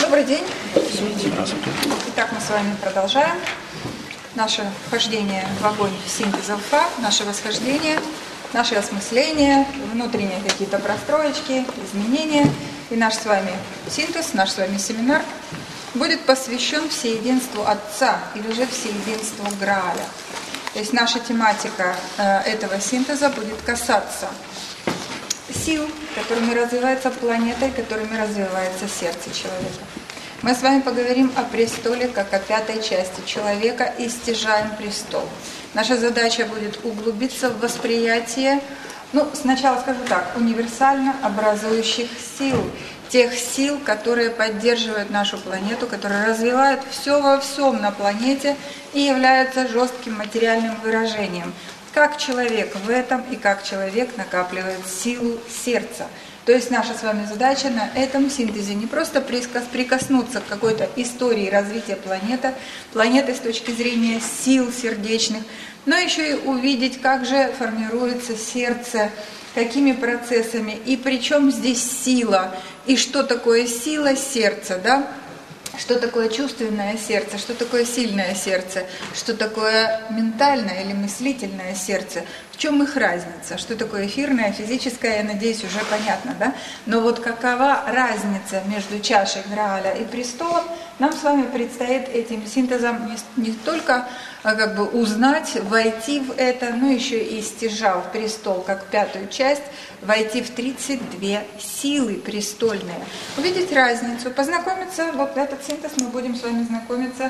Добрый день. Здравствуйте. Итак, мы с вами продолжаем наше вхождение в огонь синтеза ЛФА, наше восхождение, наше осмысление, внутренние какие-то простроечки, изменения. И наш с вами синтез, наш с вами семинар будет посвящен всеединству Отца или же всеединству Грааля. То есть наша тематика этого синтеза будет касаться сил, которыми развивается планета и которыми развивается сердце человека. Мы с вами поговорим о престоле, как о пятой части человека, и стяжаем престол. Наша задача будет углубиться в восприятие, сначала скажу так, универсально образующих сил, тех сил, которые поддерживают нашу планету, которые развивают все во всем на планете и являются жестким материальным выражением. Как человек в этом и как человек накапливает силу сердца. То есть наша с вами задача на этом синтезе не просто прикоснуться к какой-то истории развития планеты с точки зрения сил сердечных, но еще и увидеть, как же формируется сердце, какими процессами, и причем здесь сила, и что такое сила сердца, да? Что такое чувственное сердце, что такое сильное сердце, что такое ментальное или мыслительное сердце, в чем их разница, что такое эфирное, физическое, я надеюсь, уже понятно, да? Но вот какова разница между чашей Грааля и престолом, нам с вами предстоит этим синтезом не только узнать, войти в это, но еще и стяжав престол как пятую часть, войти в 32 силы престольные, увидеть разницу, познакомиться, вот этот синтез мы будем с вами знакомиться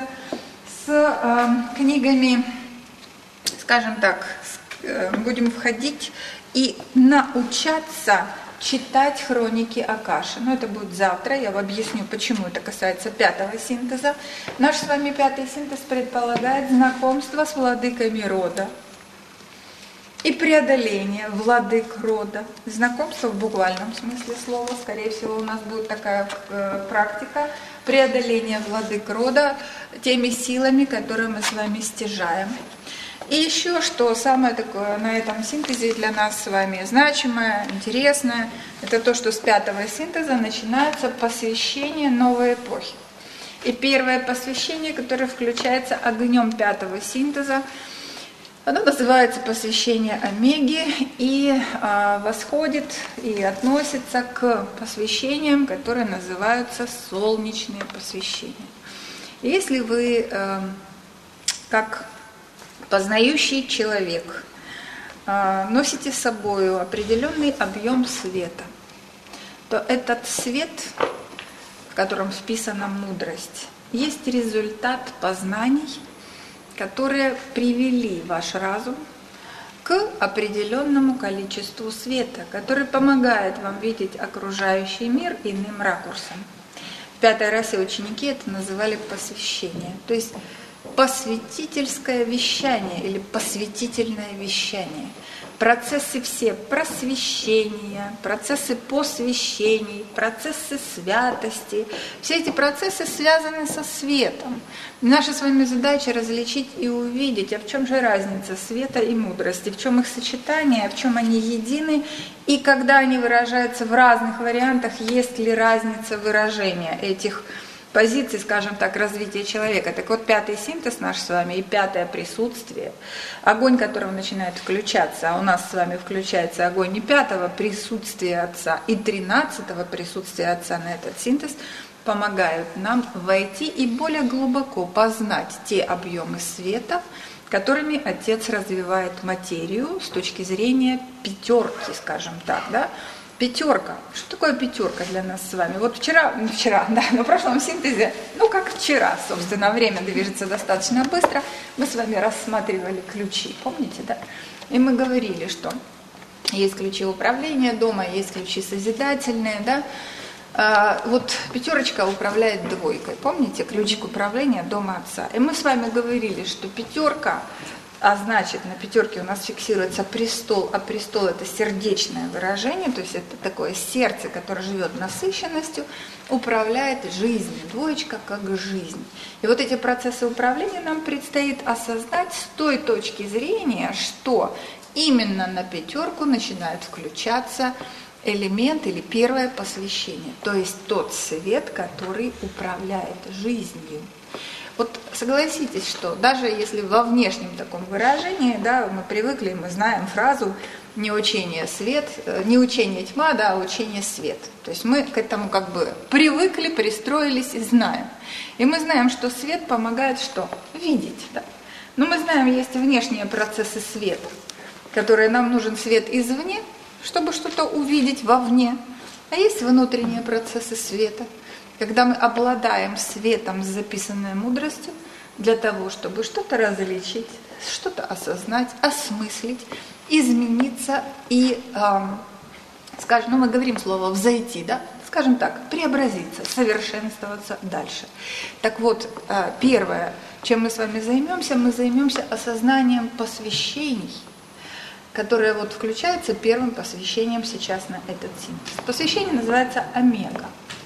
с книгами, скажем так, будем входить и научаться читать хроники Акаши. Но это будет завтра, я вам объясню, почему это касается пятого синтеза. Наш с вами пятый синтез предполагает знакомство с владыками рода и преодоление владык рода. Знакомство в буквальном смысле слова, скорее всего, у нас будет такая практика преодоления владык рода теми силами, которые мы с вами стяжаем. И еще что самое такое на этом синтезе для нас с вами значимое, интересное, это то, что с пятого синтеза начинается посвящение новой эпохи. И первое посвящение, которое включается огнем пятого синтеза, оно называется посвящение Омеги и восходит и относится к посвящениям, которые называются солнечные посвящения. И если вы как познающий человек носите с собой определенный объем света, то этот свет, в котором вписана мудрость, есть результат познаний, которые привели ваш разум к определенному количеству света, который помогает вам видеть окружающий мир иным ракурсом. В пятой расе ученики это называли посвящение, то есть посвятительское вещание или посвятительное вещание. Процессы все просвещения, процессы посвящений, процессы святости, все эти процессы связаны со светом. Наша с вами задача различить и увидеть, а в чем же разница света и мудрости, в чем их сочетание, в чем они едины, и когда они выражаются в разных вариантах, есть ли разница выражения этих позиции, скажем так, развития человека. Так вот, пятый синтез наш с вами и пятое присутствие, огонь которого начинает включаться, а у нас с вами включается огонь не пятого присутствия Отца и 13-го присутствия Отца на этот синтез, помогают нам войти и более глубоко познать те объемы света, которыми Отец развивает материю с точки зрения пятерки, скажем так, да? Пятерка. Что такое пятерка для нас с вами? Вот вчера, да, на прошлом синтезе, как вчера, собственно, время движется достаточно быстро, мы с вами рассматривали ключи, помните, да? И мы говорили, что есть ключи управления дома, есть ключи созидательные, да? Вот пятерочка управляет двойкой, помните, ключик управления дома Отца. И мы с вами говорили, что пятерка, а значит, на пятерке у нас фиксируется престол, а престол – это сердечное выражение, то есть это такое сердце, которое живет насыщенностью, управляет жизнью, двоечка как жизнь. И вот эти процессы управления нам предстоит осознать с той точки зрения, что именно на пятерку начинают включаться элемент или первое посвящение, то есть тот свет, который управляет жизнью. Вот согласитесь, что даже если во внешнем таком выражении, да, мы привыкли, мы знаем фразу не учение свет, не учение тьма, да, а учение свет. То есть мы к этому как бы привыкли, пристроились и знаем. И мы знаем, что свет помогает что? Видеть. Да? Но мы знаем, есть внешние процессы света, которые нам нужен свет извне, чтобы что-то увидеть вовне. А есть внутренние процессы света, когда мы обладаем светом с записанной мудростью для того, чтобы что-то различить, что-то осознать, осмыслить, измениться и, скажем, мы говорим слово «взойти», да? Скажем так, преобразиться, совершенствоваться дальше. Так вот, первое, чем мы с вами займемся осознанием посвящений, которое вот включается первым посвящением сейчас на этот синтез. Посвящение называется омега.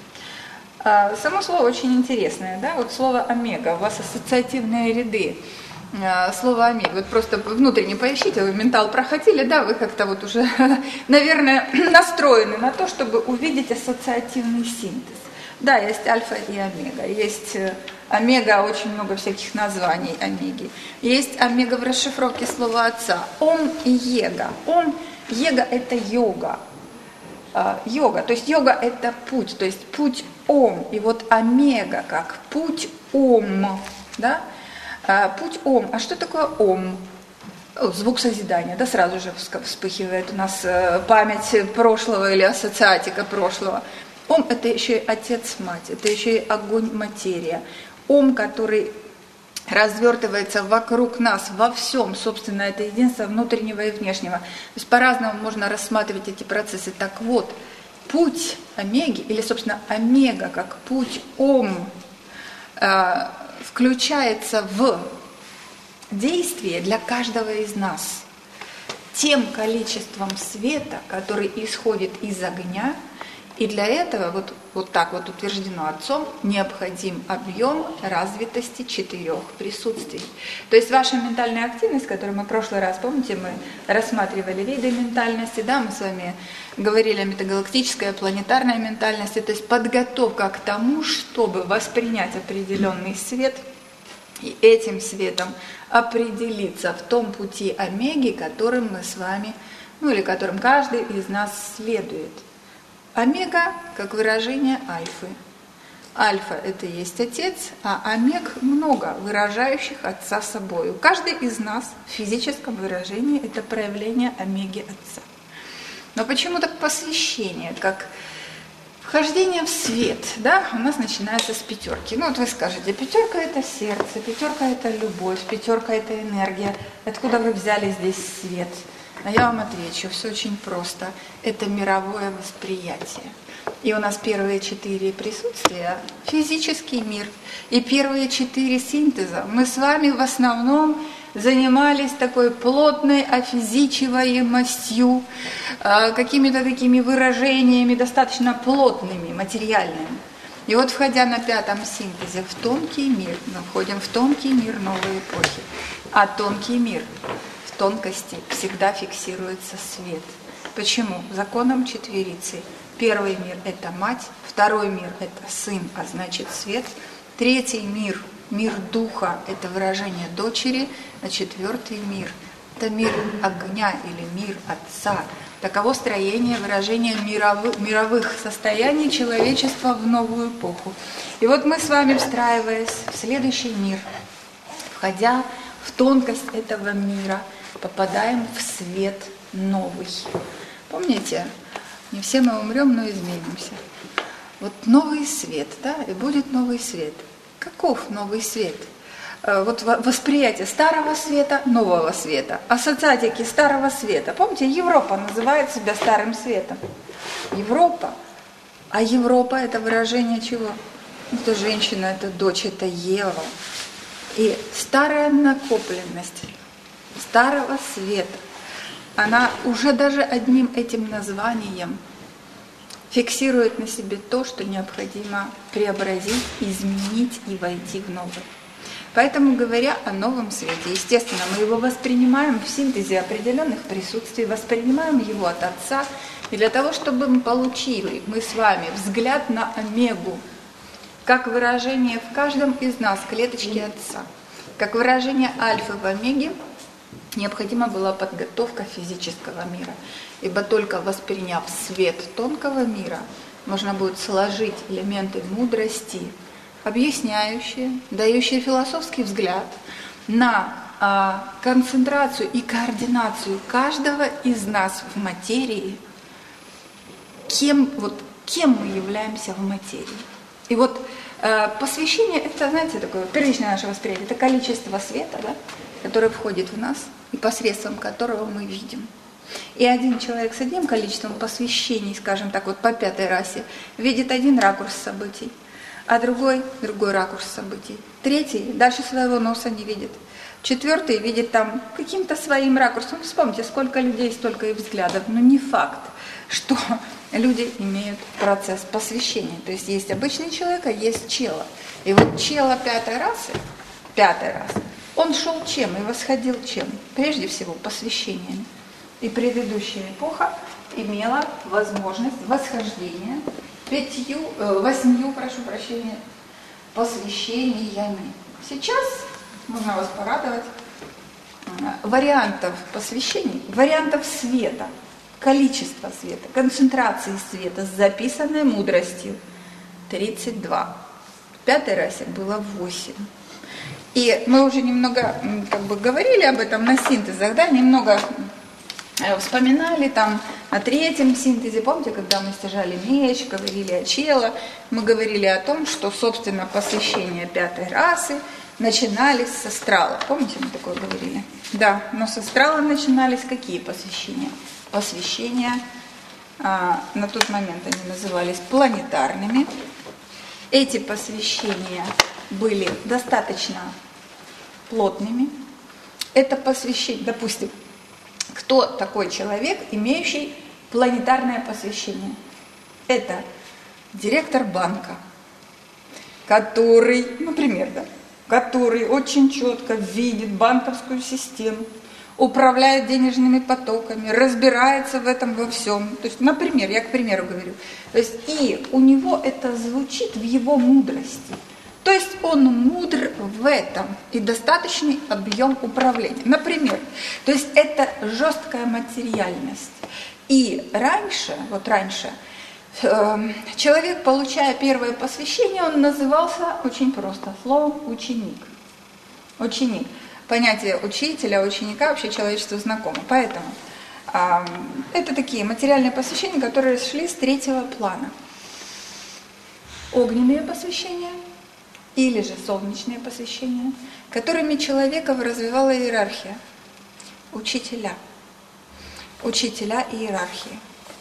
Само слово очень интересное, да, вот слово омега, у вас ассоциативные ряды слова омега, вот просто внутренне поищите, вы ментал проходили, да, вы как-то вот уже, наверное, настроены на то, чтобы увидеть ассоциативный синтез. Да, есть альфа и омега, есть омега, очень много всяких названий омеги, есть омега в расшифровке слова отца, ом и ега, ега это йога. Йога, то есть йога это путь, то есть путь ом, и вот омега как путь ом, да? Путь ом. А что такое ом? Звук созидания, да, сразу же вспыхивает у нас память прошлого или ассоциатика прошлого. Ом это еще и отец-мать, это еще и огонь, материя. Ом, который развертывается вокруг нас во всем, собственно, это единство внутреннего и внешнего. То есть по-разному можно рассматривать эти процессы. Так вот, путь омеги, или, собственно, омега, как путь ом, включается в действие для каждого из нас тем количеством света, который исходит из огня. И для этого, вот так вот утверждено Отцом, необходим объем развитости 4 присутствий. То есть ваша ментальная активность, которую мы в прошлый раз, помните, мы рассматривали виды ментальности, да, мы с вами говорили о метагалактической, о планетарной ментальности, то есть подготовка к тому, чтобы воспринять определенный свет и этим светом определиться в том пути омеги, которым мы с вами, или которым каждый из нас следует. Омега как выражение альфы. Альфа – это и есть отец, а омег много выражающих отца собою. Каждый из нас в физическом выражении – это проявление омеги отца. Но почему-то посвящение, как вхождение в свет, да, у нас начинается с 5. Ну вот вы скажете, 5 – это сердце, 5 – это любовь, 5 – это энергия. Откуда вы взяли здесь свет? А я вам отвечу, все очень просто. Это мировое восприятие. И у нас первые 4 присутствия – физический мир. И первые 4 синтеза мы с вами в основном занимались такой плотной офизичиваемостью, какими-то такими выражениями достаточно плотными, материальными. И вот, входя на 5-м синтезе в тонкий мир, мы входим в тонкий мир новой эпохи. А тонкий мир – в тонкости всегда фиксируется свет. Почему? Законом четверицы. Первый мир – это мать, второй мир – это сын, а значит свет. Третий мир, мир духа – это выражение дочери, а 4-й мир – это мир огня или мир отца. Таково строение, выражение мировых состояний человечества в новую эпоху. И вот мы с вами, встраиваясь в следующий мир, входя в тонкость этого мира, попадаем в свет новый. Помните, не все мы умрем, но изменимся. Вот новый свет, да, и будет новый свет. Каков новый свет? Вот восприятие старого света, нового света, ассоциатики старого света. Помните, Европа называет себя старым светом. Европа. А Европа – это выражение чего? Это женщина, это дочь, это Ева. И старая накопленность старого света, она уже даже одним этим названием фиксирует на себе то, что необходимо преобразить, изменить и войти в новое. Поэтому, говоря о новом свете, естественно, мы его воспринимаем в синтезе определенных присутствий, воспринимаем его от Отца, И для того, чтобы мы получили, мы с вами, взгляд на омегу, как выражение в каждом из нас клеточки Отца, как выражение альфы в омеге, необходима была подготовка физического мира. Ибо только восприняв свет тонкого мира, можно будет сложить элементы мудрости, объясняющие, дающие философский взгляд на концентрацию и координацию каждого из нас в материи, кем мы являемся в материи. И вот посвящение, это, знаете, такое первичное наше восприятие, это количество света, да, которое входит в нас и посредством которого мы видим. И один человек с одним количеством посвящений, скажем так, вот по 5-й расе, видит один ракурс событий, а другой ракурс событий. Третий дальше своего носа не видит. 4-й видит там каким-то своим ракурсом. Вспомните, сколько людей, столько и взглядов. Но не факт, что люди имеют процесс посвящения. То есть есть обычный человек, а есть чела. И вот чела 5-й расы, он шел чем и восходил чем? Прежде всего посвящениями. И предыдущая эпоха имела возможность восхождения 8 посвящениями. Сейчас, можно вас порадовать, вариантов посвящений, вариантов света, количество света, концентрации света с записанной мудростью 32. В 5-й расе было 8. И мы уже немного говорили об этом на синтезах, да, немного вспоминали там на 3-м синтезе, помните, когда мы стяжали меч, говорили о чела, мы говорили о том, что, собственно, посвящения 5-й расы начинались с астрала. Помните, мы такое говорили? Да, но с астрала начинались какие посвящения? Посвящения, на тот момент они назывались планетарными. Эти посвящения были достаточно плотными. Это посвящение, допустим, кто такой человек, имеющий планетарное посвящение? Это директор банка, который, например, который очень четко видит банковскую систему, управляет денежными потоками, разбирается в этом во всем. То есть, например, я к примеру говорю, то есть и у него это звучит в его мудрости. То есть он мудр в этом и достаточный объем управления. Например, то есть это жесткая материальность. И раньше, человек, получая первое посвящение, он назывался очень просто словом ученик. Ученик. Понятие учителя, ученика вообще человечеству знакомо. Поэтому это такие материальные посвящения, которые шли с 3-го плана. Огненные посвящения или же солнечные посвящения, которыми человека развивала иерархия. Учителя и иерархии.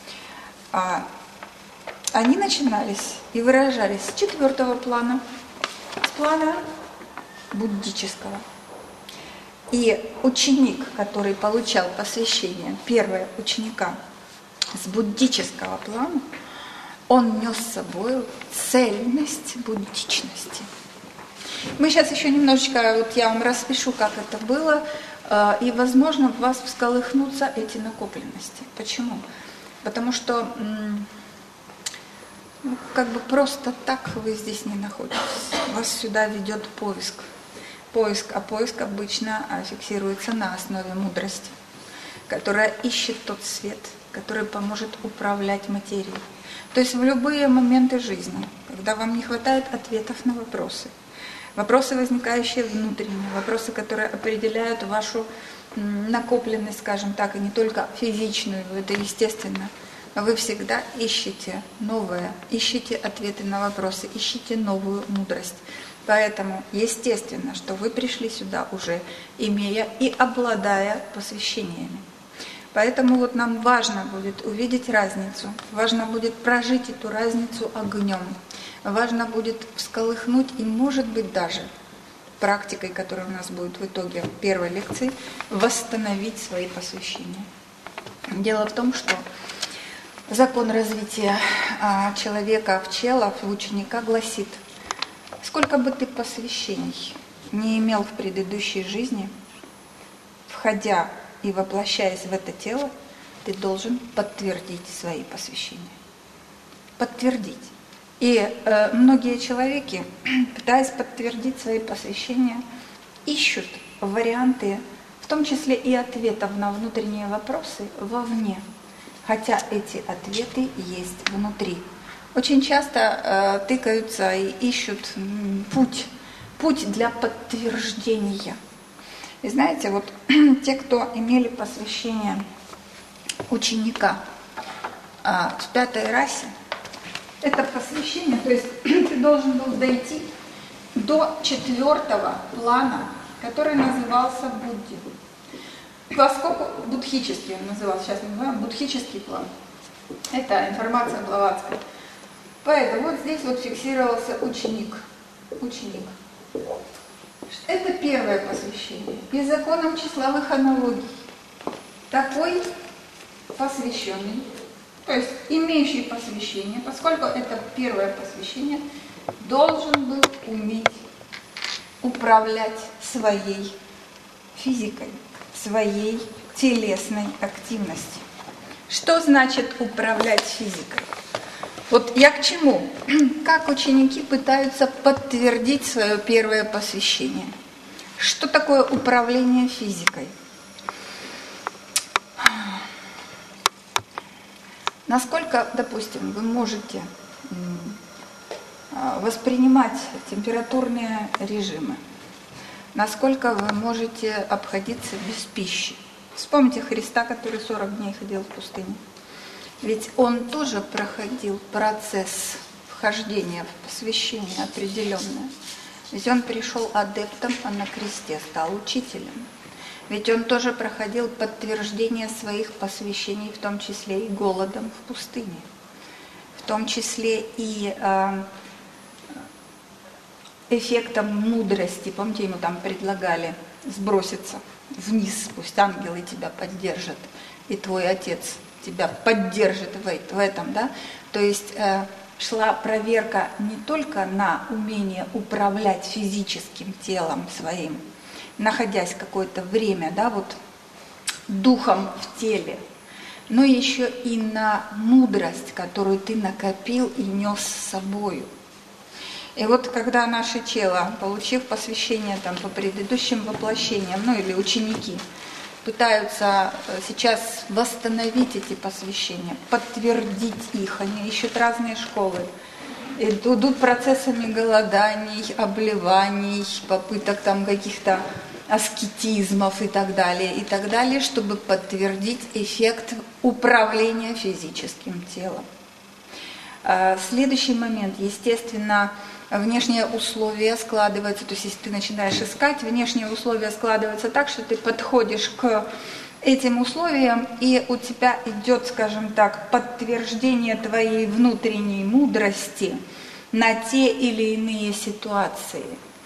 Они начинались и выражались с 4-го плана, с плана буддического. И ученик, который получал посвящение, первого ученика с буддического плана, он нес с собой цельность буддичности. Мы сейчас еще немножечко, я вам распишу, как это было, и, возможно, в вас всколыхнутся эти накопленности. Почему? Потому что просто так вы здесь не находитесь. Вас сюда ведет поиск. А поиск обычно фиксируется на основе мудрости, которая ищет тот свет, который поможет управлять материей. То есть в любые моменты жизни, когда вам не хватает ответов на вопросы, возникающие внутренние, вопросы, которые определяют вашу накопленность, скажем так, и не только физичную, это естественно, вы всегда ищете новое, ищете ответы на вопросы, ищете новую мудрость. Поэтому естественно, что вы пришли сюда уже, имея и обладая посвящениями. Поэтому нам важно будет увидеть разницу, важно будет прожить эту разницу огнем, важно будет всколыхнуть и, может быть, даже практикой, которая у нас будет в итоге первой лекции, восстановить свои посвящения. Дело в том, что закон развития человека в чела, в ученика гласит, сколько бы ты посвящений не имел в предыдущей жизни, входя и воплощаясь в это тело, ты должен подтвердить свои посвящения. Подтвердить. И многие человеки, пытаясь подтвердить свои посвящения, ищут варианты, в том числе и ответов на внутренние вопросы вовне, хотя эти ответы есть внутри. Очень часто тыкаются и ищут путь для подтверждения. И знаете, вот те, кто имели посвящение ученика в 5-й расе, это посвящение, то есть ты должен был дойти до 4-го плана, который назывался Будди. Поскольку будхический он назывался, сейчас мы называем будхический план. Это информация Блаватской. Поэтому вот здесь вот фиксировался ученик. Это первое посвящение. И законом числовых аналогий. Такой посвященный, то есть имеющий посвящение, поскольку это первое посвящение, должен был уметь управлять своей физикой, своей телесной активностью. Что значит управлять физикой? Вот я к чему? Как ученики пытаются подтвердить свое первое посвящение? Что такое управление физикой? Насколько, допустим, вы можете воспринимать температурные режимы? Насколько вы можете обходиться без пищи? Вспомните Христа, который 40 дней ходил в пустыне. Ведь он тоже проходил процесс вхождения в посвящение определенное. Ведь он пришел адептом, а на кресте стал учителем. Ведь он тоже проходил подтверждение своих посвящений, в том числе и голодом в пустыне, в том числе и эффектом мудрости. Помните, ему там предлагали сброситься вниз, пусть ангелы тебя поддержат, и твой отец тебя поддержит в этом, да? То есть шла проверка не только на умение управлять физическим телом своим, находясь какое-то время, да, вот духом в теле, но еще и на мудрость, которую ты накопил и нес с собою. И вот когда наше тело, получив посвящение там, по предыдущим воплощениям, ну или ученики, пытаются сейчас восстановить эти посвящения, подтвердить их, они ищут разные школы, идут процессами голоданий, обливаний, попыток там каких-то аскетизмов и так далее, чтобы подтвердить эффект управления физическим телом. Следующий момент, естественно, внешние условия складываются, то есть если ты начинаешь искать, внешние условия складываются так, что ты подходишь к этим условиям, и у тебя идет, скажем так, подтверждение твоей внутренней мудрости на те или иные ситуации.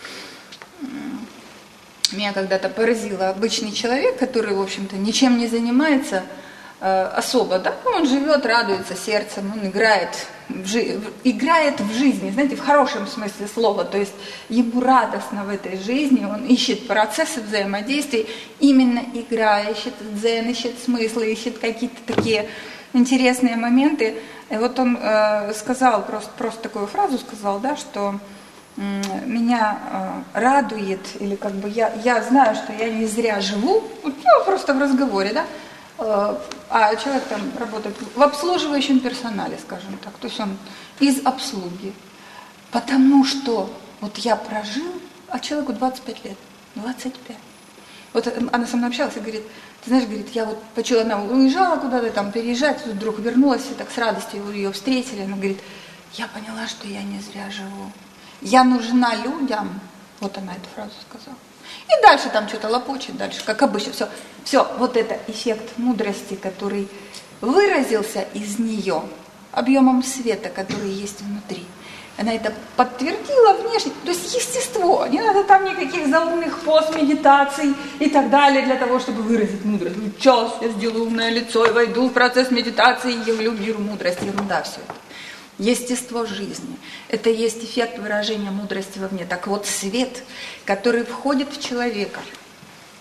Меня когда-то поразило обычный человек, который, в общем-то, ничем не занимается особо, да, он живет, радуется сердцем, он играет в жизни, знаете, в хорошем смысле слова, то есть ему радостно в этой жизни, он ищет процессы взаимодействия, именно играя, ищет дзен, ищет смыслы, ищет какие-то такие интересные моменты. И вот он сказал, просто такую фразу сказал, да, что меня радует, или как бы я знаю, что я не зря живу, ну, просто в разговоре, да, а человек там работает в обслуживающем персонале, скажем так, то есть он из обслуги, потому что вот я прожил, а человеку 25 лет, 25. Вот она со мной общалась и говорит, ты знаешь, говорит, я вот почему она уезжала куда-то там переезжать, вдруг вернулась, и так с радостью ее встретили, она говорит, я поняла, что я не зря живу, я нужна людям, вот она эту фразу сказала. И дальше там что-то лопочет, дальше, как обычно, все, вот это эффект мудрости, который выразился из нее объемом света, который есть внутри. Она это подтвердила внешне, то есть естество, не надо там никаких заумных поз, медитаций и так далее для того, чтобы выразить мудрость. Сейчас я сделаю умное лицо и войду в процесс медитации и явлю миру мудрость, ерунда все это. Естество жизни. Это есть эффект выражения мудрости вовне. Так вот, свет, который входит в человека,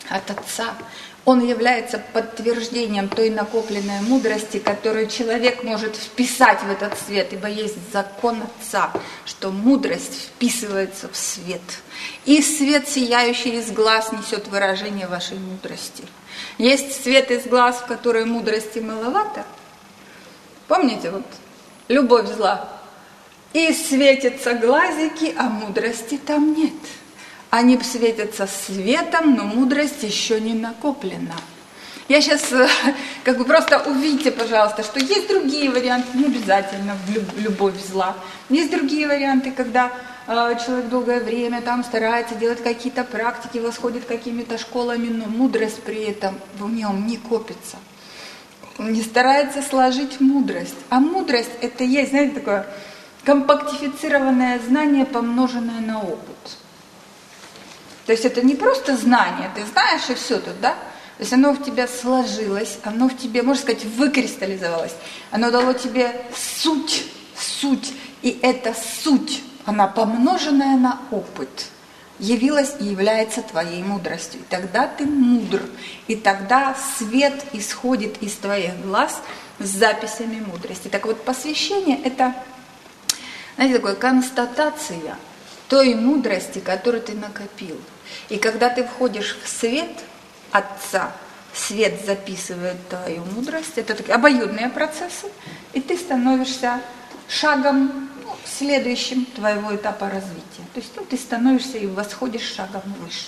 от Отца. Он является подтверждением той накопленной мудрости, которую человек может вписать в этот свет, ибо есть закон Отца, что мудрость вписывается в свет. И свет, сияющий из глаз, несет выражение вашей мудрости. Есть свет из глаз, в которой мудрости маловато. Помните, вот любовь зла. И светятся глазики, а мудрости там нет. Они светятся светом, но мудрость еще не накоплена. Я сейчас просто увидите, пожалуйста, что есть другие варианты, не обязательно любовь зла. Есть другие варианты, когда человек долгое время там старается делать какие-то практики, восходит какими-то школами, но мудрость при этом в нем не копится. Он не старается сложить мудрость. А мудрость это есть, знаете, такое компактифицированное знание, помноженное на опыт. То есть это не просто знание, ты знаешь и все тут, да? То есть оно в тебя сложилось, оно в тебе, можно сказать, выкристаллизовалось. Оно дало тебе суть. И эта суть, она помноженная на опыт, явилась и является твоей мудростью. И тогда ты мудр. И тогда свет исходит из твоих глаз с записями мудрости. Так вот, посвящение это, знаете, такое констатация той мудрости, которую ты накопил. И когда ты входишь в свет Отца, свет записывает твою мудрость, это такие обоюдные процессы, и ты становишься шагом следующим твоего этапа развития. То есть ты становишься и восходишь шагом выше.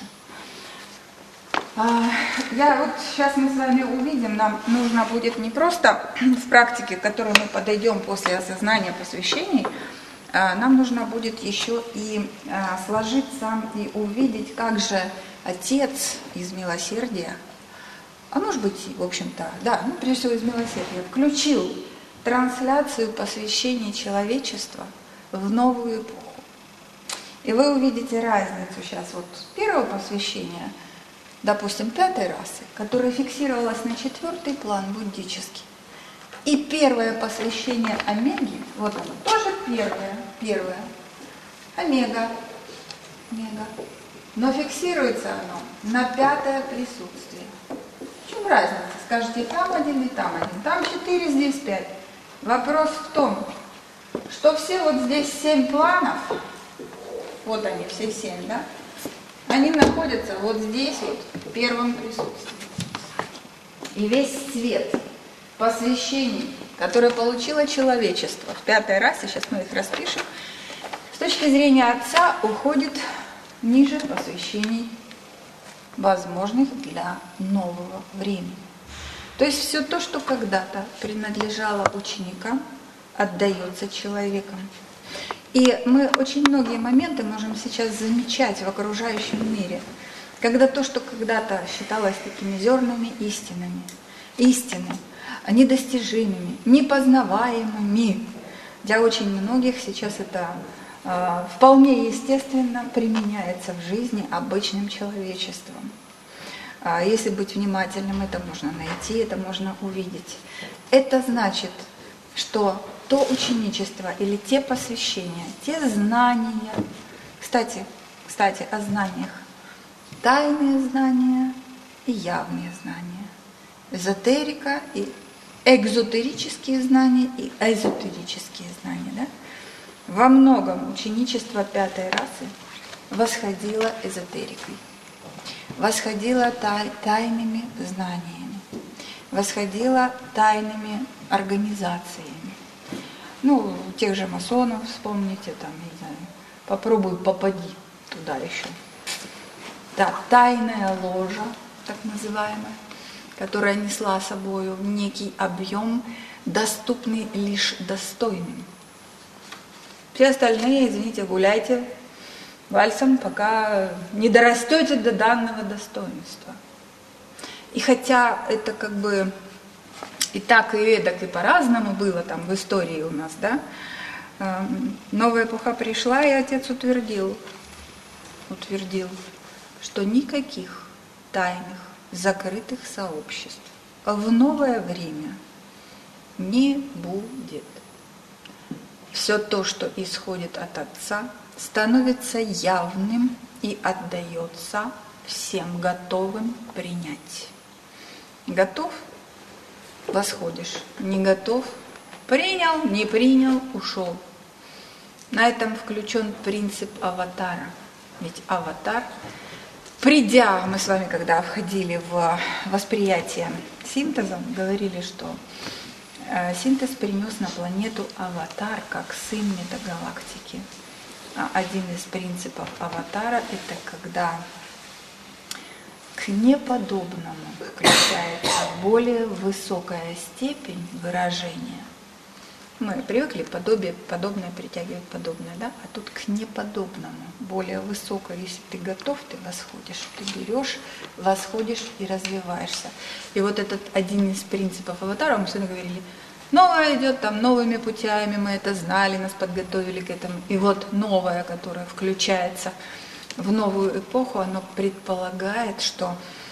Сейчас мы с вами увидим, нам нужно будет не просто в практике, к которой мы подойдем после осознания посвящений, нам нужно будет еще и сложиться и увидеть, как же Отец из милосердия, а может быть, в общем-то, прежде всего из милосердия, включил трансляцию посвящения человечества в новую эпоху. И вы увидите разницу сейчас вот первого посвящения, допустим, 5-й расы, которая фиксировалась на 4-й план буддический. И первое посвящение Омеги, вот оно, тоже первое, Омега, но фиксируется оно на 5-е присутствие. В чем разница? Скажите, там один и там один, там 4, здесь 5. Вопрос в том, что все вот здесь 7 планов, вот они, все 7, да, они находятся вот здесь вот, в первом присутствии. И весь свет посвящений, которые получило человечество в 5-й расе, сейчас мы их распишем, с точки зрения Отца уходит ниже посвящений, возможных для нового времени. То есть все то, что когда-то принадлежало ученикам, отдается человеком. И мы очень многие моменты можем сейчас замечать в окружающем мире, когда то, что когда-то считалось такими зернами истины, недостижимыми, непознаваемыми. Для очень многих сейчас это вполне естественно применяется в жизни обычным человечеством. Если быть внимательным, это можно найти, это можно увидеть. Это значит, что то ученичество или те посвящения, те знания, кстати, о знаниях, тайные знания и явные знания, эзотерика и экзотерические знания и эзотерические знания. Да? Во многом ученичество 5-й расы восходило эзотерикой, восходило тайными знаниями, восходило тайными организациями. Тех же масонов вспомните, там, не знаю, попробуй попади туда еще. Да, тайная ложа, так называемая, которая несла собою некий объем, доступный лишь достойным. Все остальные, извините, гуляйте вальсом, пока не дорастете до данного достоинства. И хотя это как бы и так, и эдак, и по-разному было там в истории у нас, да, новая эпоха пришла, и Отец утвердил, что никаких тайных, закрытых сообществ в новое время не будет. Все то, что исходит от Отца, становится явным и отдается всем готовым принять. Готов? Восходишь. Не готов? Принял, не принял, ушел. На этом включен принцип аватара. Ведь аватар, придя, мы с вами когда входили в восприятие синтезом, говорили, что синтез принес на планету аватар, как сын метагалактики. Один из принципов аватара – это когда к неподобному включается более высокая степень выражения. Мы привыкли подобное притягивать подобное, да? А тут к неподобному, более высокое. Если ты готов, ты восходишь, ты берешь, восходишь и развиваешься. И вот этот один из принципов аватара, мы сегодня говорили, новое идет там новыми путями, мы это знали, нас подготовили к этому. И вот новое, которое включается в новую эпоху, оно предполагает, что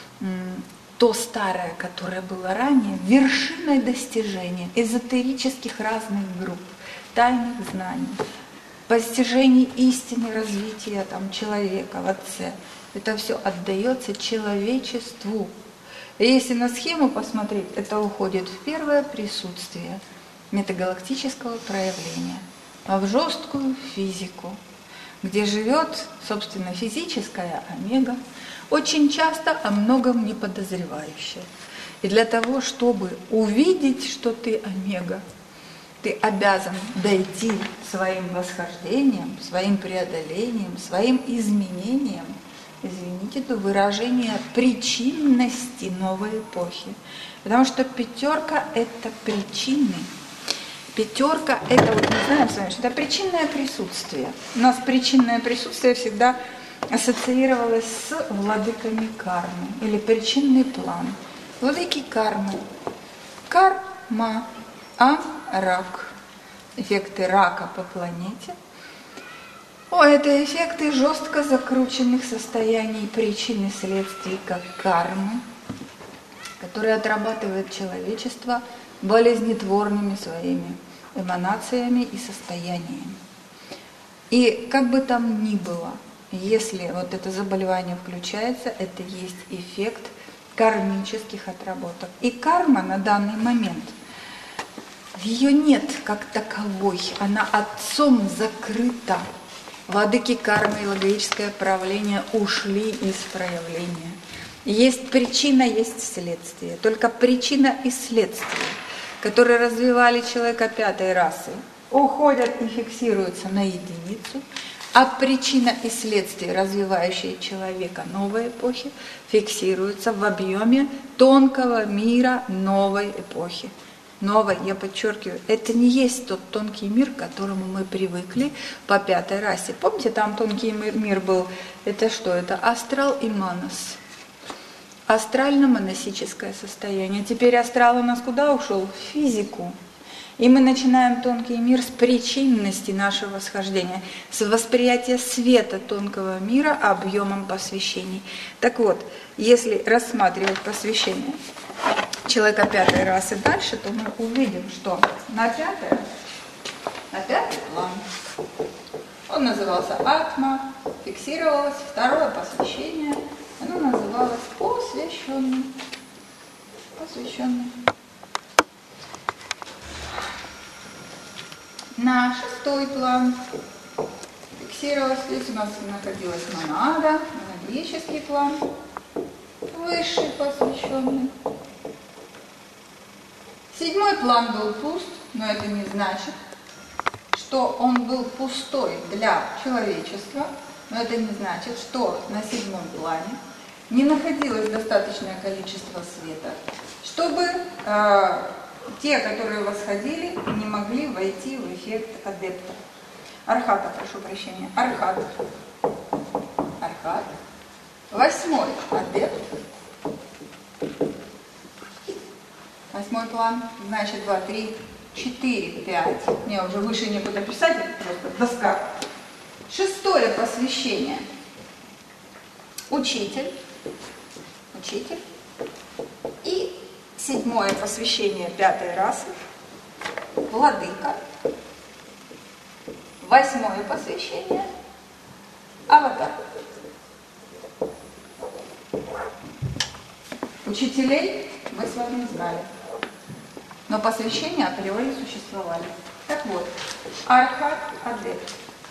то старое, которое было ранее, вершиной достижения эзотерических разных групп, тайных знаний, постижений истины развития там, человека в Отце. Это все отдается человечеству. И если на схему посмотреть, это уходит в первое присутствие метагалактического проявления, а в жесткую физику, где живет, собственно, физическая омега, очень часто о многом не подозревающая. И для того, чтобы увидеть, что ты омега, ты обязан дойти своим восхождением, своим преодолением, своим изменением, извините, до выражения причинности новой эпохи. Потому что пятерка – это причины. Пятерка – это, вот мы знаем с вами, что это причинное присутствие. У нас причинное присутствие всегда ассоциировалось с владыками кармы, или причинный план. Владыки кармы. Карма, рак. Эффекты рака по планете. Это эффекты жестко закрученных состояний причин и следствий, как кармы, которые отрабатывает человечество болезнетворными своими эманациями и состояниями. И как бы там ни было, если вот это заболевание включается, это есть эффект кармических отработок. И карма на данный момент, ее нет как таковой, она отцом закрыта. Владыки кармы и логическое правление ушли из проявления. Есть причина, есть следствие. Только причина и следствие, которые развивали человека пятой расы, уходят и фиксируются на единицу, а причина и следствие, развивающие человека новой эпохи, фиксируются в объеме тонкого мира новой эпохи. Новой, я подчеркиваю, это не есть тот тонкий мир, к которому мы привыкли по пятой расе. Помните, там тонкий мир был, это что? Это астрал и манас. Астрально-монасическое состояние. Теперь астрал у нас куда ушел? В физику. И мы начинаем тонкий мир с причинности нашего восхождения, с восприятия света тонкого мира объемом посвящений. Так вот, если рассматривать посвящение человека пятой расы дальше, то мы увидим, что на пятый план, он назывался Атма, фиксировалось второе посвящение, оно называлось посвященный. На шестой план фиксировалось, здесь у нас находилась монада, монадический план, высший посвященный. Седьмой план был пуст, но это не значит, что он был пустой для человечества, но это не значит, что на седьмом плане не находилось достаточное количество света, чтобы те, которые восходили, не могли войти в эффект адепта. Архата, прошу прощения. Архат. Восьмой адепт. Восьмой план, значит 2, 3, 4, 5. Мне уже выше некуда писать, это просто доска. Шестое посвящение. Учитель. И седьмое посвящение пятой расы. Владыка. Восьмое посвящение. Аватар. Учителей мы с вами знали, но посвящения априори существовали. Так вот, архат, адепт.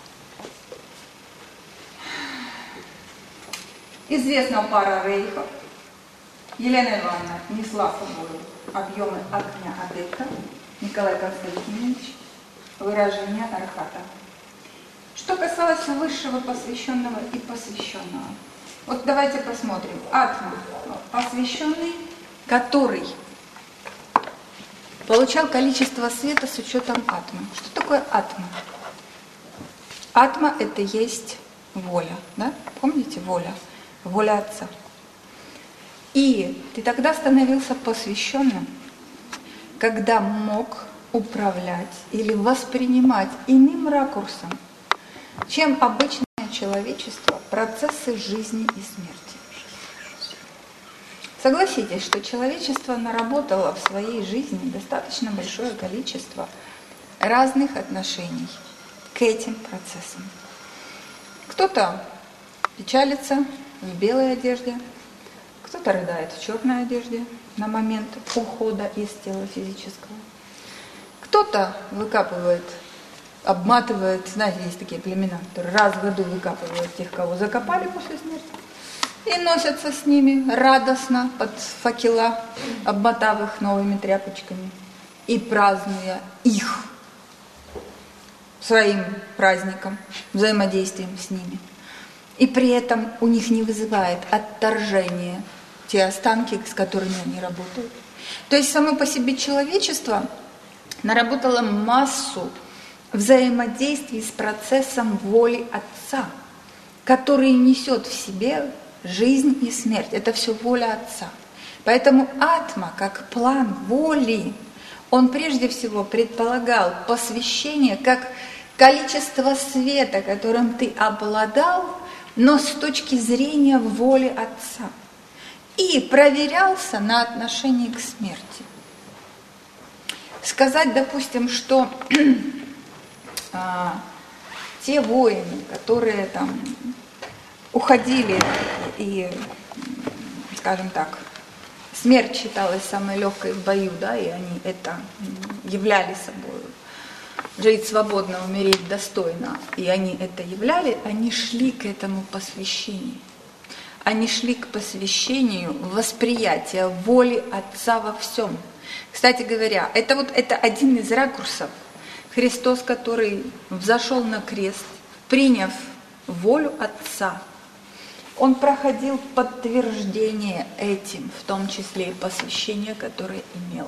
Известна пара рейхов. Елена Ивановна несла с собой объемы огня адепта, Николай Константинович выражение архата. Что касалось высшего посвященного и посвященного. Вот давайте посмотрим. Атма, посвященный, который получал количество света с учетом атмы. Что такое атма? Атма – это есть воля, да? Помните, воля? Воля Отца. И ты тогда становился посвященным, когда мог управлять или воспринимать иным ракурсом, чем обычное человечество, процессы жизни и смерти. Согласитесь, что человечество наработало в своей жизни достаточно большое количество разных отношений к этим процессам. Кто-то печалится в белой одежде, кто-то рыдает в черной одежде на момент ухода из тела физического. Кто-то выкапывает, обматывает, знаете, есть такие племена, которые раз в году выкапывают тех, кого закопали после смерти, и носятся с ними радостно под факела, обмотав их новыми тряпочками и празднуя их своим праздником, взаимодействием с ними. И при этом у них не вызывает отторжения те останки, с которыми они работают. То есть само по себе человечество наработало массу взаимодействий с процессом воли Отца, который несет в себе жизнь и смерть. Это все воля Отца. Поэтому атма, как план воли, он прежде всего предполагал посвящение как количество света, которым ты обладал, но с точки зрения воли Отца. И проверялся на отношении к смерти. Сказать, допустим, что те воины, которые там уходили и, скажем так, смерть считалась самой легкой в бою, да, и они это являли собой. Жить свободно, умереть достойно. И они это являли, они шли к этому посвящению. Они шли к посвящению восприятия воли Отца во всем. Кстати говоря, это один из ракурсов. Христос, который взошел на крест, приняв волю Отца, Он проходил подтверждение этим, в том числе и посвящение, которое имел.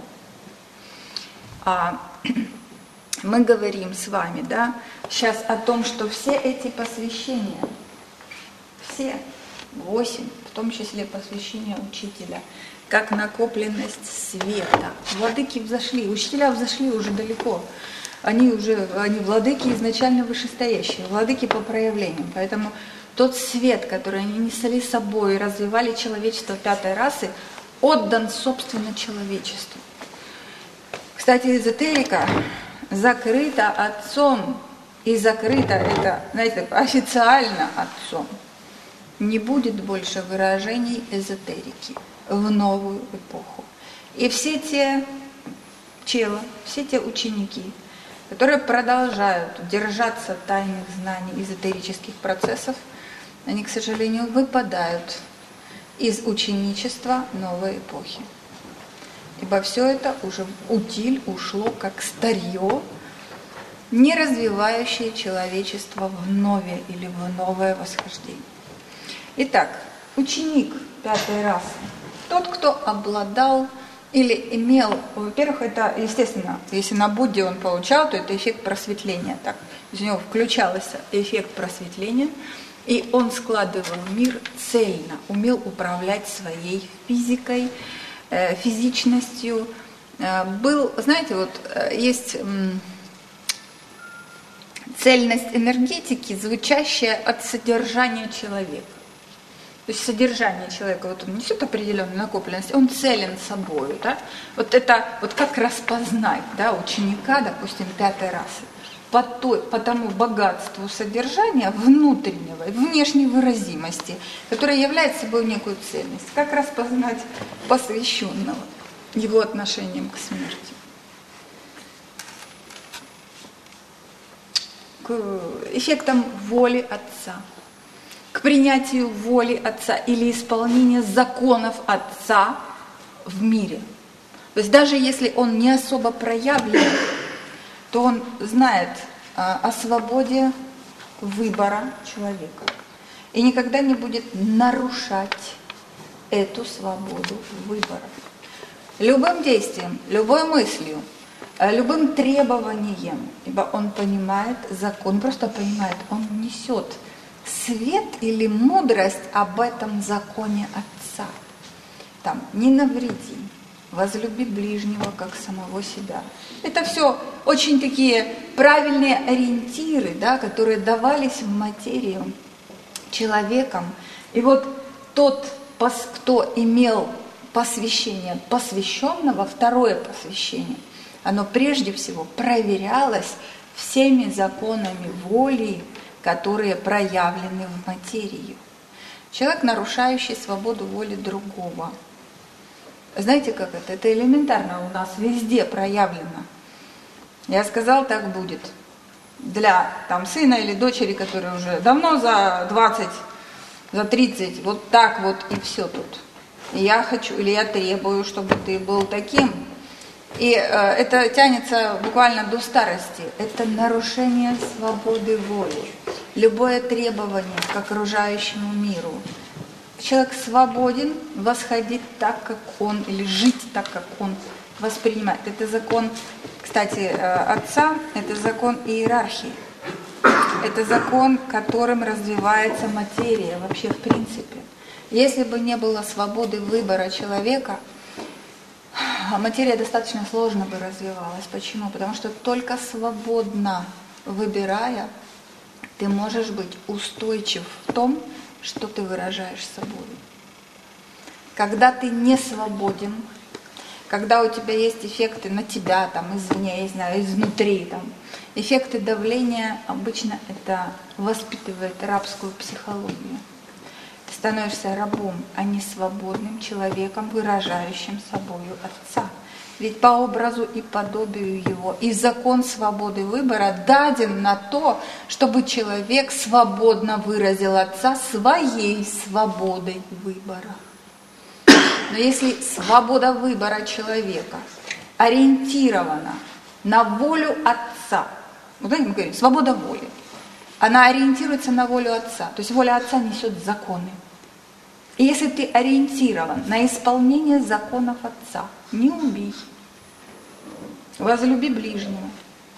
Мы говорим с вами, да, сейчас о том, что все эти посвящения, все 8, в том числе посвящение учителя, как накопленность света. Владыки взошли, учителя взошли уже далеко. Они владыки изначально вышестоящие, владыки по проявлениям. Поэтому тот свет, который они несли с собой и развивали человечество пятой расы, отдан, собственно, человечеству. Кстати, эзотерика закрыта Отцом, и закрыта это, знаете, официально Отцом. Не будет больше выражений эзотерики в новую эпоху. И все те ученики, которые продолжают держаться тайных знаний эзотерических процессов, они, к сожалению, выпадают из ученичества новой эпохи. Ибо все это уже в утиль ушло как старье, не развивающее человечество в нове или в новое восхождение. Итак, ученик пятой расы, тот, кто обладал или имел, во-первых, это, естественно, если на Будде он получал, то это эффект просветления. Так, из него включался эффект просветления, и он складывал мир цельно, умел управлять своей физикой, физичностью. Был, знаете, вот есть цельность энергетики, звучащая от содержания человека. То есть содержание человека, вот он несет определенную накопленность, он целен собой, да? Вот это, вот как распознать, да, ученика, допустим, пятой расы. по тому богатству содержания внутреннего и внешней выразимости, которая является собой некую ценность. Как распознать посвященного его отношением к смерти? К эффектам воли Отца, к принятию воли Отца или исполнению законов Отца в мире. То есть даже если он не особо проявлен, то он знает о свободе выбора человека и никогда не будет нарушать эту свободу выбора. Любым действием, любой мыслью, любым требованием, ибо он понимает закон, просто понимает, он несет свет или мудрость об этом законе Отца. Там, не навреди, возлюби ближнего, как самого себя. Это все очень такие правильные ориентиры, да, которые давались в материю человеком. И вот тот, кто имел посвящение посвященного, второе посвящение, оно прежде всего проверялось всеми законами воли, которые проявлены в материю. Человек, нарушающий свободу воли другого. Знаете, как это? Это элементарно у нас везде проявлено. Я сказал, так будет. Для сына или дочери, которые уже давно за 20, за 30, вот так вот и все тут. И я хочу или я требую, чтобы ты был таким. И это тянется буквально до старости. Это нарушение свободы воли. Любое требование к окружающему миру. Человек свободен восходить так, как он, или жить так, как он воспринимает. Это закон, кстати, Отца, это закон иерархии. Это закон, которым развивается материя вообще в принципе. Если бы не было свободы выбора человека, материя достаточно сложно бы развивалась. Почему? Потому что только свободно выбирая, ты можешь быть устойчив в том, что ты выражаешь собой. Когда ты не свободен, когда у тебя есть эффекты на тебя, извне, я не знаю, изнутри, эффекты давления, обычно это воспитывает рабскую психологию. Ты становишься рабом, а не свободным человеком, выражающим собою Отца. Ведь по образу и подобию Его и закон свободы выбора даден на то, чтобы человек свободно выразил Отца своей свободой выбора. Но если свобода выбора человека ориентирована на волю Отца, вот знаете, мы говорим, свобода воли, она ориентируется на волю Отца, то есть воля Отца несет законы. И если ты ориентирован на исполнение законов Отца, не убей, возлюби ближнего,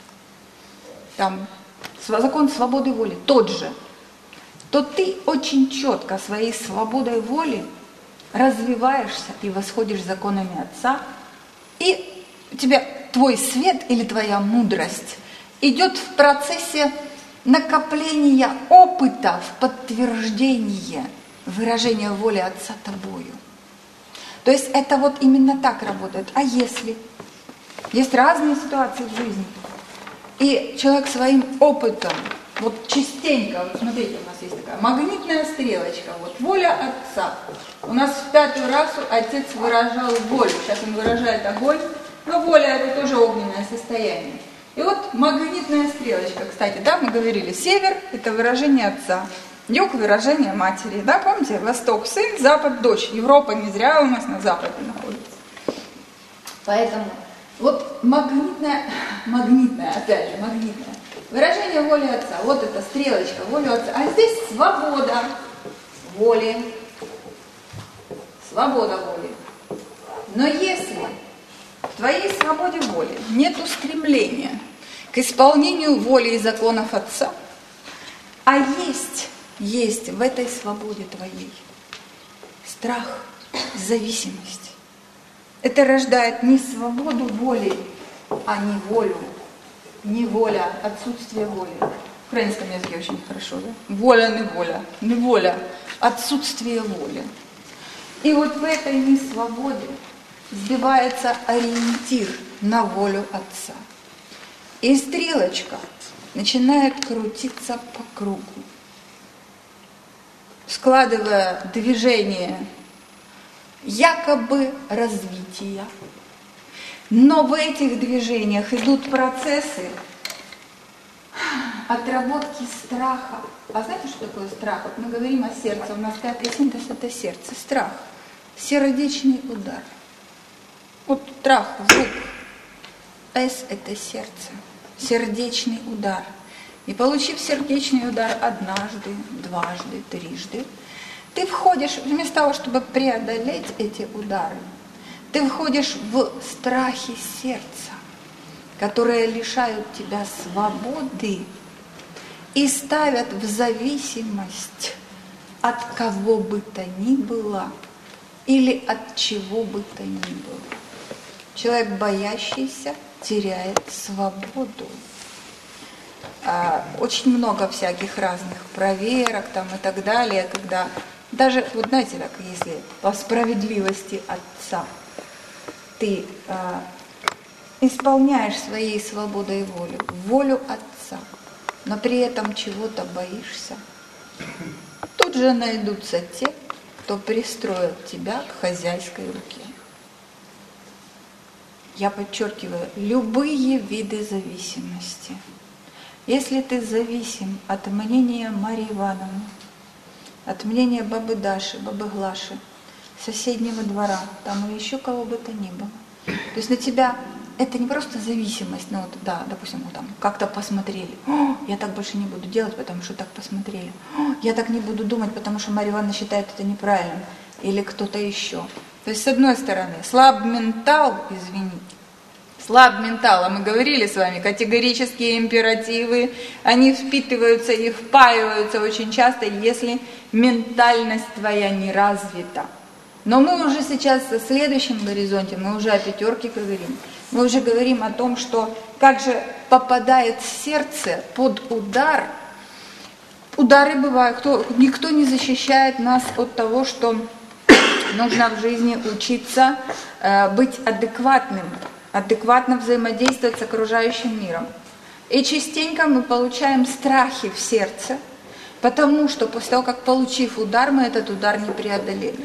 закон свободы воли тот же, то ты очень четко своей свободой воли развиваешься и восходишь законами Отца, и у тебя твой свет или твоя мудрость идет в процессе накопления опыта в подтверждение выражения воли Отца тобою. То есть это вот именно так работает. А если есть разные ситуации в жизни, и человек своим опытом, вот частенько, вот смотрите, у нас есть такая магнитная стрелочка, вот воля Отца. У нас в 5-ю расу Отец выражал волю, сейчас он выражает огонь, но воля это тоже огненное состояние. И вот магнитная стрелочка, кстати, мы говорили, север это выражение Отца, юг выражение матери, помните, восток сын, запад дочь, Европа не зря у нас на западе находится. Поэтому вот магнитное, опять же, магнитное выражение воли Отца, вот эта стрелочка, волю Отца, а здесь свобода воли, свобода воли. Но если в твоей свободе воли нет стремления к исполнению воли и законов Отца, а есть в этой свободе твоей страх, зависимость. Это рождает не свободу воли, а неволю. Неволя, отсутствие воли. В украинском языке очень хорошо, да? Воля, неволя. Неволя, отсутствие воли. И вот в этой несвободе сбивается ориентир на волю Отца. И стрелочка начинает крутиться по кругу, складывая движение якобы развития. Но в этих движениях идут процессы отработки страха. А знаете, что такое страх? Вот мы говорим о сердце, у нас пятый синтез – это сердце. Страх, сердечный удар. Вот страх, звук. С – это сердце, сердечный удар. И получив сердечный удар однажды, дважды, трижды, ты входишь, вместо того, чтобы преодолеть эти удары, ты входишь в страхи сердца, которые лишают тебя свободы и ставят в зависимость от кого бы то ни было или от чего бы то ни было. Человек, боящийся, теряет свободу. Очень много всяких разных проверок там и так далее, когда даже, вот знаете, так, если по справедливости отца ты исполняешь своей свободой волю отца, но при этом чего-то боишься, тут же найдутся те, кто пристроит тебя к хозяйской руке. Я подчеркиваю, любые виды зависимости. Если ты зависим от мнения Марии Ивановны, от мнения бабы Даши, бабы Глаши, соседнего двора, там или еще кого бы то ни было, то есть на тебя это не просто зависимость, ну вот, да, допустим, вот там как-то посмотрели, я так больше не буду делать, потому что так посмотрели, я так не буду думать, потому что Мария Ивановна считает это неправильным, или кто-то еще. То есть, с одной стороны, слаб ментал, извините, слаб ментал, а мы говорили с вами, категорические императивы, они впитываются и впаиваются очень часто, если ментальность твоя не развита. Но мы уже сейчас в следующем горизонте, мы уже о пятерке говорим. Мы уже говорим о том, что как же попадает сердце под удар. Удары бывают, никто не защищает нас от того, что нужно в жизни учиться быть адекватным, адекватно взаимодействовать с окружающим миром. И частенько мы получаем страхи в сердце, потому что после того, как получив удар, мы этот удар не преодолели.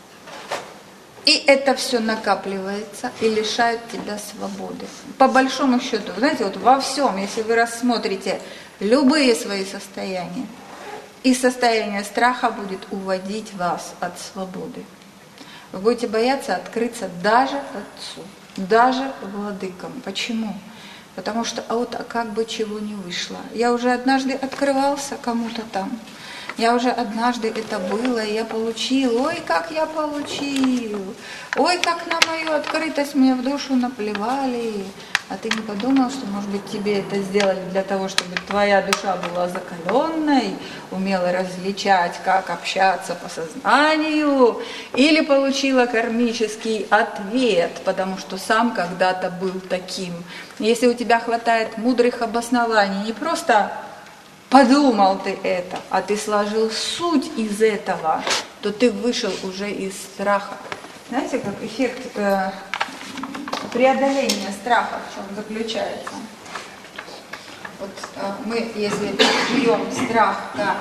И это все накапливается и лишает тебя свободы. По большому счету, знаете, вот во всем, если вы рассмотрите любые свои состояния, и состояние страха будет уводить вас от свободы. Вы будете бояться открыться даже отцу, даже владыкам. Почему? Потому что как бы чего не вышло. Я уже однажды открывался кому-то там. Я уже однажды это было, и я получил. Ой, как я получил. Ой, как на мою открытость мне в душу наплевали. А ты не подумал, что, может быть, тебе это сделали для того, чтобы твоя душа была закаленной, умела различать, как общаться по сознанию, или получила кармический ответ, потому что сам когда-то был таким. Если у тебя хватает мудрых обоснований, не просто подумал ты это, а ты сложил суть из этого, то ты вышел уже из страха. Знаете, как эффект преодоления страха в чем заключается? Вот мы, если берем страх как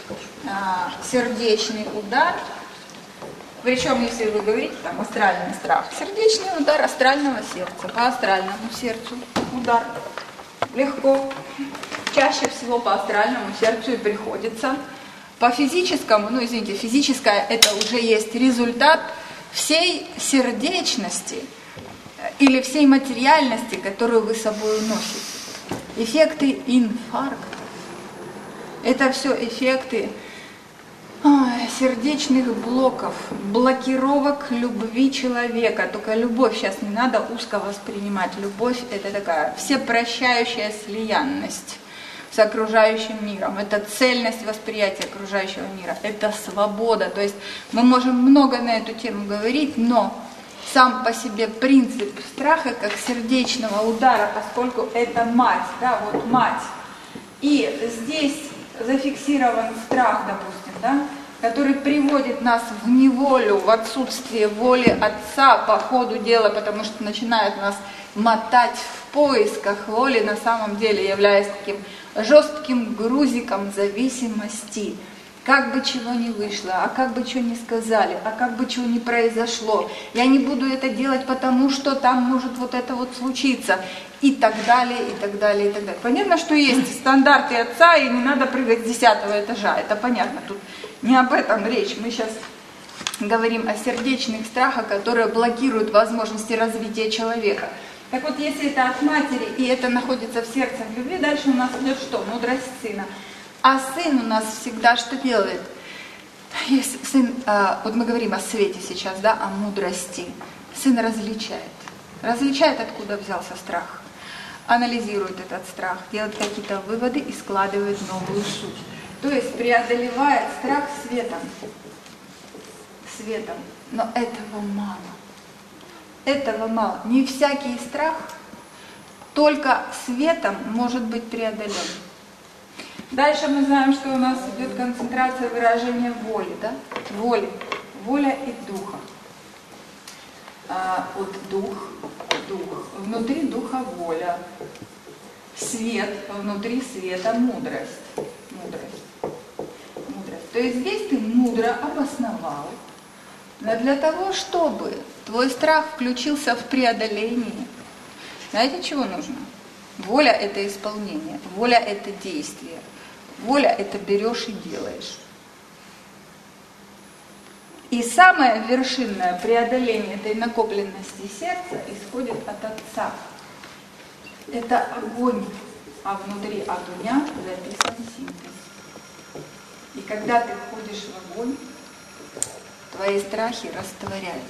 сердечный удар, причем, если вы говорите там астральный страх, сердечный удар астрального сердца, по астральному сердцу удар легко. Чаще всего по астральному сердцу и приходится. По физическому, извините, физическое это уже есть результат всей сердечности или всей материальности, которую вы с собой носите. Эффекты инфаркта. Это все эффекты сердечных блоков, блокировок любви человека. Только любовь сейчас не надо узко воспринимать. Любовь это такая всепрощающая слиянность с окружающим миром. Это цельность восприятия окружающего мира. Это свобода. То есть мы можем много на эту тему говорить, но сам по себе принцип страха как сердечного удара, поскольку это мать, да, вот мать. И здесь зафиксирован страх, допустим, да, который приводит нас в неволю, в отсутствие воли Отца по ходу дела, потому что начинает нас мотать поисках воли, на самом деле являюсь таким жестким грузиком зависимости. Как бы чего не вышло, а как бы чего не сказали, а как бы чего не произошло. Я не буду это делать, потому что там может вот это вот случиться. И так далее, и так далее, и так далее. Понятно, что есть стандарты отца, и не надо прыгать с 10-го этажа. Это понятно. Тут не об этом речь. Мы сейчас говорим о сердечных страхах, которые блокируют возможности развития человека. Так вот, если это от матери, и это находится в сердце в любви, дальше у нас идет что? Мудрость сына. А сын у нас всегда что делает? Если сын, вот мы говорим о свете сейчас, да, о мудрости. Сын различает. Различает, откуда взялся страх. Анализирует этот страх, делает какие-то выводы и складывает новую суть. То есть преодолевает страх светом. Светом. Но этого мало. Этого мало. Не всякий страх только светом может быть преодолен. Дальше мы знаем, что у нас идет концентрация выражения воли, да? Воли. Воля и духа. Вот дух. Внутри духа воля. Свет, внутри света мудрость. Мудрость. То есть здесь ты мудро обосновал. Но для того, чтобы твой страх включился в преодоление, знаете, чего нужно? Воля – это исполнение, воля – это действие, воля – это берешь и делаешь. И самое вершинное преодоление этой накопленности сердца исходит от Отца. Это огонь, а внутри огня записан синтез. И когда ты входишь в огонь, твои страхи растворяются.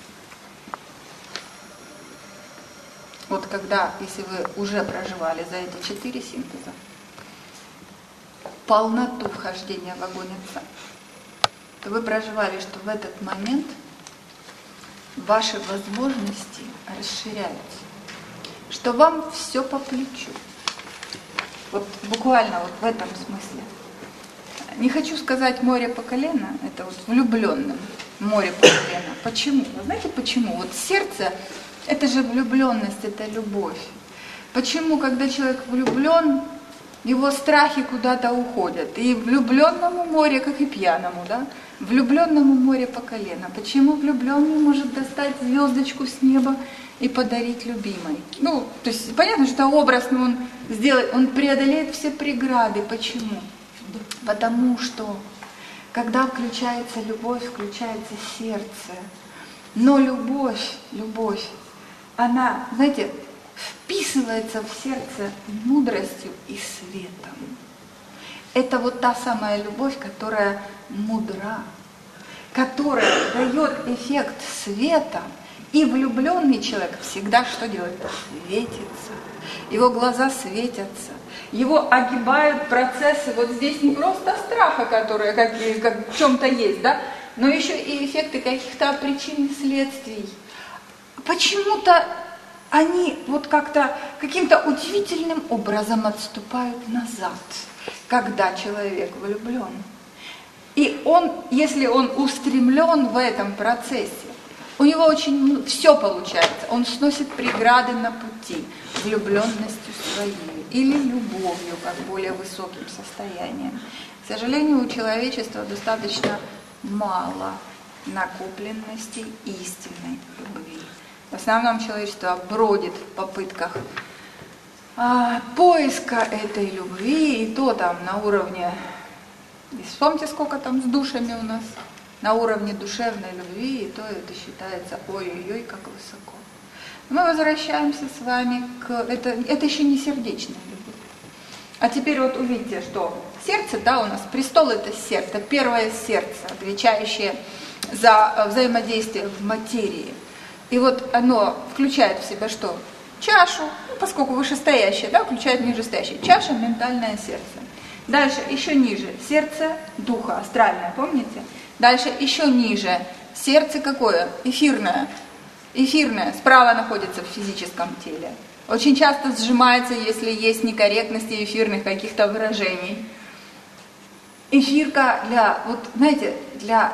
Вот когда, если вы уже проживали за эти 4 синтеза, полноту вхождения в огонь Отца, то вы проживали, что в этот момент ваши возможности расширяются, что вам все по плечу. Вот буквально вот в этом смысле. Не хочу сказать море по колено, это вот влюбленным море по колено. Почему? Вы знаете почему? Вот сердце – это же влюбленность, это любовь. Почему, когда человек влюблен, его страхи куда-то уходят? И влюбленному море, как и пьяному, да? Влюбленному море по колено. Почему влюбленный может достать звездочку с неба и подарить любимой? Ну, то есть понятно, что образно он сделает, он преодолеет все преграды. Почему? Потому что, когда включается любовь, включается сердце. Но любовь, она, знаете, вписывается в сердце мудростью и светом. Это вот та самая любовь, которая мудра, которая дает эффект света. И влюбленный человек всегда что делает? Светится. Его глаза светятся. Его огибают процессы, вот здесь не просто страха, которые как в чем-то есть, да, но еще и эффекты каких-то причин и следствий. Почему-то они вот как-то каким-то удивительным образом отступают назад, когда человек влюблен. И он, если он устремлен в этом процессе, у него очень все получается. Он сносит преграды на пути влюбленностью своей или любовью, как более высоким состоянием. К сожалению, у человечества достаточно мало накопленности истинной любви. В основном человечество бродит в попытках поиска этой любви, и то там на уровне, вспомните, сколько там с душами у нас, на уровне душевной любви, и то это считается ой-ой-ой, как высоко. Мы возвращаемся с вами к... Это еще не сердечная любовь. А теперь вот увидите, что сердце, да, у нас престол — это сердце, первое сердце, отвечающее за взаимодействие в материи. И вот оно включает в себя что? Чашу, поскольку вышестоящее, да, включает нижестоящее. Чаша — ментальное сердце. Дальше еще ниже сердце духа, астральное, помните? Дальше еще ниже сердце какое? Эфирное. Эфирное справа находится в физическом теле. Очень часто сжимается, если есть некорректности эфирных каких-то выражений. Эфирка для, вот знаете, для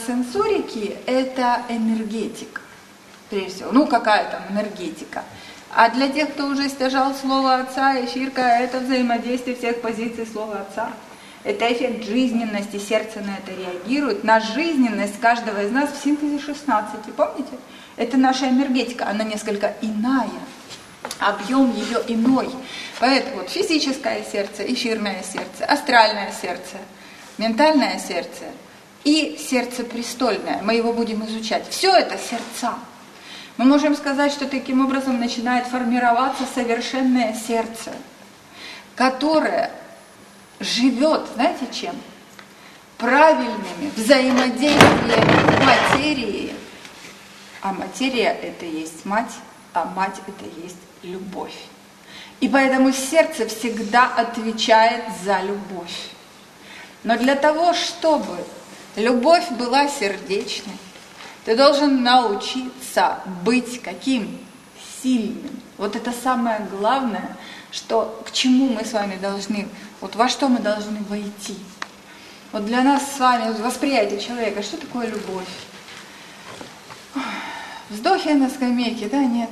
экстрасенсорики это энергетика. Прежде всего, ну какая там энергетика. А для тех, кто уже стяжал слово Отца, эфирка – это взаимодействие всех позиций слова Отца. Это эффект жизненности, сердце на это реагирует. На жизненность каждого из нас в синтезе 16, помните? Это наша энергетика, она несколько иная, объем ее иной. Поэтому вот физическое сердце, эфирное сердце, астральное сердце, ментальное сердце и сердце престольное. Мы его будем изучать. Все это сердца. Мы можем сказать, что таким образом начинает формироваться совершенное сердце, которое живет, знаете чем? Правильными взаимодействиями материи. А материя – это есть мать, а мать – это есть любовь. И поэтому сердце всегда отвечает за любовь. Но для того, чтобы любовь была сердечной, ты должен научиться быть каким? Сильным. Вот это самое главное, что, к чему мы с вами должны, вот во что мы должны войти. Вот для нас с вами восприятие человека, что такое любовь? Вздохи на скамейке, да, нет.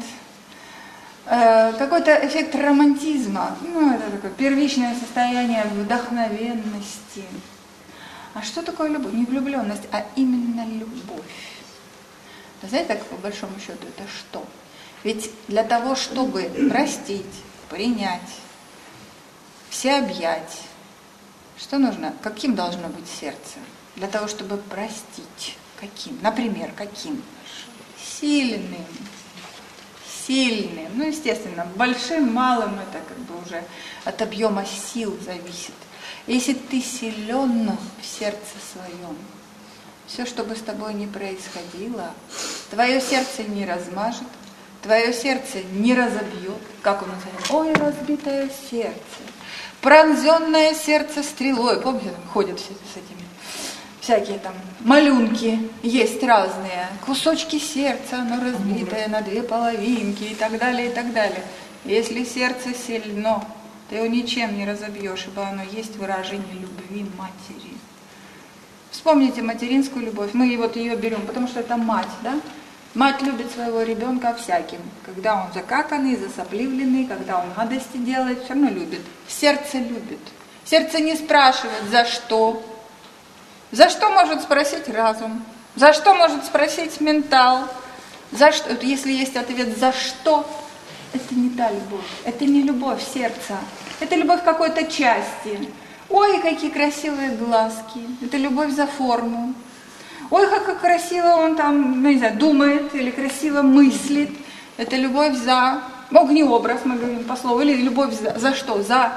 Какой-то эффект романтизма, ну, это такое первичное состояние вдохновенности. А что такое любовь? Не влюбленность, а именно любовь. Вы знаете, так по большому счету это что? Ведь для того, чтобы простить, принять, всеобъять, что нужно? Каким должно быть сердце? Для того, чтобы простить. Каким? Например, каким? Сильным. Сильным. Ну, естественно, большим, малым, это как бы уже от объема сил зависит. Если ты силен в сердце своем, все, что бы с тобой ни происходило, твое сердце не размажет, твое сердце не разобьет, как он называется, ой, разбитое сердце, пронзенное сердце стрелой. Помните, там ходят все с этими, всякие там малюнки, есть разные, кусочки сердца, оно разбитое на две половинки и так далее, и так далее. Если сердце сильно, ты его ничем не разобьешь, ибо оно есть выражение любви матери. Вспомните материнскую любовь, мы вот ее берем, потому что это мать, да? Мать любит своего ребенка всяким, когда он закаканный, засопливленный, когда он гадости делает, все равно любит. Сердце любит. Сердце не спрашивает, за что. За что может спросить разум? За что может спросить ментал? За что? Если есть ответ «за что», это не та любовь, это не любовь сердца, это любовь какой-то части. Ой, какие красивые глазки, это любовь за форму. Ой, как красиво он там, ну, не знаю, думает или красиво мыслит. Это любовь за огнеобраз, мы говорим по слову, или любовь за что? За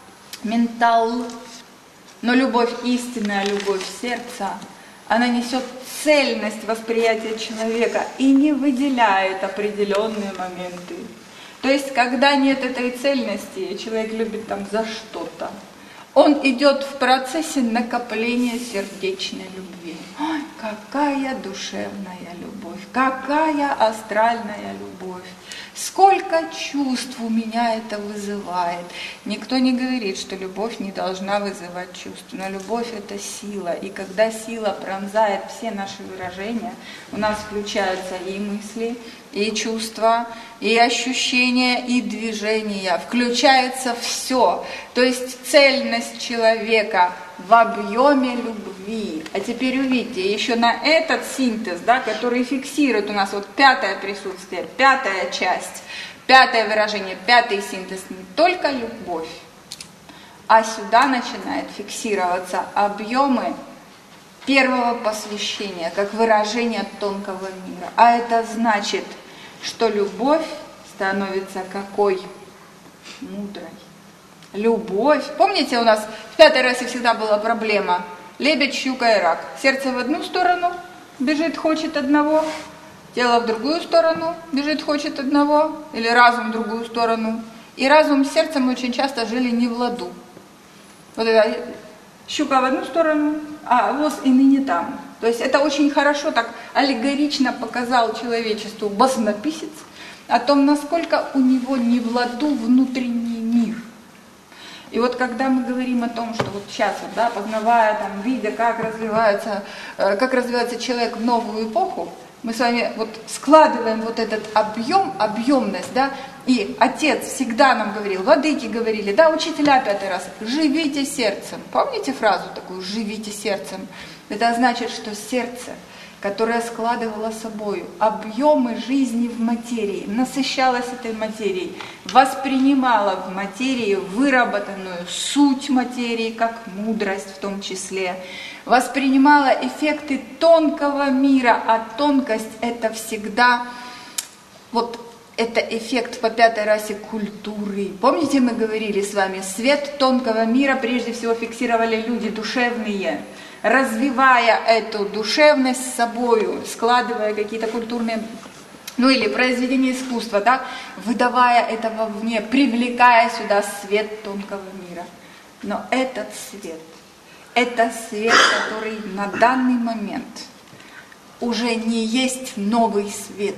ментал. Но любовь истинная, любовь сердца, она несет цельность восприятия человека и не выделяет определенные моменты. То есть, когда нет этой цельности, человек любит там за что-то, он идет в процессе накопления сердечной любви. Ой, какая душевная любовь, какая астральная любовь. Сколько чувств у меня это вызывает. Никто не говорит, что любовь не должна вызывать чувств. Но любовь – это сила. И когда сила пронзает все наши выражения, у нас включаются и мысли, и чувства, и ощущения, и движения. Включается все. То есть цельность человека в объеме любви. А теперь увидите, еще на этот синтез, да, который фиксирует у нас вот пятое присутствие, пятая часть, пятое выражение, пятый синтез, не только любовь, а сюда начинает фиксироваться объемы первого посвящения, как выражение тонкого мира. А это значит, что любовь становится какой? Мудрой. Любовь. Помните, у нас в пятой расе всегда была проблема. Лебедь, щука и рак. Сердце в одну сторону бежит, хочет одного. Тело в другую сторону бежит, хочет одного. Или разум в другую сторону. И разум с сердцем очень часто жили не в ладу. Вот это щука в одну сторону, а воз и ныне там. То есть это очень хорошо так аллегорично показал человечеству баснописец о том, насколько у него не в ладу внутренний мир. И вот когда мы говорим о том, что вот сейчас, вот, да, познавая, там, видя, как развивается человек в новую эпоху, Мы с вами вот складываем вот этот объем, объемность, да, и Отец всегда нам говорил, владыки говорили, да, учителя 5 раз, живите сердцем. Помните фразу такую, живите сердцем? Это значит, что сердце, которое складывало собою объемы жизни в материи, насыщалось этой материей, воспринимало в материи выработанную суть материи, как мудрость в том числе, воспринимала эффекты тонкого мира, а тонкость это всегда, вот это эффект по 5 расе культуры. Помните, мы говорили с вами, свет тонкого мира прежде всего фиксировали люди душевные, развивая эту душевность с собою, складывая какие-то культурные, ну или произведения искусства, да, выдавая это вовне, привлекая сюда свет тонкого мира. Но этот свет, это свет, который на данный момент уже не есть новый свет.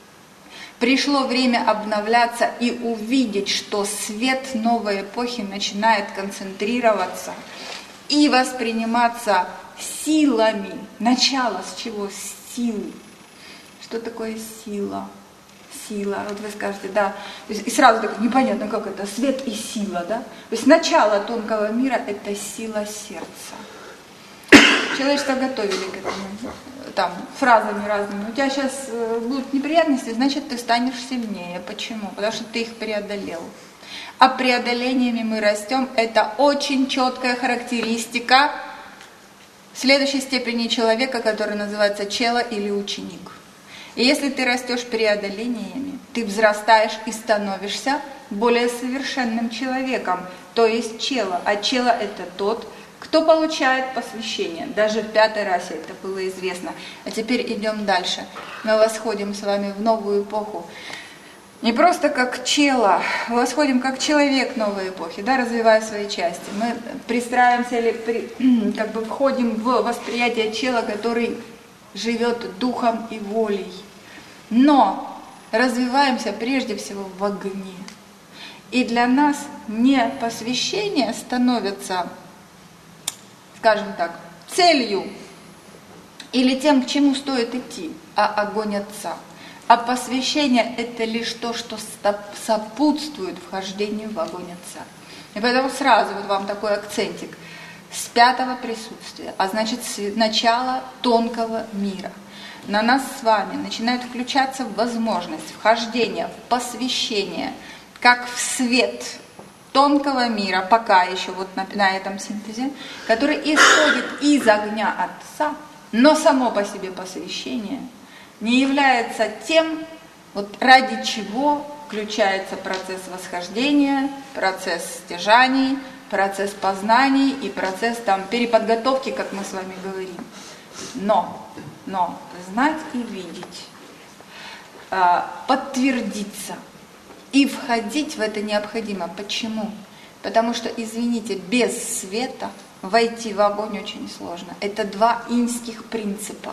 Пришло время обновляться и увидеть, что свет новой эпохи начинает концентрироваться и восприниматься силами. Начало с чего? С силы. Что такое сила? Сила. Вот вы скажете, да. То есть, и сразу так непонятно, как это, свет и сила, да? То есть начало тонкого мира – это сила сердца. Человечество готовили к этому, там, фразами разными. У тебя сейчас будут неприятности, значит, ты станешь сильнее. Почему? Потому что ты их преодолел. А преодолениями мы растем. Это очень четкая характеристика следующей степени человека, который называется чела или ученик. И если ты растешь преодолениями, ты взрастаешь и становишься более совершенным человеком, то есть чела. А чела это тот, кто получает посвящение. Даже в 5 расе это было известно. А теперь идем дальше. Мы восходим с вами в новую эпоху. Не просто как чела, восходим как человек новой эпохи, да, развивая свои части. Мы пристраиваемся или как бы входим в восприятие чела, который живет духом и волей. Но развиваемся прежде всего в огне. И для нас не посвящение становится, скажем так, целью или тем, к чему стоит идти, а огонь Отца. А посвящение – это лишь то, что сопутствует вхождению в огонь Отца. И поэтому сразу вот вам такой акцентик. С 5-го присутствия, а значит с начала тонкого мира, на нас с вами начинает включаться возможность вхождения в посвящение, как в свет тонкого мира, пока еще вот на этом синтезе, который исходит из огня Отца, но само по себе посвящение не является тем, вот ради чего включается процесс восхождения, процесс стяжаний, процесс познаний и процесс там, переподготовки, как мы с вами говорим. Но знать и видеть, подтвердиться и входить в это необходимо. Почему? Потому что, извините, без света войти в огонь очень сложно. Это 2 янских принципа.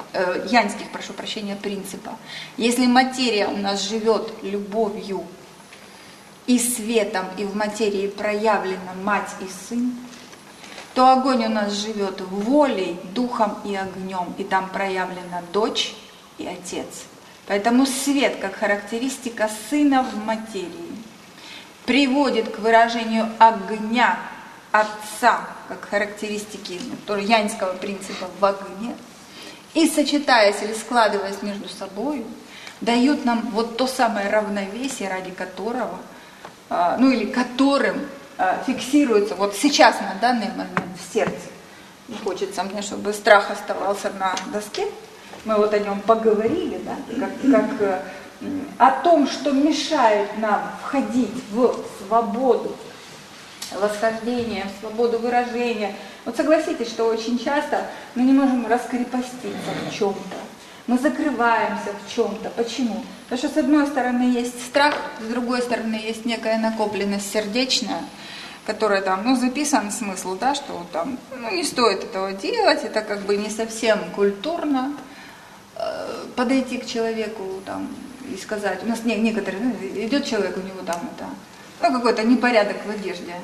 Если материя у нас живет любовью и светом, и в материи проявлена мать и сын, то огонь у нас живет волей, духом и огнем, и там проявлена дочь и отец. Поэтому свет, как характеристика сына в материи, приводит к выражению огня Отца, как характеристики янского принципа в огне, и сочетаясь или складываясь между собой, дают нам вот то самое равновесие, ради которого, или которым фиксируется вот сейчас, на данный момент, в сердце. Не хочется мне, чтобы страх оставался на доске. Мы вот о нем поговорили, да, как о том, что мешает нам входить в свободу восхождения, в свободу выражения. Вот согласитесь, что очень часто мы не можем раскрепоститься в чем-то. Мы закрываемся в чем-то. Почему? Потому что с одной стороны есть страх, с другой стороны есть некая накопленность сердечная, которая там, записан смысл, да, что там, не стоит этого делать, это как бы не совсем культурно подойти к человеку там и сказать. У нас некоторые, идет человек, у него там это, какой-то непорядок в одежде.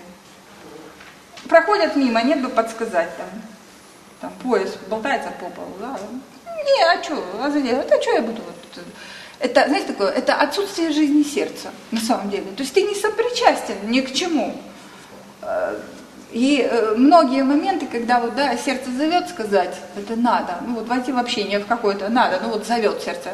Проходят мимо, нет бы подсказать там пояс болтается по полу, да, Не, а что? Это что я буду? Это, знаете, такое, это отсутствие жизни сердца, на самом деле. То есть ты не сопричастен ни к чему. И многие моменты, когда вот, да, сердце зовет сказать, это надо, ну вот войти в общение в какое-то надо, ну вот зовет сердце.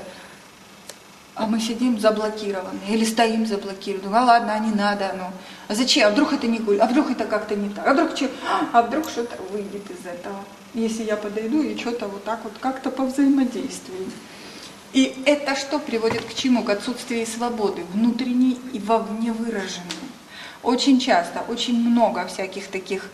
А мы сидим заблокированы или стоим заблокированными. А ладно, не надо, ну. А зачем? А вдруг это не гуль? А вдруг это как-то не так? А вдруг что-то выйдет из этого? Если я подойду и что-то вот так вот как-то повзаимодействую. И это что приводит к чему? К отсутствию свободы, внутренней и вовне выраженной. Очень часто, очень много всяких таких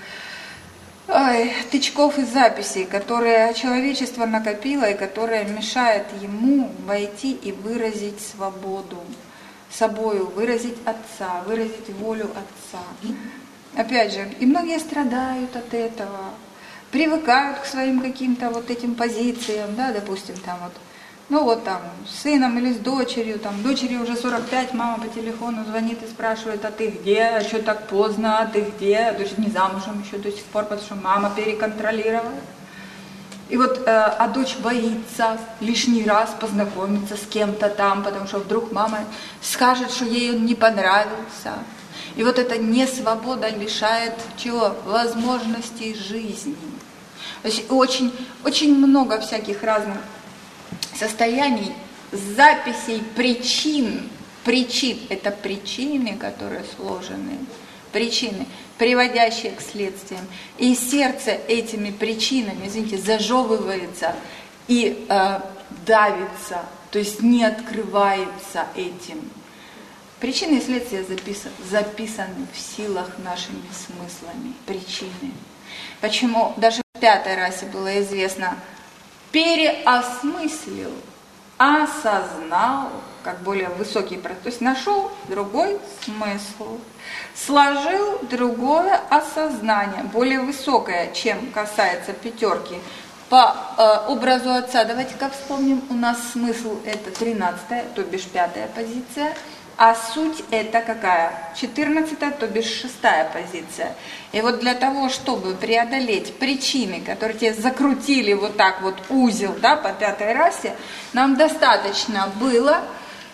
тычков и записей, которые человечество накопило и которые мешают ему войти и выразить свободу собою, выразить Отца, выразить волю Отца. Опять же, и многие страдают от этого, привыкают к своим каким-то вот этим позициям, да, допустим, там вот, ну вот там, с сыном или с дочерью, там, дочери уже 45, мама по телефону звонит и спрашивает, а ты где, а что так поздно, а ты где, дочь не замужем еще до сих пор, потому что мама переконтролировала. И вот, а дочь боится лишний раз познакомиться с кем-то там, потому что вдруг мама скажет, что ей он не понравился. И вот эта несвобода лишает чего? Возможностей жизни. То есть очень, очень много всяких разных состояний, записей, причин. Это причины, которые сложены, причины, приводящие к следствиям. И сердце этими причинами, извините, зажевывается и давится, то есть не открывается этим. Причины и следствия записаны в силах нашими смыслами, причины. Почему даже в 5-й расе было известно, переосмыслил, осознал, как более высокий процесс, то есть нашел другой смысл, сложил другое осознание, более высокое, чем касается 5, по образу Отца. Давайте-ка вспомним, у нас смысл это 13-я, то бишь 5-я позиция, а суть это какая? 14-я, то бишь 6-я позиция. И вот для того, чтобы преодолеть причины, которые тебе закрутили вот так вот узел, да, по 5-й расе, нам достаточно было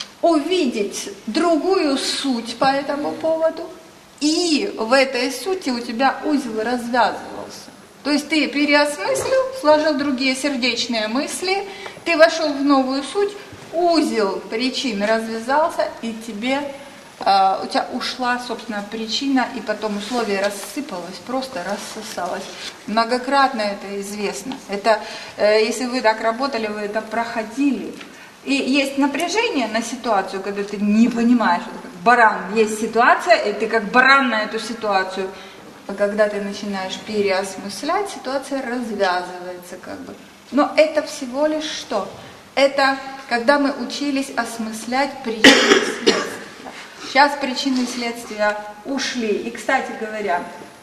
увидеть другую суть по этому поводу, и в этой сути у тебя узел развязывался. То есть ты переосмыслил, сложил другие сердечные мысли, ты вошел в новую суть, узел причин развязался, и тебе, у тебя ушла, собственно, причина, и потом условие рассыпалось, просто рассосалось. Многократно это известно. Это, если вы так работали, вы это проходили. И есть напряжение на ситуацию, когда ты не понимаешь, это как баран. Есть ситуация, и ты как баран на эту ситуацию. А когда ты начинаешь переосмыслять, ситуация развязывается как бы. Но это всего лишь что? Это когда мы учились осмыслять причины и следствия. Сейчас причины и следствия ушли. И, кстати говоря,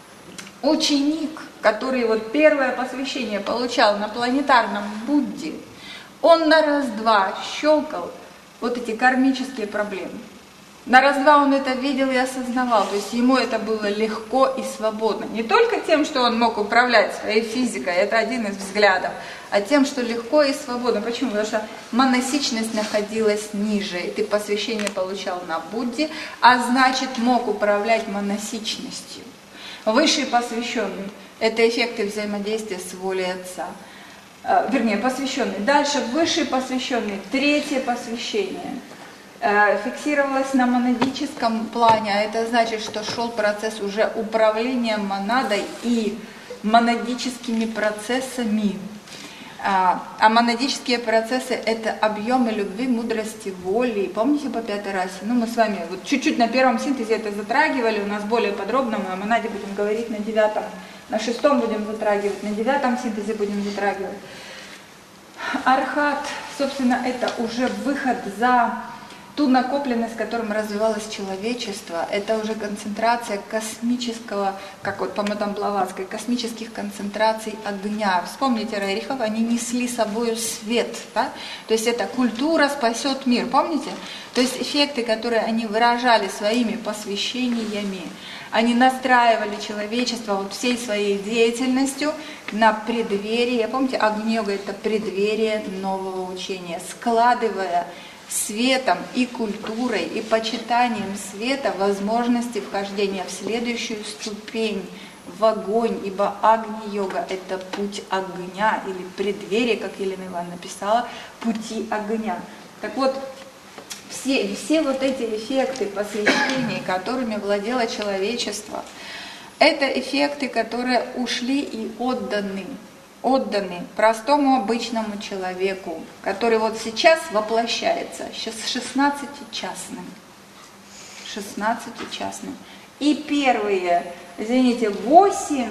ученик, который вот первое посвящение получал на планетарном Будде, он на раз-два щелкал вот эти кармические проблемы. На раз-два он это видел и осознавал, то есть ему это было легко и свободно. Не только тем, что он мог управлять своей физикой, это один из взглядов, а тем, что легко и свободно. Почему? Потому что монасичность находилась ниже, и ты посвящение получал на Будде, а значит мог управлять монасичностью. Высший посвященный – это эффекты взаимодействия с волей Отца. Вернее, посвященный. Дальше высший посвященный, 3-е посвящение – фиксировалось на монадическом плане, а это значит, что шел процесс уже управления монадой и монадическими процессами. А монадические процессы – это объемы любви, мудрости, воли. Помните по 5-й расе? Ну, мы с вами вот чуть-чуть на первом синтезе это затрагивали, у нас более подробно, мы о монаде будем говорить на 9-м, на 6-м будем затрагивать, на 9-м синтезе будем затрагивать. Архат, собственно, это уже выход за ту накопленность, с которым развивалось человечество, это уже концентрация космического, как вот по мадам Блаватской, космических концентраций огня. Вспомните Рерихов, они несли с собой свет, да? То есть это культура спасет мир, помните? То есть эффекты, которые они выражали своими посвящениями, они настраивали человечество вот всей своей деятельностью на преддверие, помните, Агни-йога это преддверие нового учения, складывая светом и культурой, и почитанием света возможности вхождения в следующую ступень, в огонь, ибо Агни-йога – это путь огня, или преддверие, как Елена Ивановна написала, пути огня. Так вот, все вот эти эффекты посвящений, которыми владело человечество, это эффекты, которые ушли и отданы простому обычному человеку, который вот сейчас воплощается, сейчас 16 частным. И первые, 8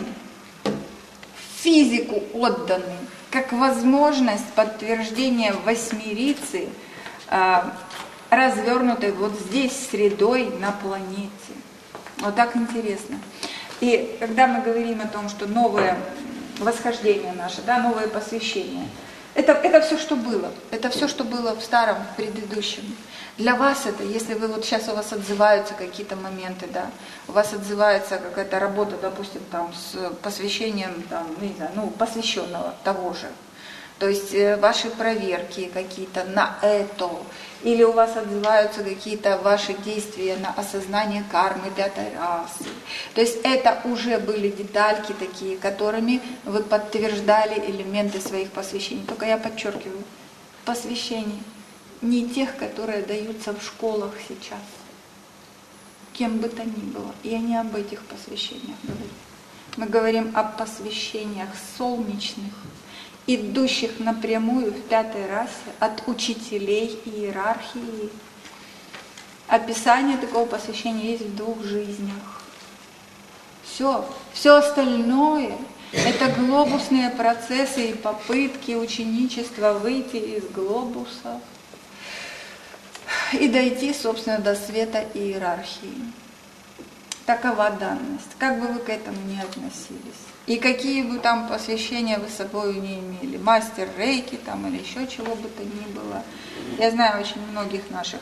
физику отданы, как возможность подтверждения восьмерицы, развернутой вот здесь средой на планете. Вот так интересно. И когда мы говорим о том, что новое восхождение наше, да, новое посвящение, это все, что было. Это все, что было в старом, в предыдущем. Для вас это, если вы вот сейчас у вас отзываются какие-то моменты, да, у вас отзывается какая-то работа, допустим, там, с посвящением, там, не знаю, посвященного того же. То есть ваши проверки какие-то на это, или у вас отзываются какие-то ваши действия на осознание кармы 5-й расы. То есть это уже были детальки такие, которыми вы подтверждали элементы своих посвящений. Только я подчеркиваю, посвящений не тех, которые даются в школах сейчас, кем бы то ни было. Я не об этих посвящениях говорю. Мы говорим о посвящениях солнечных, идущих напрямую в 5-й расе от учителей иерархии. Описание такого посвящения есть в 2 жизнях. Все остальное – это глобусные процессы и попытки ученичества выйти из глобуса и дойти, собственно, до света иерархии. Такова данность, как бы вы к этому ни относились. И какие бы там посвящения вы с собой не имели, мастер рейки там или еще чего бы то ни было. Я знаю очень многих наших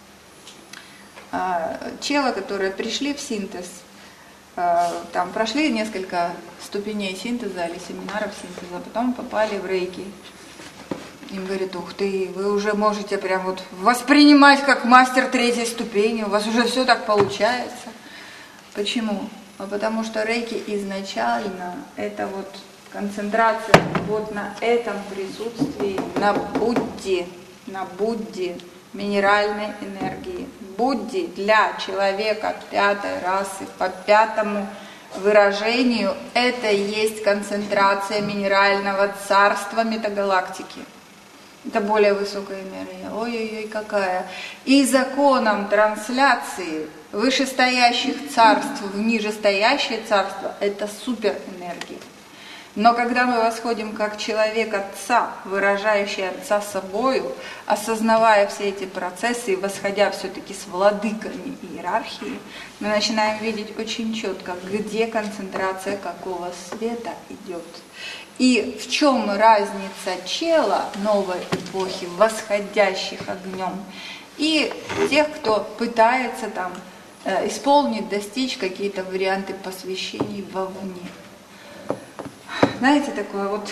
челов, которые пришли в синтез, там прошли несколько ступеней синтеза или семинаров синтеза, а потом попали в рейки. Им говорят: ух ты, вы уже можете прям вот воспринимать как мастер 3-й ступени, у вас уже все так получается. Почему? Потому что рейки изначально это вот концентрация вот на этом присутствии, на Будде, минеральной энергии. Будде для человека 5-й расы по 5-му выражению это есть концентрация минерального царства метагалактики. Это более высокая энергия. Ой-ой-ой, какая. И законом трансляции вышестоящих царств в нижестоящее царство – это суперэнергия. Но когда мы восходим как человек Отца, выражающий Отца собою, осознавая все эти процессы и восходя все-таки с владыками иерархии, мы начинаем видеть очень четко, где концентрация какого света идет. И в чем разница чела новой эпохи, восходящих огнем, и тех, кто пытается там исполнить, достичь какие-то варианты посвящений вовне. Знаете, такое вот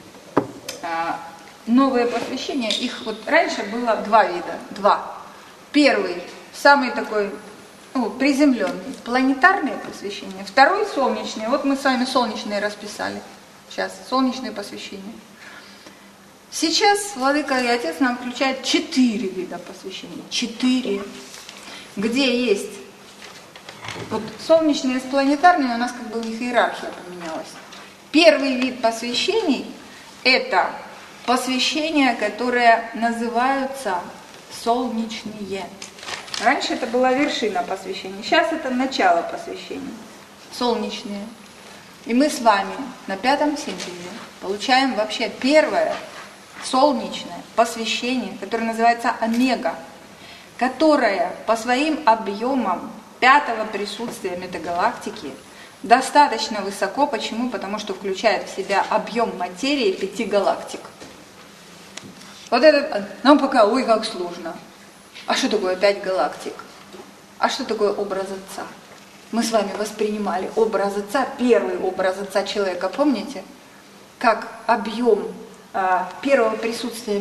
новые посвящения, их вот раньше было 2 вида. Первый, самый такой приземленный, планетарные посвящения. Второй солнечные. Вот мы с вами солнечные расписали. Сейчас солнечные посвящения. Сейчас Владыка и Отец нам включает 4 вида посвящений. 4. Где есть вот солнечные с планетарными, у нас как бы у них иерархия поменялась. Первый вид посвящений – это посвящения, которые называются солнечные. Раньше это была вершина посвящения, сейчас это начало посвящения. Солнечные. И мы с вами на 5-м синтезе получаем вообще первое солнечное посвящение, которое называется омега. которая по своим объемам пятого присутствия метагалактики достаточно высоко. Почему? Потому что включает в себя объем материи 5 галактик. Вот это нам пока, ой, как сложно. А что такое 5 галактик? А что такое образ Отца? Мы с вами воспринимали образ Отца, первый образ Отца человека, помните? Как объем первого присутствия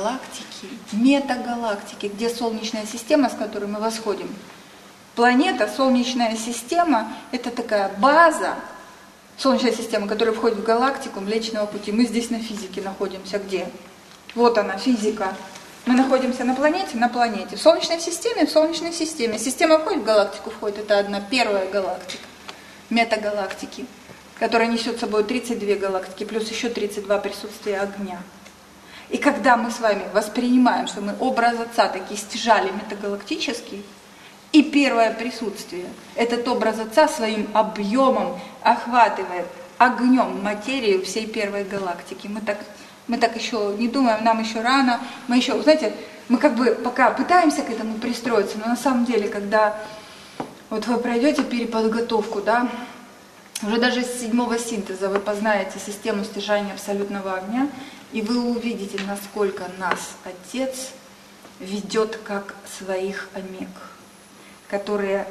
метагалактики, где Солнечная система, с которой мы восходим. Планета, Солнечная система, это такая база, Солнечная система, которая входит в галактику Млечного Пути. Мы здесь на физике находимся где? Вот она, физика. Мы находимся на планете. В Солнечной системе, Система входит в галактику, это одна первая галактика, метагалактики, которая несет с собой 32 галактики, плюс еще 32 присутствия огня. И когда мы с вами воспринимаем, что мы образ Отца такие стяжали метагалактический, и первое присутствие, этот образ Отца своим объемом охватывает огнем материю всей первой галактики. Мы так еще не думаем, нам еще рано, мы еще, знаете, мы как бы пока пытаемся к этому пристроиться, но на самом деле, когда вот вы пройдете переподготовку, да, уже даже с 7-го синтеза вы познаете систему стяжания абсолютного огня, и вы увидите, насколько нас Отец ведет как своих омег, которые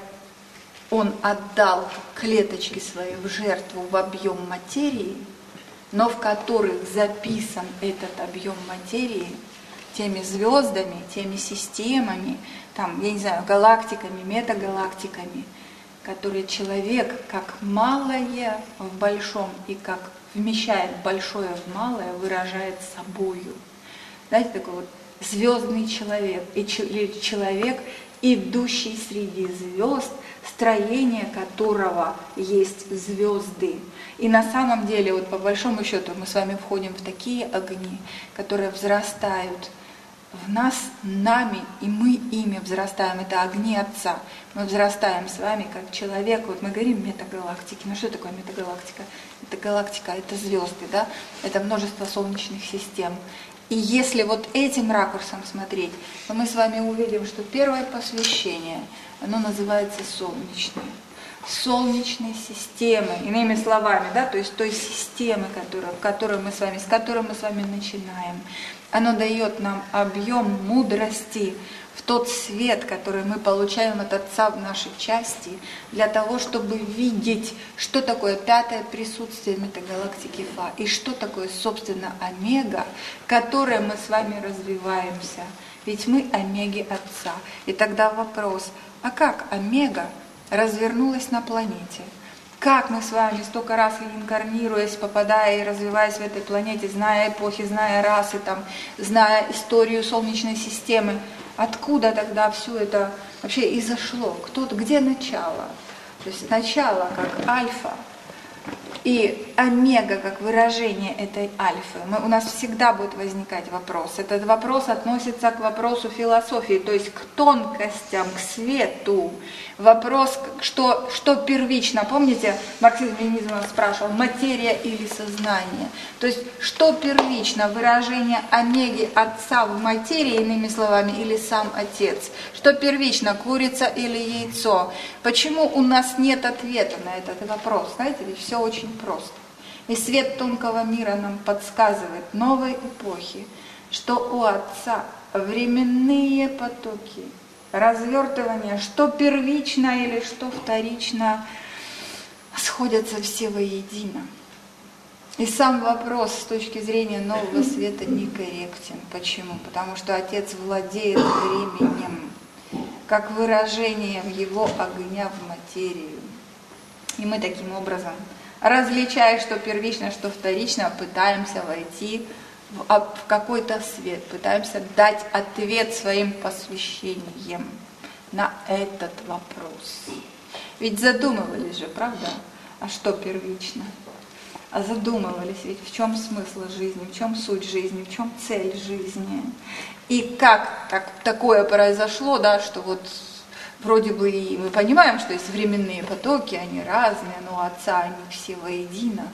Он отдал клеточки свои в жертву в объем материи, но в которых записан этот объем материи теми звездами, теми системами, там, я не знаю, галактиками, метагалактиками, которые человек как малое в большом и как вмещает большое в малое, выражает собою. Знаете, такой вот звездный человек, или человек, идущий среди звезд, строение которого есть звезды. И на самом деле, вот по большому счету, мы с вами входим в такие огни, которые взрастают в нас, нами, и мы ими взрастаем. Это огни Отца. Мы взрастаем с вами как человек. Вот мы говорим метагалактики. Ну что такое метагалактика? Метагалактика — это звезды, да? Это множество солнечных систем. И если вот этим ракурсом смотреть, то мы с вами увидим, что первое посвящение, оно называется солнечной системой, иными словами, да, то есть той системы, с которой мы с вами начинаем. Оно дает нам объем мудрости в тот свет, который мы получаем от Отца в нашей части, для того, чтобы видеть, что такое пятое присутствие метагалактики Фа, и что такое, собственно, омега, которой мы с вами развиваемся. Ведь мы омеги Отца. И тогда вопрос, а как омега развернулась на планете? Как мы с вами столько раз инкарнируясь, попадая и развиваясь в этой планете, зная эпохи, зная расы, там, зная историю Солнечной системы, откуда тогда все это вообще изошло? Где начало? То есть начало как альфа и омега как выражение этой альфы. У нас всегда будет возникать вопрос. Этот вопрос относится к вопросу философии, то есть к тонкостям, к свету. Вопрос, что первично. Помните, марксизм-ленинизм спрашивал, материя или сознание? То есть, что первично, выражение омеги Отца в материи, иными словами, или сам Отец? Что первично, курица или яйцо? Почему у нас нет ответа на этот вопрос? Знаете, ведь все очень просто. И свет тонкого мира нам подсказывает новой эпохи, что у Отца временные потоки, развертывания, что первично или что вторично, сходятся все воедино. И сам вопрос с точки зрения нового света некорректен. Почему? Потому что Отец владеет временем, как выражением Его огня в материю. И мы таким образом, различая, что первично, что вторично, пытаемся войти в какой-то свет, пытаемся дать ответ своим посвящением на этот вопрос. Ведь задумывались же, правда? А что первично? А задумывались ведь, в чем смысл жизни, в чем суть жизни, в чем цель жизни. И как такое произошло, да, что вот вроде бы и мы понимаем, что есть временные потоки, они разные, но у Отца они все воедино.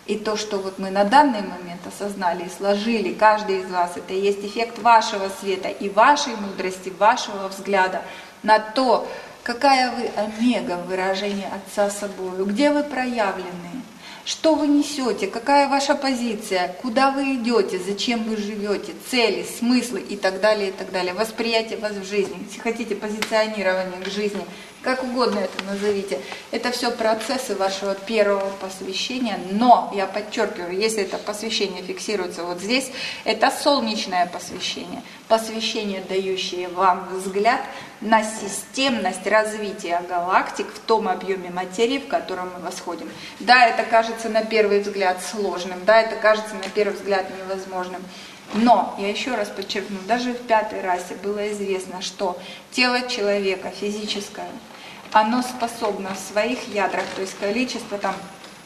И то, что вот мы на данный момент осознали и сложили, каждый из вас, это и есть эффект вашего света и вашей мудрости, вашего взгляда на то, какая вы омега в выражении Отца собою, где вы проявлены, что вы несете, какая ваша позиция, куда вы идете, зачем вы живете, цели, смыслы и так далее, и так далее. Восприятие вас в жизни, если хотите, позиционирование к жизни, как угодно это назовите. Это все процессы вашего первого посвящения, но, я подчеркиваю, если это посвящение фиксируется вот здесь, это солнечное посвящение, дающее вам взгляд на системность развития галактик в том объеме материи, в котором мы восходим. Да, это кажется на первый взгляд сложным, да, это кажется на первый взгляд невозможным. Но, я еще раз подчеркну, даже в 5-й расе было известно, что тело человека физическое, оно способно в своих ядрах, то есть количество там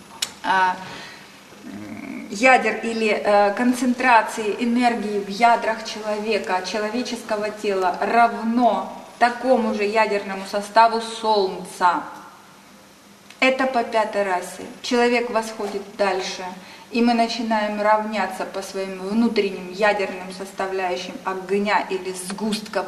ядер или концентрации энергии в ядрах человека, человеческого тела равно такому же ядерному составу Солнца. Это по 5-й расе. Человек восходит дальше, и мы начинаем равняться по своим внутренним ядерным составляющим огня или сгустка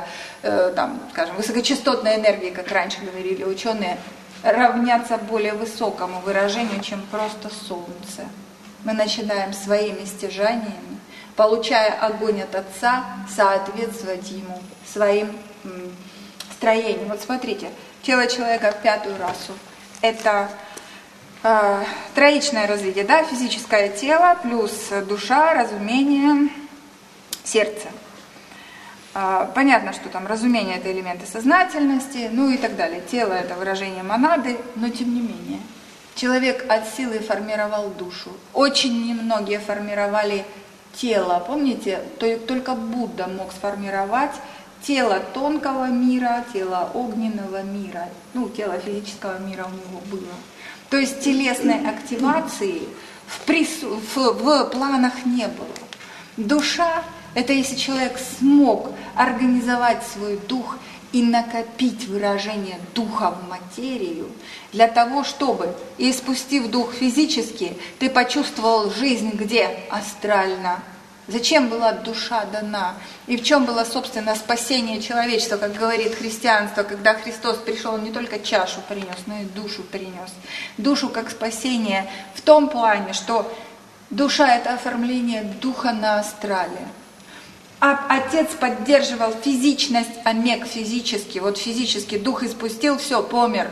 высокочастотной энергии, как раньше говорили ученые, равняться более высокому выражению, чем просто Солнце. Мы начинаем своими стяжаниями, получая огонь от Отца, соответствовать ему своим строением. Вот смотрите, тело человека в 5-ю расу – это троичное развитие, да, физическое тело плюс душа, разумение, сердце. Понятно, что там разумение – это элементы сознательности, ну и так далее. Тело – это выражение монады, но тем не менее. Человек от силы формировал душу. Очень немногие формировали тело. Помните, только Будда мог сформировать тело тонкого мира, тело огненного мира. Ну, тело физического мира у него было. То есть телесной активации в планах не было. Душа – это если человек смог организовать свой дух и накопить выражение духа в материю, для того, чтобы, испустив дух физически, ты почувствовал жизнь где? Астрально. Зачем была душа дана? И в чем было, собственно, спасение человечества, как говорит христианство, когда Христос пришел, он не только чашу принес, но и душу принес. Душу как спасение в том плане, что душа – это оформление духа на астрале. А Отец поддерживал физичность омег физически. Вот физически дух испустил, все, помер.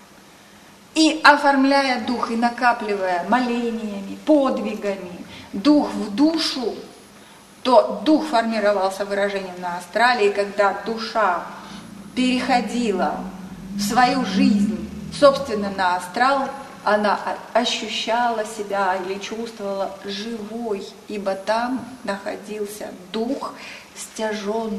И оформляя дух, и накапливая молениями, подвигами дух в душу, то дух формировался выражением на астрале, и когда душа переходила в свою жизнь, собственно, на астрал, она ощущала себя или чувствовала живой, ибо там находился дух стяженный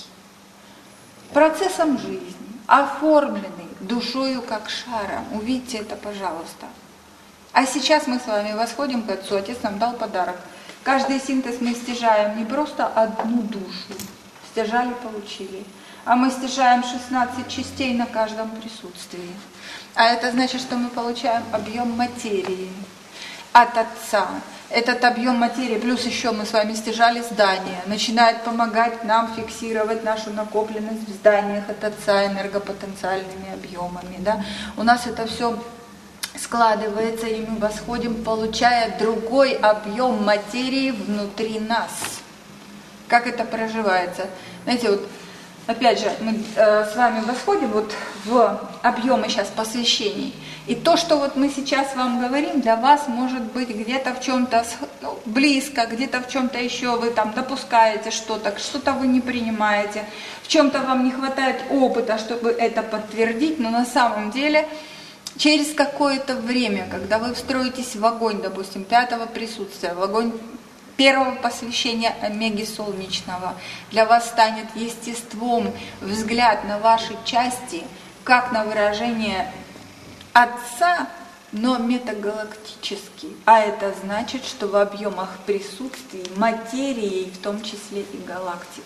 процессом жизни, оформленный душою как шаром. Увидьте это, пожалуйста. А сейчас мы с вами восходим к Отцу. Отец нам дал подарок. Каждый синтез мы стяжаем не просто одну душу, стяжали, получили, а мы стяжаем 16 частей на каждом присутствии. А это значит, что мы получаем объем материи от Отца. Этот объем материи, плюс еще мы с вами стяжали здание, начинает помогать нам фиксировать нашу накопленность в зданиях от Отца энергопотенциальными объемами. Да? У нас это все складывается, и мы восходим, получая другой объем материи внутри нас. Как это проживается? Знаете, вот опять же, мы с вами восходим вот в объемы сейчас посвящений. И то, что вот мы сейчас вам говорим, для вас может быть где-то в чем-то близко, где-то в чем-то еще вы там допускаете что-то, что-то вы не принимаете, в чем-то вам не хватает опыта, чтобы это подтвердить, но на самом деле через какое-то время, когда вы встроитесь в огонь, допустим, 5-го присутствия, в огонь первого посвящения омеги солнечного, для вас станет естеством взгляд на ваши части, как на выражение Отца, но метагалактический. А это значит, что в объемах присутствия материи, в том числе и галактик.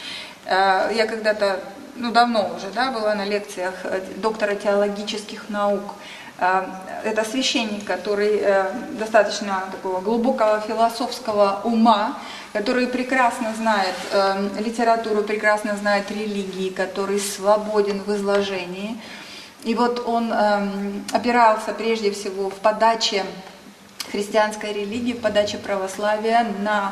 Я когда-то, давно уже, была на лекциях доктора теологических наук Это священник, который достаточно такого глубокого философского ума, который прекрасно знает литературу, прекрасно знает религии, который свободен в изложении. И вот он опирался прежде всего в подаче христианской религии, в подаче православия на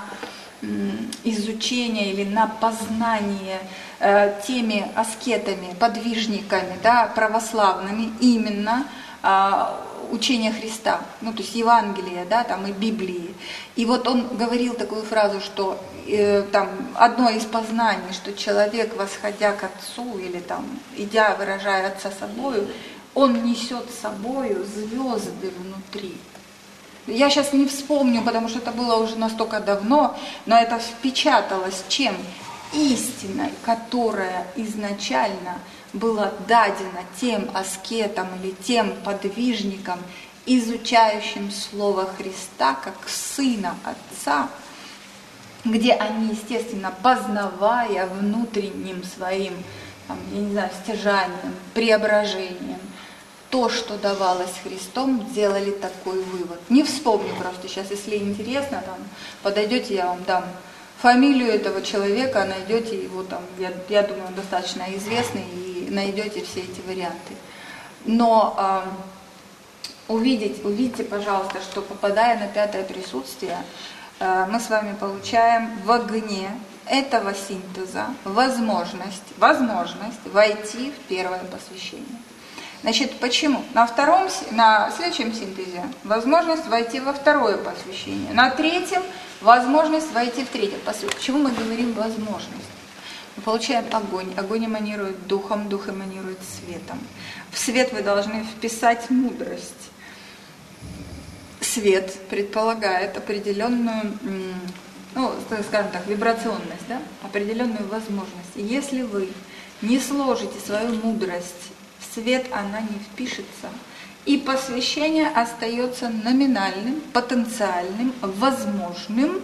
изучение или на познание теми аскетами, подвижниками, да, православными именно учения Христа, ну то есть Евангелия, да, там и Библии. И вот он говорил такую фразу, что там одно из познаний, что человек, восходя к Отцу или там идя, выражая Отца собою, он несет с собою звезды внутри. Я сейчас не вспомню, потому что это было уже настолько давно, но это впечаталось чем? Истиной, которая изначально была дадена тем аскетам или тем подвижникам, изучающим Слово Христа как Сына Отца, где они, естественно, познавая внутренним своим, там, я не знаю, стяжанием, преображением, то, что давалось Христом, делали такой вывод. Не вспомню просто сейчас, если интересно, там, подойдете, я вам дам фамилию этого человека, найдете его там, я думаю, он достаточно известный, и найдете все эти варианты. Но увидите, пожалуйста, что попадая на пятое присутствие, мы с вами получаем в огне этого синтеза возможность войти в первое посвящение. Значит, почему? На следующем синтезе возможность войти во второе посвящение. На третьем возможность войти в третье посвящение. Почему мы говорим возможность? Мы получаем огонь. Огонь эманирует духом, дух эманирует светом. В свет вы должны вписать мудрость. Свет предполагает определенную, ну, скажем так, вибрационность, да? Определенную возможность. И если вы не сложите свою мудрость в свет, она не впишется. И посвящение остается номинальным, потенциальным, возможным.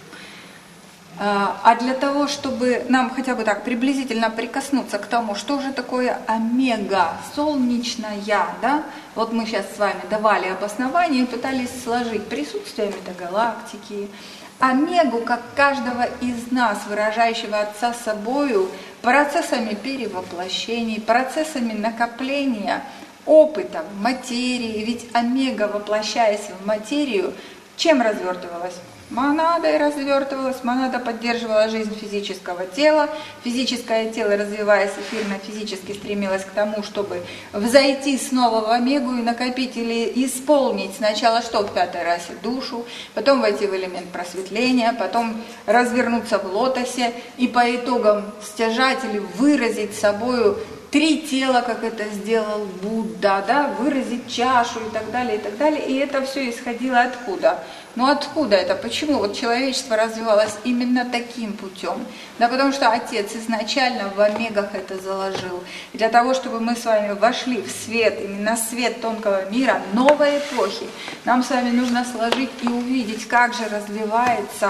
А для того, чтобы нам хотя бы так приблизительно прикоснуться к тому, что же такое омега, солнечная, да? Вот мы сейчас с вами давали обоснование и пытались сложить присутствие метагалактики, омегу, как каждого из нас, выражающего Отца собою, процессами перевоплощений, процессами накопления опыта в материи. Ведь омега, воплощаясь в материю, чем развертывалась? Монадой развертывалась, монада поддерживала жизнь физического тела, физическое тело, развиваясь эфирно-физически, стремилось к тому, чтобы взойти снова в омегу и накопить или исполнить сначала что в пятой расе? Душу, потом войти в элемент просветления, потом развернуться в лотосе и по итогам стяжать или выразить собою три тела, как это сделал Будда, да, выразить чашу и так далее, и так далее. И это все исходило откуда? Ну откуда это? Почему вот человечество развивалось именно таким путем? Да потому что Отец изначально в омегах это заложил. И для того, чтобы мы с вами вошли в свет, именно свет тонкого мира, новой эпохи, нам с вами нужно сложить и увидеть, как же развивается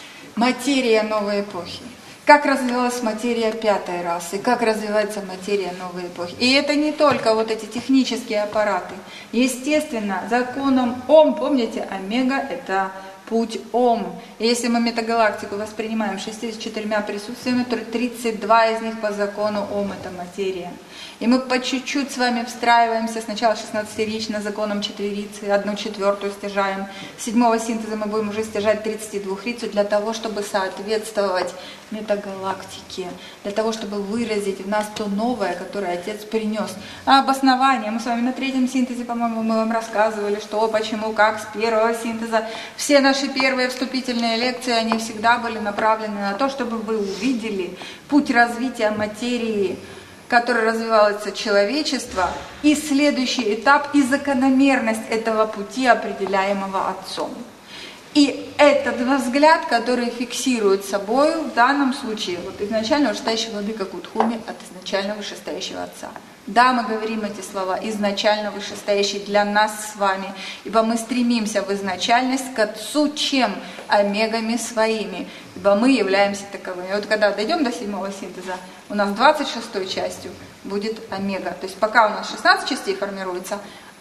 материя новой эпохи. Как развивалась материя пятой расы, как развивается материя новой эпохи. И это не только вот эти технические аппараты. Естественно, законом Ом, помните, омега – это путь Ом. И если мы метагалактику воспринимаем 64 присутствиями, то 32 из них по закону Ом – это материя. И мы по чуть-чуть с вами встраиваемся, сначала 16-рично законом 4-рицы, 1/4 стяжаем. С 7-го синтеза мы будем уже стяжать 32-рицу для того, чтобы соответствовать метагалактике, для того, чтобы выразить в нас то новое, которое Отец принес. А обоснование, мы с вами на 3-м синтезе, по-моему, мы вам рассказывали, что, почему, как, с 1-го синтеза. Все наши первые вступительные лекции, они всегда были направлены на то, чтобы вы увидели путь развития материи, которой развивалось человечество, и следующий этап, и закономерность этого пути, определяемого Отцом. И этот взгляд, который фиксирует собой в данном случае вот изначально вышестоящий владыка Кутхуми от изначально вышестоящего Отца. Да, мы говорим эти слова, изначально вышестоящий для нас с вами, ибо мы стремимся в изначальность к Отцу, чем омегами своими, ибо мы являемся таковыми. И вот когда дойдем до 7-го синтеза, у нас 26-й частью будет омега. То есть пока у нас 16 частей формируется,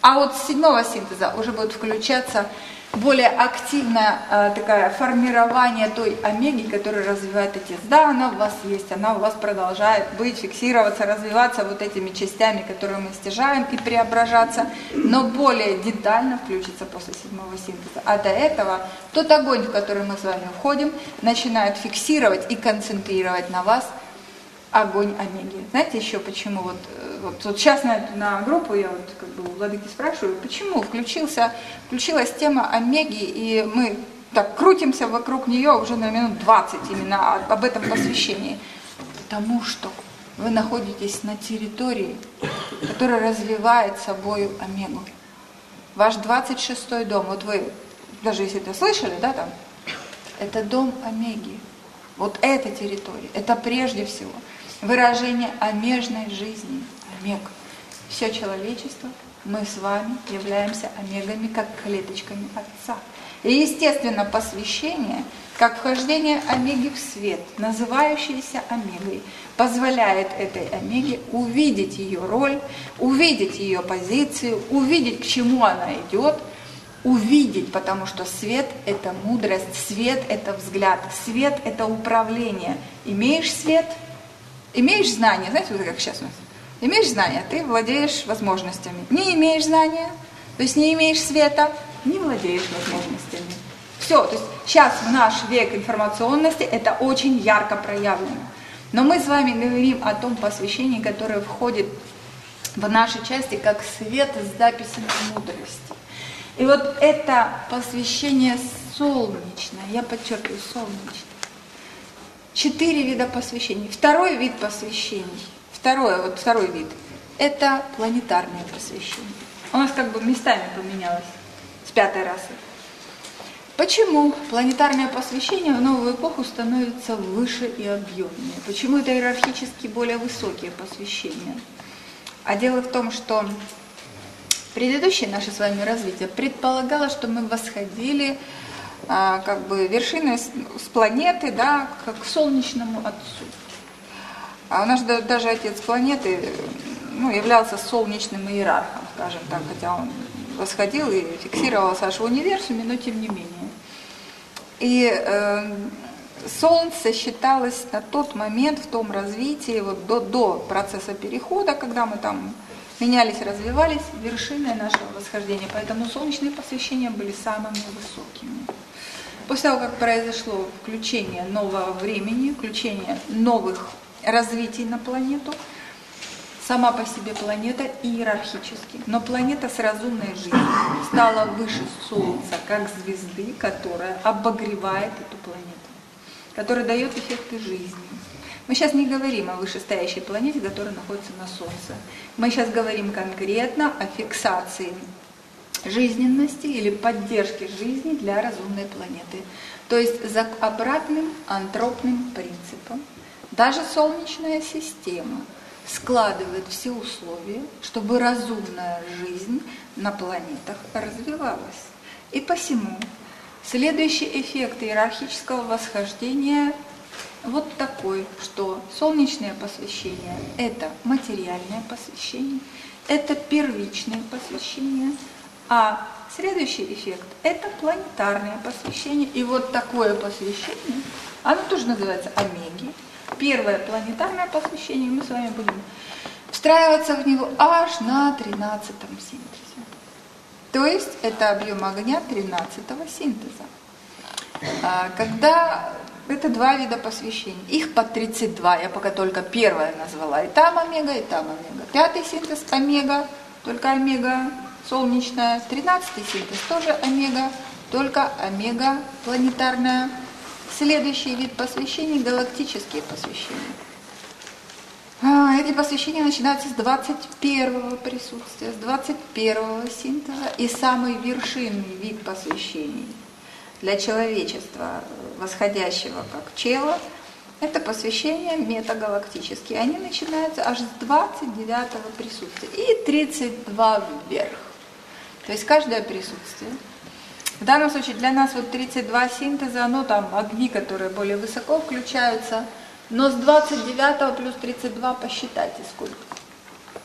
А вот с 7-го синтеза уже будет включаться более активное такое формирование той омеги, которая развивает отец. Да, она у вас есть, она у вас продолжает быть, фиксироваться, развиваться вот этими частями, которые мы стяжаем, и преображаться, но более детально включится после 7-го синтеза. А до этого тот огонь, в который мы с вами входим, начинает фиксировать и концентрировать на вас огонь омеги. Знаете еще почему? Вот сейчас на группу я вот как бы у владыки спрашиваю, почему включилась тема омеги, и мы так крутимся вокруг нее уже на минут 20 именно об этом посвящении. Потому что вы находитесь на территории, которая развивает собою омегу. Ваш 26-й дом, вот вы, даже если это слышали, да, там, это дом омеги. Вот эта территория, это прежде всего выражение омежной жизни, омег. Все человечество, мы с вами являемся омегами, как клеточками Отца. И, естественно, посвящение, как вхождение омеги в свет, называющееся омегой, позволяет этой омеге увидеть ее роль, увидеть ее позицию, увидеть, к чему она идет, увидеть, потому что свет – это мудрость, свет – это взгляд, свет – это управление. Имеешь свет – имеешь знания, знаете, вот как сейчас у нас, имеешь знания, ты владеешь возможностями. Не имеешь знания, то есть не имеешь света, не владеешь возможностями. Все, то есть сейчас в наш век информационности это очень ярко проявлено. Но мы с вами говорим о том посвящении, которое входит в наши части как свет с записями мудрости. И вот это посвящение солнечное, я подчеркиваю, солнечное. 4 вида посвящений. Второй вид посвящений, второй вид, это планетарное посвящение. У нас как бы местами поменялось с 5-й расы. Почему планетарное посвящение в новую эпоху становится выше и объемнее? Почему это иерархически более высокие посвящения? А дело в том, что предыдущее наше с вами развитие предполагало, что мы восходили как бы вершины с планеты, да, как к солнечному отцу. А у нас даже отец планеты являлся солнечным иерархом, скажем так, хотя он восходил и фиксировался аж в универсуме, но тем не менее. И Солнце считалось на тот момент в том развитии, вот до процесса перехода, когда мы там менялись, развивались, вершиной нашего восхождения. Поэтому солнечные посвящения были самыми высокими. После того, как произошло включение нового времени, включение новых развитий на планету, сама по себе планета иерархически, но планета с разумной жизнью стала выше Солнца, как звезды, которая обогревает эту планету, которая дает эффекты жизни. Мы сейчас не говорим о вышестоящей планете, которая находится на Солнце. Мы сейчас говорим конкретно о фиксации жизненности или поддержке жизни для разумной планеты. То есть за обратным антропным принципом даже Солнечная система складывает все условия, чтобы разумная жизнь на планетах развивалась. И посему следующий эффект иерархического восхождения вот такой, что солнечное посвящение – это материальное посвящение, это первичное посвящение, а следующий эффект – это планетарное посвящение. И вот такое посвящение, оно тоже называется омеги. Первое планетарное посвящение, мы с вами будем встраиваться в него аж на 13-м синтезе. То есть это объем огня 13-го синтеза. Когда это два вида посвящений, их по 32, я пока только первое назвала, и там омега, и там омега. 5-й синтез омега, только омега солнечная, 13-й синтез тоже омега, только омега планетарная. Следующий вид посвящений – галактические посвящения. Эти посвящения начинаются с 21-го присутствия, с 21-го синтеза. И самый вершинный вид посвящений для человечества, восходящего как чело, это посвящения метагалактические. Они начинаются аж с 29-го присутствия и 32 вверх. То есть каждое присутствие. В данном случае для нас вот 32 синтеза, там огни, которые более высоко включаются, но с 29 плюс 32 посчитайте сколько.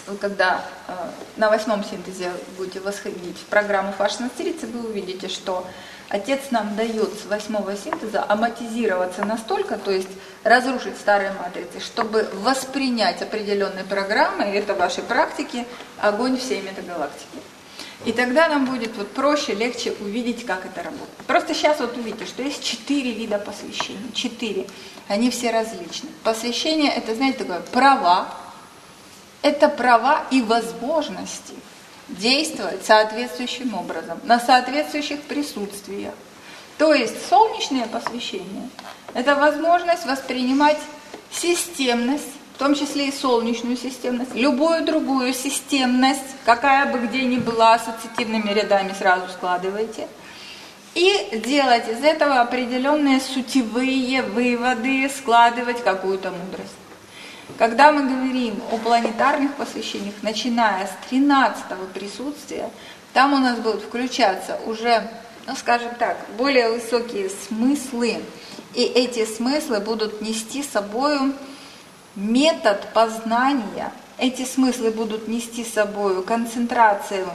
вы когда на 8-м синтезе будете восходить в программу фаш-16, вы увидите, что Отец нам дает с 8-го синтеза аматизироваться настолько, то есть разрушить старые матрицы, чтобы воспринять определенные программы, это ваши практики, огонь всей метагалактики. И тогда нам будет вот проще, легче увидеть, как это работает. Просто сейчас вот увидите, что есть 4 вида посвящений. 4. Они все различны. Посвящение – это, знаете, такое права. Это права и возможности действовать соответствующим образом, на соответствующих присутствиях. То есть солнечное посвящение – это возможность воспринимать системность, в том числе и солнечную системность, любую другую системность, какая бы где ни была, ассоциативными рядами сразу складывайте, и делать из этого определенные сутевые выводы, складывать какую-то мудрость. Когда мы говорим о планетарных посвящениях, начиная с 13-го присутствия, там у нас будут включаться уже, ну скажем так, более высокие смыслы, и эти смыслы будут нести с собой метод познания, эти смыслы будут нести с собой концентрацию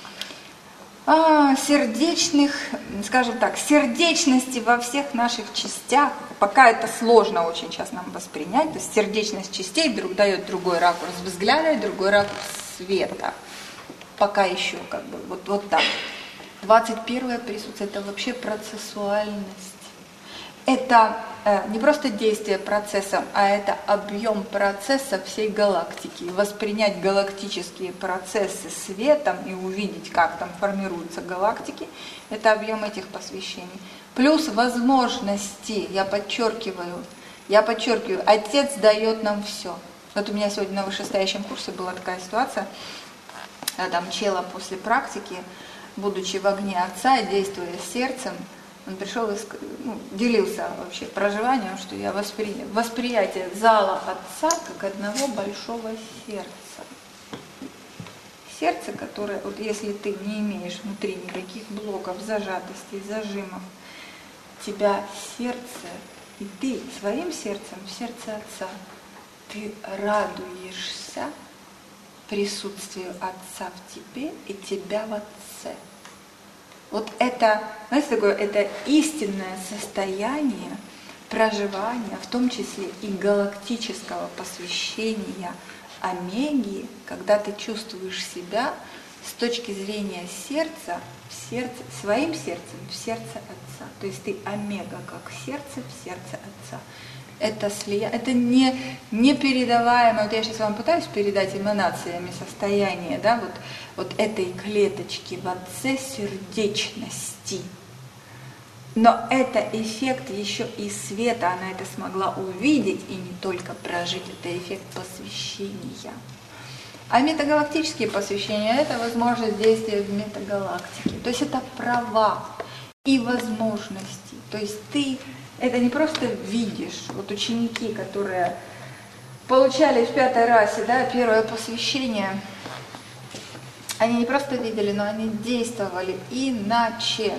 сердечных, скажем так, сердечности во всех наших частях. Пока это сложно очень сейчас нам воспринять, то есть сердечность частей дает другой ракурс взгляда и другой ракурс света. Пока еще как бы вот так. 21-е присутствие – это вообще процессуальность. Это не просто действие процесса, а это объем процесса всей галактики. Воспринять галактические процессы светом и увидеть, как там формируются галактики, это объем этих посвящений. Плюс возможности, я подчеркиваю, Отец дает нам все. Вот у меня сегодня на вышестоящем курсе была такая ситуация, там чела после практики, будучи в огне Отца, действуя сердцем, он пришел и делился вообще проживанием, что я восприятие зала Отца как одного большого сердца. Сердце, которое, вот если ты не имеешь внутри никаких блоков, зажатостей, зажимов, тебя сердце, и ты своим сердцем в сердце Отца, ты радуешься присутствию Отца в тебе и тебя в Отце. Вот это, знаете, такое, это истинное состояние проживания, в том числе и галактического посвящения омеги, когда ты чувствуешь себя с точки зрения сердца, своим сердцем в сердце Отца. То есть ты омега как сердце в сердце Отца. Это непередаваемое, вот я сейчас вам пытаюсь передать эманациями состояние, да, вот этой клеточки в Отце сердечности. Но это эффект еще и света, она это смогла увидеть и не только прожить, это эффект посвящения. А метагалактические посвящения – это возможность действия в метагалактике. То есть это права и возможности. То есть ты это не просто видишь. Вот ученики, которые получали в 5-й расе, да, первое посвящение, они не просто видели, но они действовали иначе,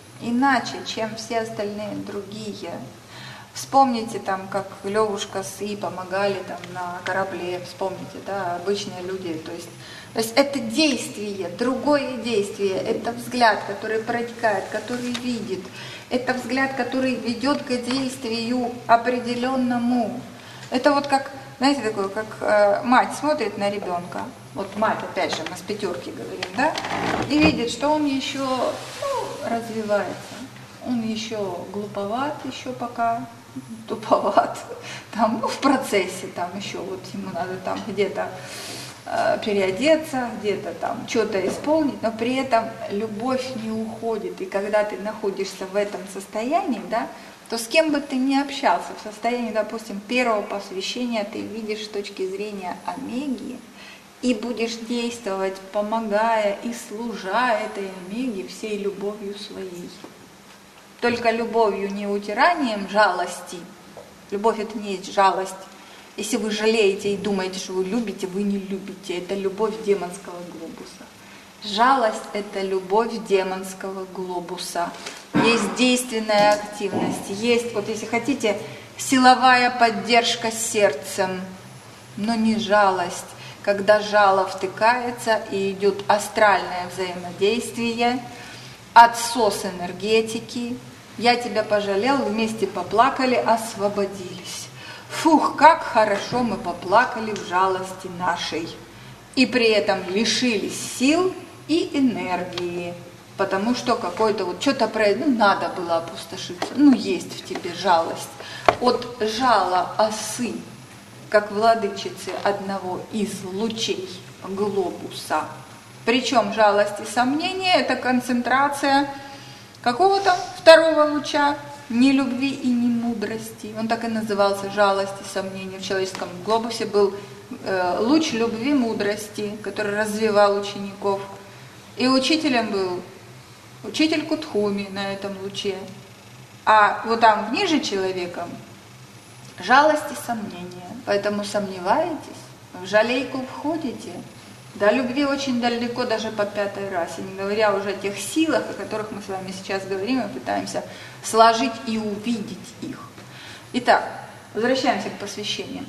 чем все остальные другие. Вспомните, там, как Левушка с И помогали там, на корабле, вспомните, да, обычные люди. То есть это действие, другое действие, это взгляд, который протекает, который видит, это взгляд, который ведет к действию определенному. Это вот как, знаете, такое, как мать смотрит на ребенка, вот мать, опять же, мы с 5 говорим, да, и видит, что он еще развивается, он еще глуповат, еще пока туповат, там, в процессе, там еще вот ему надо там где-то переодеться, где-то там что-то исполнить, но при этом любовь не уходит. И когда ты находишься в этом состоянии, да, то с кем бы ты ни общался, в состоянии, допустим, первого посвящения ты видишь с точки зрения омеги и будешь действовать, помогая и служа этой омеге всей любовью своей. Только любовью, не утиранием жалости. Любовь – это не есть жалость. Если вы жалеете и думаете, что вы любите, вы не любите. Это любовь демонского глобуса. Жалость – это любовь демонского глобуса. Есть действенная активность, есть, вот если хотите, силовая поддержка сердцем, но не жалость. когда жало втыкается и идет астральное взаимодействие, отсос энергетики. Я тебя пожалел, вместе поплакали, освободились. Фух, как хорошо мы поплакали в жалости нашей. И при этом лишились сил и энергии. Потому что какой-то вот что-то надо было опустошиться. Есть в тебе жалость. От жала осы, как владычицы одного из лучей глобуса. Причем жалость и сомнение – это концентрация какого-то второго луча, ни любви и ни мудрости. Он так и назывался, жалость и сомнение. В человеческом глобусе был луч любви, мудрости, который развивал учеников. И учителем был учитель Кутхуми на этом луче. А вот там ниже человеком жалость и сомнение. Поэтому сомневаетесь, в жалейку входите. До любви очень далеко, даже по 5-й расе, не говоря уже о тех силах, о которых мы с вами сейчас говорим, и пытаемся сложить и увидеть их. Итак, возвращаемся к посвящениям.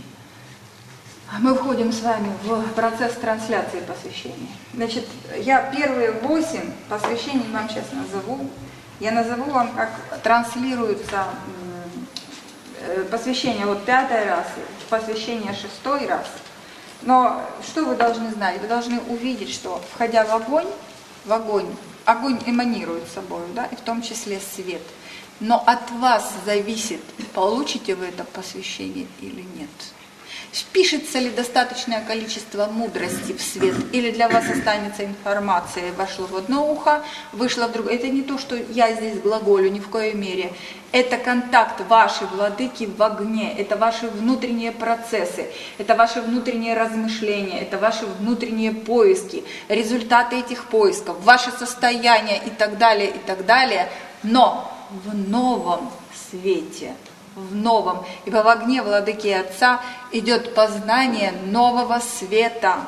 Мы входим с вами в процесс трансляции посвящения. Значит, я первые 8 посвящений вам сейчас назову. Я назову вам, как транслируется посвящение 5-й расы, посвящение 6-й расы. Но что вы должны знать? Вы должны увидеть, что, входя в огонь эманирует собой, да, и в том числе свет. Но от вас зависит, получите вы это посвящение или нет. Впишется ли достаточное количество мудрости в свет, или для вас останется информация, вошло в одно ухо, вышло в другое. Это не то, что я здесь глаголю, ни в коей мере. Это контакт вашей владыки в огне, это ваши внутренние процессы, это ваши внутренние размышления, это ваши внутренние поиски, результаты этих поисков, ваше состояние и так далее, но в новом свете. В новом, ибо в огне владыки Отца идет познание нового света.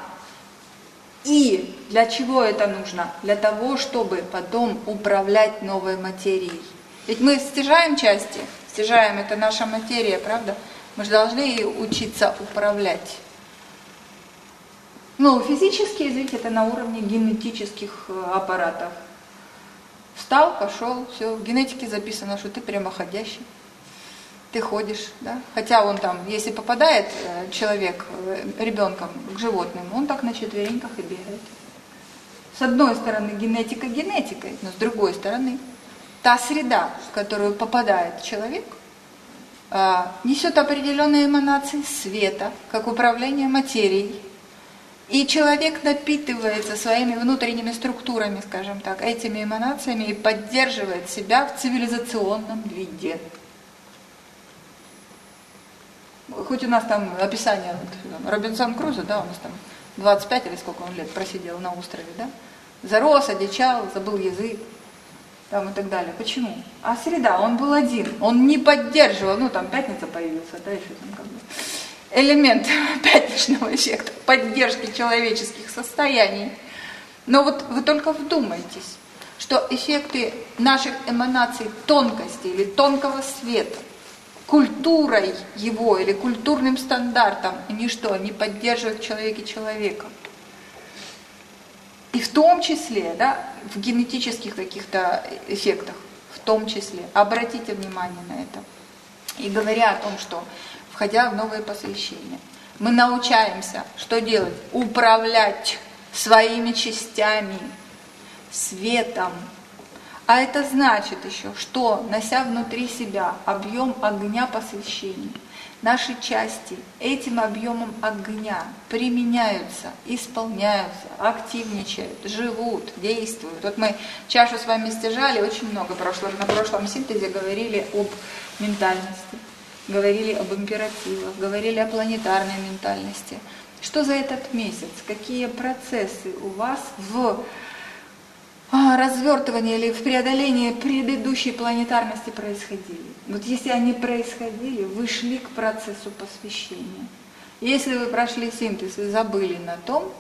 И для чего это нужно? Для того, чтобы потом управлять новой материей. Ведь мы стяжаем части, стяжаем, это наша материя, правда? Мы же должны ее учиться управлять. Физический язык это на уровне генетических аппаратов. Встал, пошел, все, в генетике записано, что ты прямоходящий. Ты ходишь, да? Хотя он там, если попадает человек ребенком к животным, он так на четвереньках и бегает. С одной стороны генетика генетикой, но с другой стороны та среда, в которую попадает человек, несет определенные эманации света, как управление материей. И человек напитывается своими внутренними структурами, скажем так, этими эманациями и поддерживает себя в цивилизационном виде. Хоть у нас там описание Робинсон Крузо, да, у нас там 25 или сколько он лет просидел на острове, да, зарос, одичал, забыл язык, там и так далее. Почему? А среда, он был один, он не поддерживал, там пятница появился, да, еще там элемент пятничного эффекта, поддержки человеческих состояний. Но вот вы только вдумайтесь, что эффекты наших эманаций тонкости или тонкого света, культурой его или культурным стандартом ничто не поддерживает в человеке человека. И в том числе, да, в генетических каких-то эффектах, в том числе, обратите внимание на это. И говоря о том, что, входя в новые посвящения, мы научаемся, что делать? Управлять своими частями, светом. А это значит еще, что, нося внутри себя объем огня посвящения, наши части этим объемом огня применяются, исполняются, активничают, живут, действуют. Вот мы чашу с вами стяжали, очень много на прошлом синтезе говорили об ментальности, говорили об императивах, говорили о планетарной ментальности. Что за этот месяц? Какие процессы у вас в развертывании или в преодолении предыдущей планетарности происходили? Вот если они происходили, вы шли к процессу посвящения. Если вы прошли синтез и забыли на том,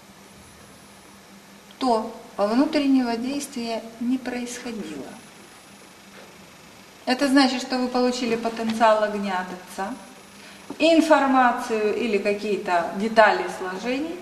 то внутреннего действия не происходило. Это значит, что вы получили потенциал огня от Отца, информацию или какие-то детали сложений,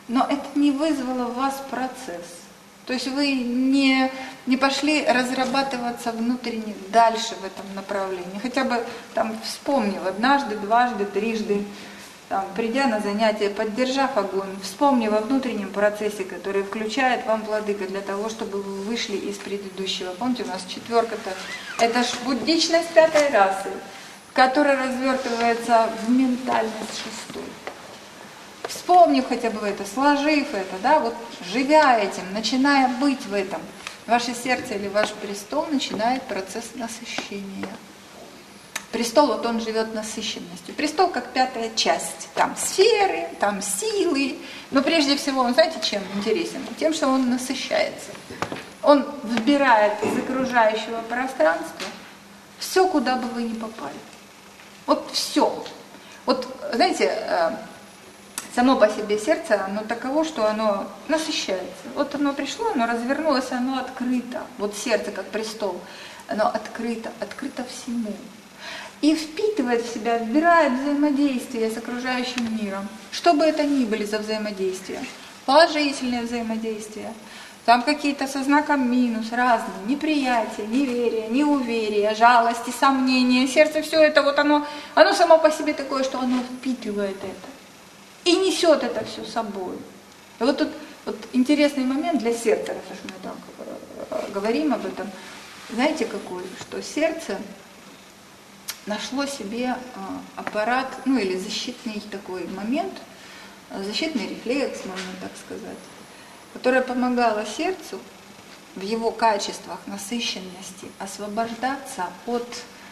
но это не вызвало в вас процесс. То есть вы не пошли разрабатываться внутренне дальше в этом направлении. Хотя бы там вспомнив однажды, дважды, трижды, там, придя на занятие, поддержав огонь, вспомнив о внутреннем процессе, который включает вам владыка для того, чтобы вы вышли из предыдущего. Помните, у нас четверка-то, это ж буддичность 5-й расы, которая развертывается в ментальность 6-й. Вспомнив хотя бы это, сложив это, да, вот живя этим, начиная быть в этом, ваше сердце или ваш престол начинает процесс насыщения. Престол, вот он живет насыщенностью. Престол как 5-я часть. Там сферы, там силы. Но прежде всего, он знаете, чем интересен? Тем, что он насыщается. Он вбирает из окружающего пространства все, куда бы вы ни попали. Вот все. Вот, знаете, само по себе сердце, оно таково, что оно насыщается. Вот оно пришло, оно развернулось, оно открыто. Вот сердце, как престол, оно открыто всему. И впитывает в себя, вбирает взаимодействие с окружающим миром. Что бы это ни были за взаимодействия. Положительные взаимодействия. Там какие-то со знаком минус, разные. Неприятие, неверие, неуверие, жалости, сомнения. Сердце, все это, вот оно само по себе такое, что оно впитывает это. И несет это все с собой. И вот тут вот интересный момент для сердца, раз уж мы так говорим об этом. Знаете какой? Что сердце нашло себе аппарат, ну или защитный такой момент, защитный рефлекс, можно так сказать, которая помогала сердцу в его качествах насыщенности освобождаться от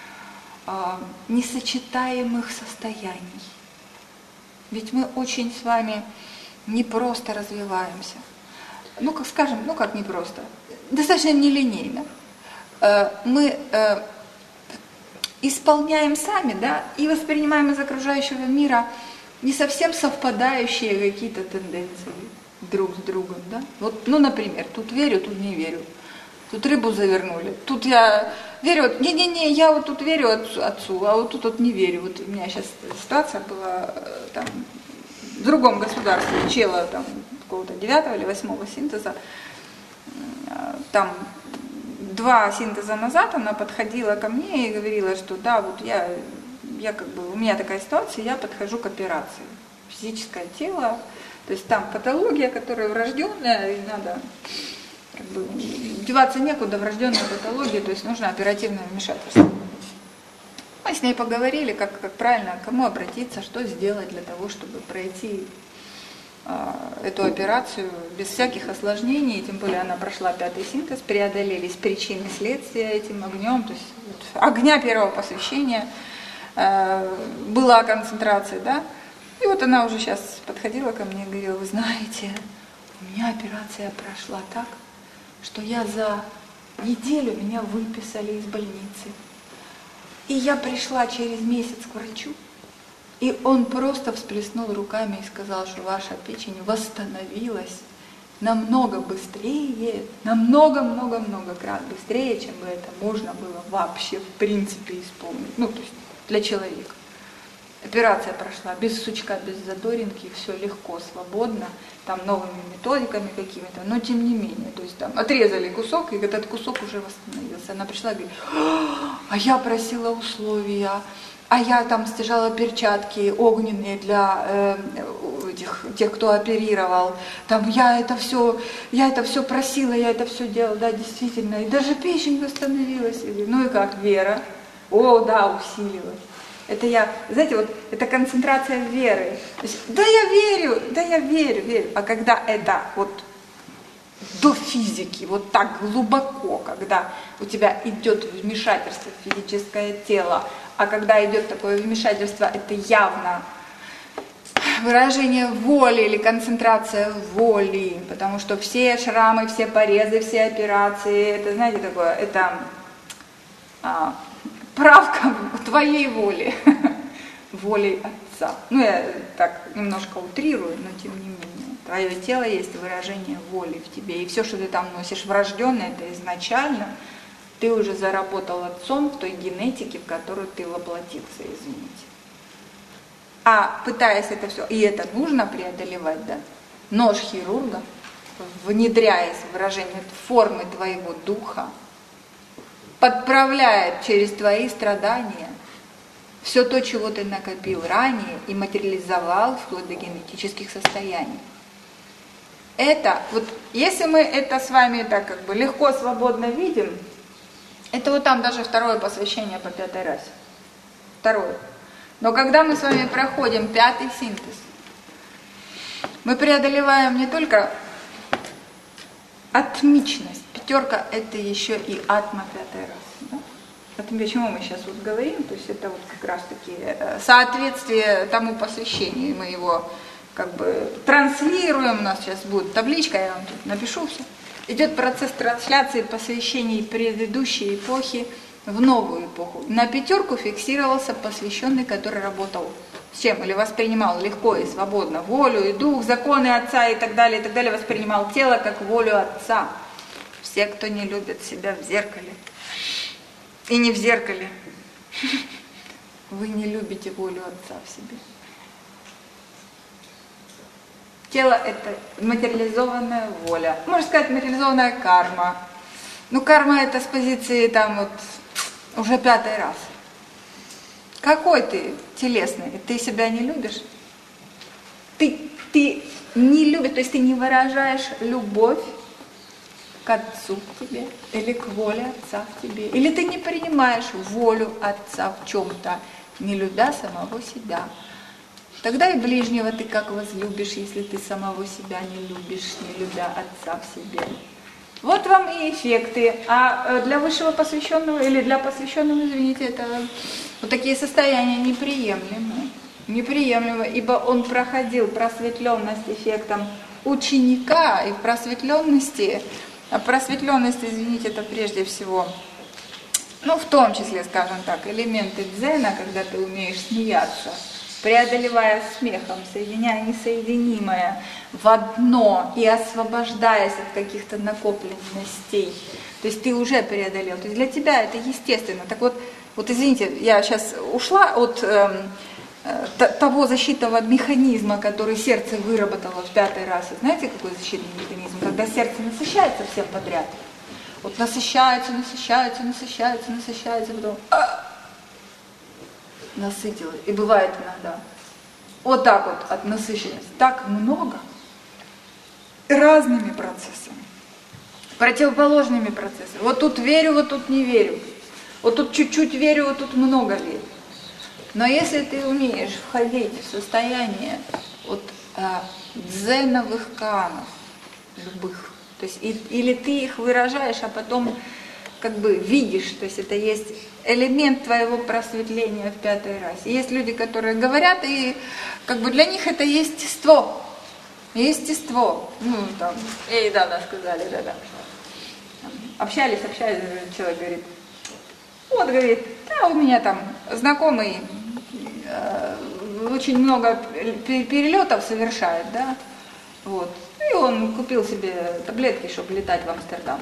несочетаемых состояний. Ведь мы очень с вами непросто развиваемся. Ну, как скажем, ну как непросто, достаточно нелинейно. Мы исполняем сами, да, и воспринимаем из окружающего мира не совсем совпадающие какие-то тенденции друг с другом, да. Вот, ну, например, тут верю, тут не верю. Тут рыбу завернули. Тут я верю, не-не-не, я вот тут верю отцу, а вот тут вот не верю. Вот у меня сейчас ситуация была там в другом государстве, чела там какого-то 9-го или 8-го синтеза. Там 2 синтеза назад она подходила ко мне и говорила, что да, вот я как бы, у меня такая ситуация, я подхожу к операции. Физическое тело, то есть там патология, которая врожденная, и надо как бы деваться некуда, врожденная патология, то есть нужно оперативное вмешательство. Мы с ней поговорили, как правильно, к кому обратиться, что сделать для того, чтобы пройти эту операцию без всяких осложнений, тем более она прошла 5-й синтез, преодолелись причины следствия этим огнем, то есть огня первого посвящения, была концентрация, да, и вот она уже сейчас подходила ко мне и говорила, вы знаете, у меня операция прошла так, что я за неделю меня выписали из больницы. И я пришла через месяц к врачу, и он просто всплеснул руками и сказал, что ваша печень восстановилась намного быстрее, намного-много-много крат быстрее, чем бы это можно было вообще в принципе исполнить. Ну, то есть для человека. Операция прошла без сучка, без задоринки, все легко, свободно, там новыми методиками какими-то, но тем не менее, то есть там отрезали кусок, и этот кусок уже восстановился. Она пришла и говорит, а я просила условия, а я там стяжала перчатки огненные для тех, кто оперировал, там я это все просила, я это все делала, да, действительно, и даже печень восстановилась. Я говорю, ну и как, вера? О, да, усилилась. Это я, знаете, вот это концентрация веры. То есть, да я верю. А когда это вот до физики, вот так глубоко, когда у тебя идет вмешательство в физическое тело, а когда идет такое вмешательство, это явно выражение воли или концентрация воли, потому что все шрамы, все порезы, все операции, это, знаете, такое, это правка твоей воли, волей Отца. Ну, я так немножко утрирую, но тем не менее. Твое тело есть выражение воли в тебе. И все, что ты там носишь врожденное, это изначально ты уже заработал Отцом в той генетике, в которую ты воплотился, извините. А пытаясь это все, и это нужно преодолевать, да, нож хирурга, внедряясь в выражение формы твоего духа, подправляет через твои страдания все то, чего ты накопил ранее и материализовал вплоть до генетических состояний. Это, вот если мы это с вами так как бы легко, свободно видим, это вот там даже второе посвящение по 5-й расе. Второе. Но когда мы с вами проходим 5-й синтез, мы преодолеваем не только атмичность. 5 это еще и атма 5-й расы. Да? Почему мы сейчас вот говорим, то есть это вот как раз таки соответствие тому посвящению, мы его как бы транслируем, у нас сейчас будет табличка, я вам тут напишу все. Идет процесс трансляции посвящений предыдущей эпохи в новую эпоху. На 5 фиксировался посвященный, который работал с чем? Или воспринимал легко и свободно волю и дух, законы Отца и так далее, воспринимал тело как волю Отца. Все, кто не любит себя в зеркале и не в зеркале, вы не любите волю Отца в себе. Тело – это материализованная воля. Можно сказать, материализованная карма. Но карма – это с позиции там вот уже 5-й раз. Какой ты телесный? Ты себя не любишь? Ты не любишь, то есть ты не выражаешь любовь к Отцу в тебе или к воле Отца в тебе. Или ты не принимаешь волю Отца в чем-то, не любя самого себя. Тогда и ближнего ты как возлюбишь, если ты самого себя не любишь, не любя Отца в себе. Вот вам и эффекты. А для высшего посвященного или для посвященного, извините, это вот такие состояния неприемлемы. Неприемлемы, ибо он проходил просветленность эффектом ученика, и в просветленности, извините, это прежде всего, в том числе, скажем так, элементы дзена, когда ты умеешь смеяться, преодолевая смехом, соединяя несоединимое в одно и освобождаясь от каких-то накопленностей. То есть ты уже преодолел. То есть для тебя это естественно. Так вот извините, я сейчас ушла от того защитного механизма, который сердце выработало в 5-й расе. Знаете, какой защитный механизм? Когда сердце насыщается всем подряд. Вот насыщается, потом насытилось. И бывает иногда вот так вот от насыщенности так много разными процессами, противоположными процессами. Вот тут верю, вот тут не верю. Вот тут чуть-чуть верю, вот тут много верю. Но если ты умеешь входить в состояние дзеновых канов, любых, то есть или ты их выражаешь, а потом как бы видишь, то есть это есть элемент твоего просветления в 5-й расе. Есть люди, которые говорят, и как бы для них это естество. Естество. Да, сказали, да. Общались, человек говорит, у меня там знакомый очень много перелетов совершает, да, вот. И он купил себе таблетки, чтобы летать в Амстердам.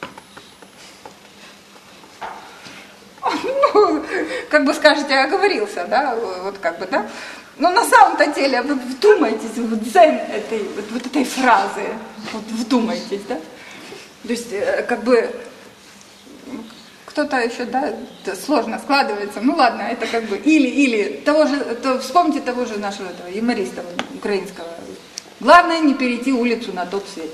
Как бы скажете, оговорился, да, да. Но на самом-то деле, вы вдумайтесь в дзен этой фразы, вдумайтесь, да. То есть, кто-то еще, да, сложно складывается. Ладно, это как бы или вспомните того же нашего юмориста украинского. Главное не перейти улицу на тот свет.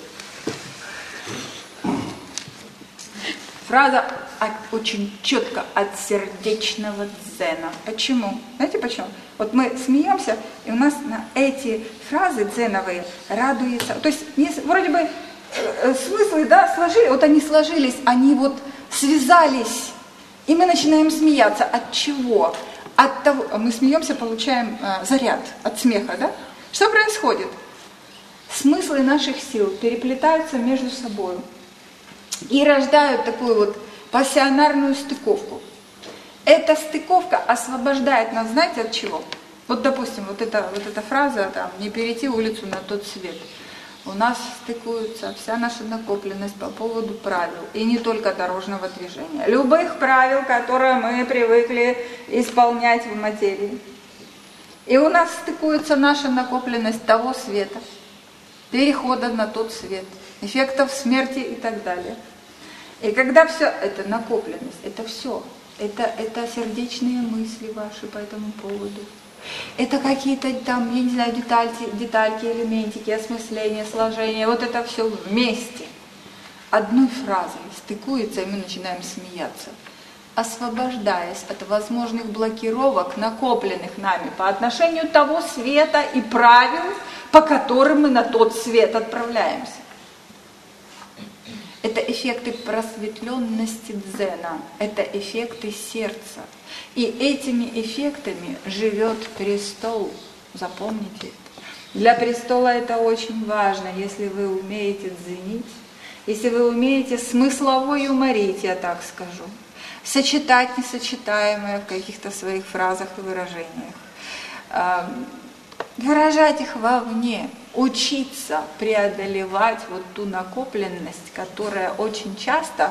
Фраза очень четко от сердечного дзена. Почему? Знаете почему? Вот мы смеемся, и у нас на эти фразы дзеновые радуется. То есть вроде бы смыслы, да, они сложились, они связались, и мы начинаем смеяться. От чего? От того, мы смеемся, получаем заряд от смеха, да? Что происходит? Смыслы наших сил переплетаются между собой и рождают такую пассионарную стыковку. Эта стыковка освобождает нас, знаете, от чего? Допустим, эта фраза, не перейти улицу на тот свет. У нас стыкуется вся наша накопленность по поводу правил, и не только дорожного движения, любых правил, которые мы привыкли исполнять в материи. И у нас стыкуется наша накопленность того света, перехода на тот свет, эффектов смерти и так далее. И когда все это накопленность, это все, это сердечные мысли ваши по этому поводу, это какие-то там, я не знаю, детальки, элементики, осмысления, сложения, вот это все вместе, одной фразой стыкуется, и мы начинаем смеяться, освобождаясь от возможных блокировок, накопленных нами по отношению того света и правил, по которым мы на тот свет отправляемся. Это эффекты просветленности дзена, это эффекты сердца. И этими эффектами живет престол, запомните это. Для престола это очень важно, если вы умеете дзенить, если вы умеете смыслово юморить, я так скажу, сочетать несочетаемое в каких-то своих фразах и выражениях, выражать их вовне, учиться преодолевать вот ту накопленность, которая очень часто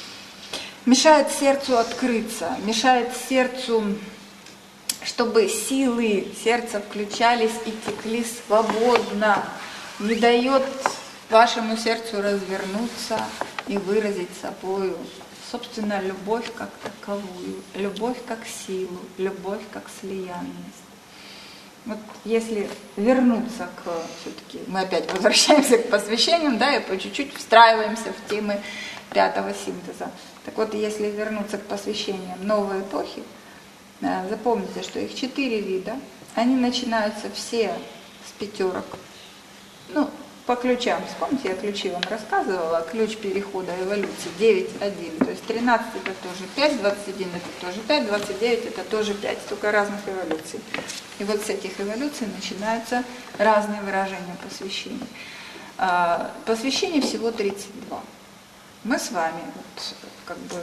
мешает сердцу открыться, мешает сердцу, чтобы силы сердца включались и текли свободно, не дает вашему сердцу развернуться и выразить собою, собственно, любовь как таковую, любовь как силу, любовь как слиянность. Вот если вернуться к, все-таки мы опять возвращаемся к посвящениям, да, и по чуть-чуть встраиваемся в темы пятого синтеза. Так вот, если вернуться к посвящениям новой эпохи, запомните, что их 4 вида, они начинаются все с пятерок. Ну, по ключам, вспомните, я ключи вам рассказывала, ключ перехода эволюции 9.1, то есть 13 это тоже 5, 21 это тоже 5, 29 это тоже 5, только разных эволюций. И вот с этих эволюций начинаются разные выражения посвящений. Посвящений всего 32. Мы с вами вот, как бы,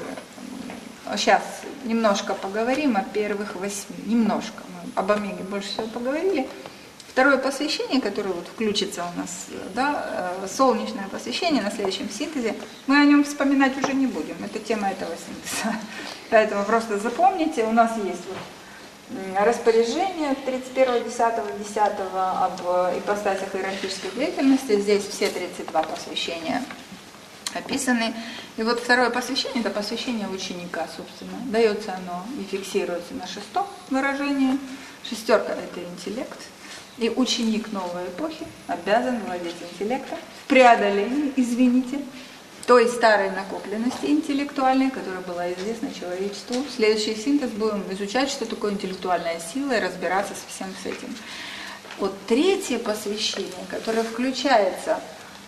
сейчас немножко поговорим о первых 8, немножко, мы об омеге больше всего поговорили. Второе посвящение, которое вот включится у нас, да, солнечное посвящение на следующем синтезе, мы о нем вспоминать уже не будем, это тема этого синтеза. Поэтому просто запомните, у нас есть вот распоряжение 31.10.10 об ипостасях иерархической деятельности, здесь все 32 посвящения описаны. И вот второе посвящение, это посвящение ученика, собственно. Дается оно и фиксируется на 6-м выражении. 6 это интеллект. И ученик новой эпохи обязан владеть интеллектом в преодолении, извините, той старой накопленности интеллектуальной, которая была известна человечеству. В следующий синтез будем изучать, что такое интеллектуальная сила, и разбираться со всем с этим. Вот третье посвящение, которое включается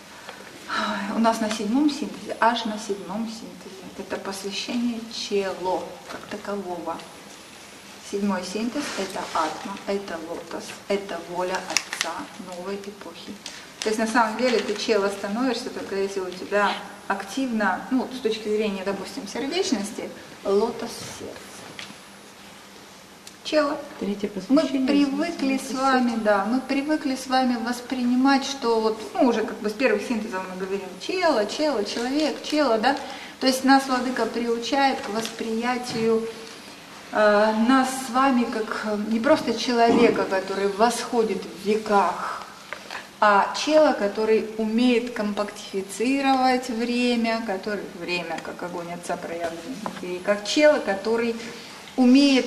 у нас на 7-м синтезе, аж на 7-м синтезе, это посвящение чело как такового. 7-й синтез – это атма, это лотос, это воля Отца новой эпохи. То есть на самом деле ты чело становишься, только если у тебя активно, ну, с точки зрения, допустим, сердечности, лотос сердца. Чело. Мы привыкли с вами, да, мы привыкли с вами воспринимать, что вот, ну, уже как бы с первых синтезов мы говорим чело, человек, чело, да. То есть нас Владыка приучает к восприятию нас с вами как не просто человека, который восходит в веках, а чела, который умеет компактифицировать время, который время, как огонь Отца проявлен внутри, как чела, который умеет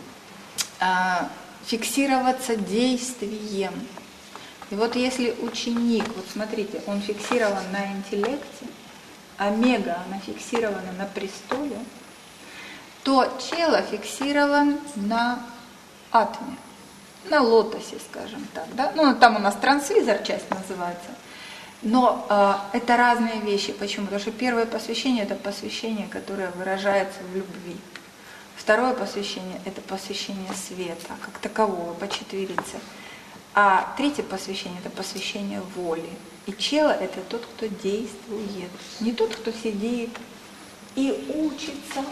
фиксироваться действием. И вот если ученик, вот смотрите, он фиксирован на интеллекте, омега, она фиксирована на престоле, то чело фиксирован на атме, на лотосе, скажем так. Да? Ну, там у нас трансвизор часть называется. Но это разные вещи. Почему? Потому что первое посвящение – это посвящение, которое выражается в любви. Второе посвящение – это посвящение света, как такового, по четверице. А третье посвящение – это посвящение воли. И чело – это тот, кто действует, не тот, кто сидит и учится.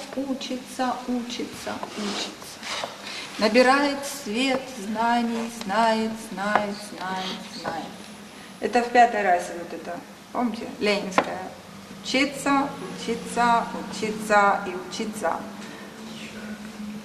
Набирает свет знаний, знает. Это в 5-й расе вот это, помните, ленинская. Учиться и учиться.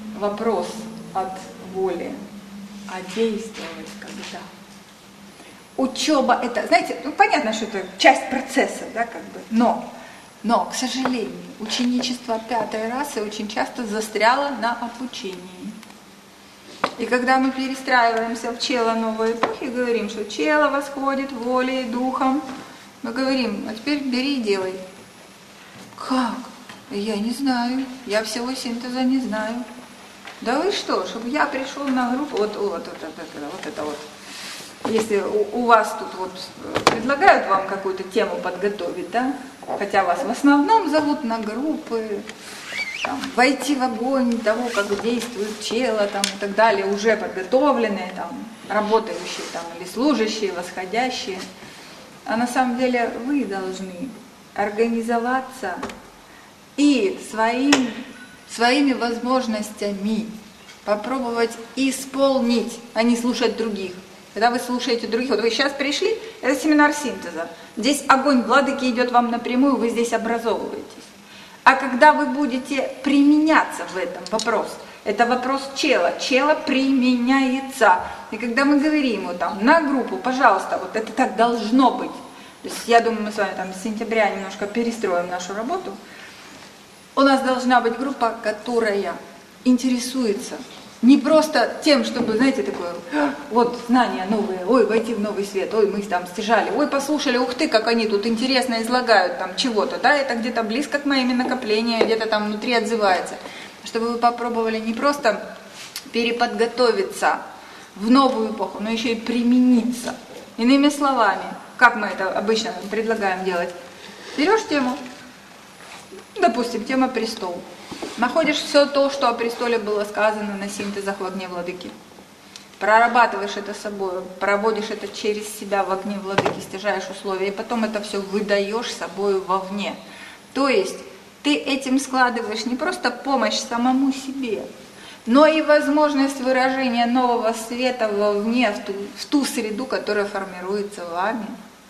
Вопрос от воли, а действовать когда? учеба это, знаете, ну, понятно, что это часть процесса, да, как бы, но, к сожалению, ученичество 5-й расы очень часто застряло на обучении. И когда мы перестраиваемся в чело новой эпохи, говорим, что чело восходит волей и духом, мы говорим, а теперь бери и делай. Как? Я не знаю, я всего синтеза не знаю. Да вы что, чтобы я пришел на группу, вот это. Если у вас тут вот предлагают вам какую-то тему подготовить, да, хотя вас в основном зовут на группы, там, войти в огонь того, как действует чело, там, и так далее, уже подготовленные, там, работающие там, или служащие, восходящие. А на самом деле вы должны организоваться и своими возможностями попробовать исполнить, а не слушать других. Когда вы слушаете других, вот вы сейчас пришли, это семинар синтеза. Здесь огонь владыки идет вам напрямую, вы здесь образовываетесь. А когда вы будете применяться в этом вопрос, это вопрос чела. Чело применяется. И когда мы говорим вот там на группу, пожалуйста, вот это так должно быть. То есть я думаю, мы с вами там с сентября немножко перестроим нашу работу. У нас должна быть группа, которая интересуется не просто тем, чтобы, знаете, такое, вот знания новые, ой, войти в новый свет, ой, мы там стяжали, ой, послушали, ух ты, как они тут интересно излагают там чего-то, да, это где-то близко к моими накоплениям, где-то там внутри отзывается. Чтобы вы попробовали не просто переподготовиться в новую эпоху, но еще и примениться. Иными словами, как мы это обычно предлагаем делать? Берешь тему, допустим, тема престол. Находишь все то, что о престоле было сказано на синтезах в огне владыки. Прорабатываешь это собой, проводишь это через себя в огне владыки, стяжаешь условия, и потом это все выдаешь собой вовне. То есть ты этим складываешь не просто помощь самому себе, но и возможность выражения нового света вовне, в ту среду, которая формируется вами.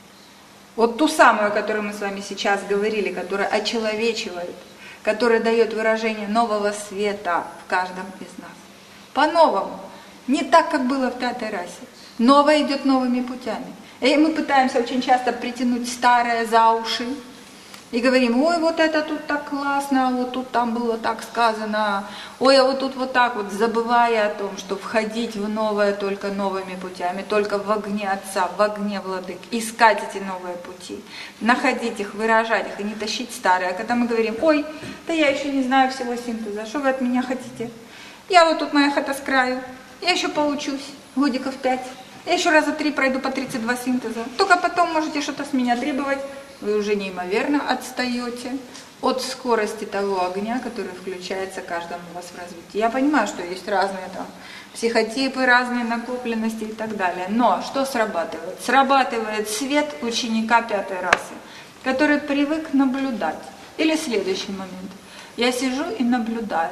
Вот ту самую, о которой мы с вами сейчас говорили, которая очеловечивает, которая дает выражение нового света в каждом из нас. По-новому. Не так, как было в 5-й расе. Новое идет новыми путями. И мы пытаемся очень часто притянуть старое за уши. И говорим, ой, вот это тут так классно, вот тут там было так сказано, ой, а вот тут вот так вот, забывая о том, что входить в новое только новыми путями, только в огне Отца, в огне Владык, искать эти новые пути, находить их, выражать их и не тащить старые. А когда мы говорим, ой, да я еще не знаю всего синтеза, что вы от меня хотите? Я вот тут моя хата с краю, я еще поучусь, годиков 5, я еще раза 3 пройду по 32 синтеза, только потом можете что-то с меня требовать. Вы уже неимоверно отстаете от скорости того огня, который включается каждому у вас в развитии. Я понимаю, что есть разные там психотипы, разные накопленности и так далее. Но что срабатывает? Срабатывает свет ученика 5-й расы, который привык наблюдать. Или следующий момент. Я сижу и наблюдаю.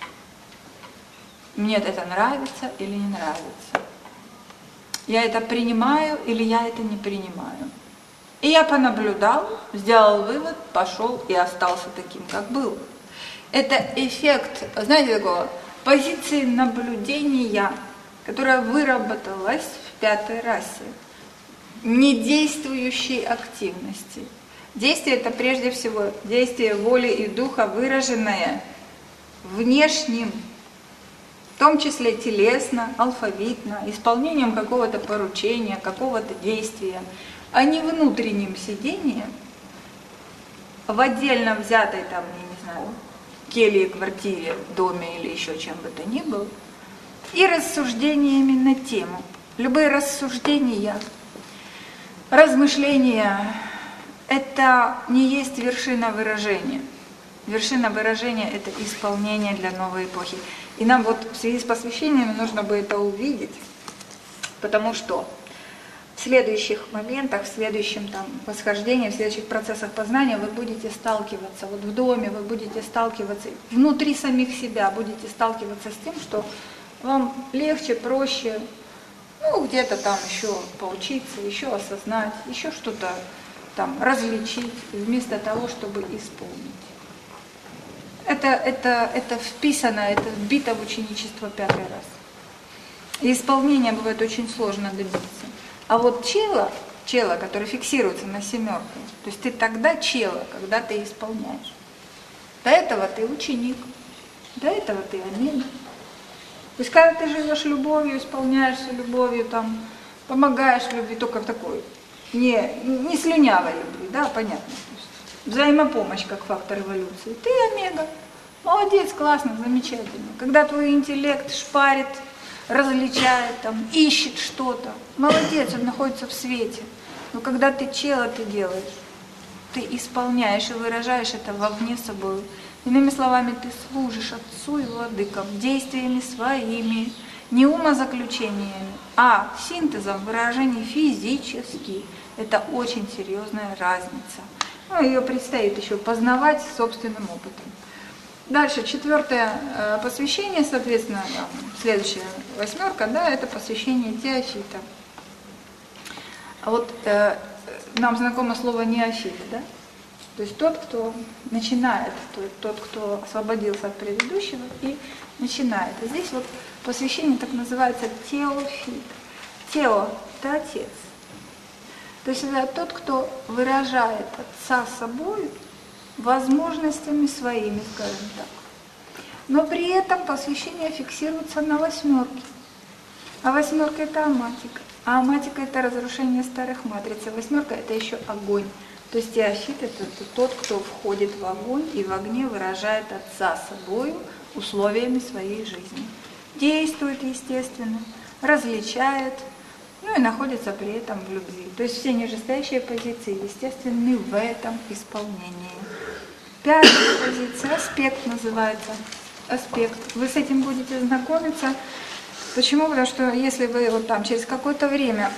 Мне это нравится или не нравится. Я это принимаю или я это не принимаю. И я понаблюдал, сделал вывод, пошел и остался таким, как был. Это эффект, знаете, такого позиции наблюдения, которая выработалась в 5-й расе, недействующей активности. Действие – это прежде всего действие воли и духа, выраженное внешним, в том числе телесно, алфавитно, исполнением какого-то поручения, какого-то действия, а не внутренним сидением в отдельно взятой там, я не знаю, келье, квартире, доме или еще чем бы то ни было, и рассуждениями на тему. Любые рассуждения, размышления – это не есть вершина выражения. Вершина выражения – это исполнение для новой эпохи. И нам вот в связи с посвящениями нужно бы это увидеть, потому что в следующих моментах, в следующем там восхождении, в следующих процессах познания вы будете сталкиваться, вот в доме вы будете сталкиваться, внутри самих себя будете сталкиваться с тем, что вам легче, проще, ну где-то там еще поучиться, еще осознать, еще что-то там различить, вместо того, чтобы исполнить. Это вписано, это вбито в ученичество 5-й раз. И исполнение бывает очень сложно добиться. А вот чело, которое фиксируется на семерке, то есть ты тогда чело, когда ты исполняешь. До этого ты ученик, до этого ты омега. То есть когда ты живешь любовью, исполняешься любовью, там, помогаешь любви, только в такой, не слюнявой любви, да, понятно. То есть взаимопомощь как фактор эволюции. Ты омега. Молодец, классно, замечательно. Когда твой интеллект шпарит, различает, там, ищет что-то, молодец, он находится в свете. Но когда ты чело ты делаешь, ты исполняешь и выражаешь это вовне собой. Иными словами, ты служишь Отцу и Владыкам действиями своими, не умозаключениями, а синтезом выражений физически. Это очень серьезная разница. Ну, ее предстоит еще познавать собственным опытом. Дальше, 4 посвящение, соответственно, следующая 8, да, это посвящение Теофита. А вот нам знакомо слово неофит, да? То есть тот, кто начинает, тот, кто освободился от предыдущего и начинает. И здесь вот посвящение так называется теофит. Тео – это отец. То есть это тот, кто выражает Отца собой возможностями своими, скажем так. Но при этом посвящение фиксируется на 8. А 8 – это аматика. А аматика – это разрушение старых матриц. А 8 – это еще огонь. То есть теофит – это тот, кто входит в огонь и в огне выражает Отца собою условиями своей жизни. Действует, естественно, различает, ну и находится при этом в любви. То есть все нижестоящие позиции естественны в этом исполнении. 5-я позиция, аспект называется. Аспект. Вы с этим будете знакомиться. Почему? Потому что если вы вот там через какое-то время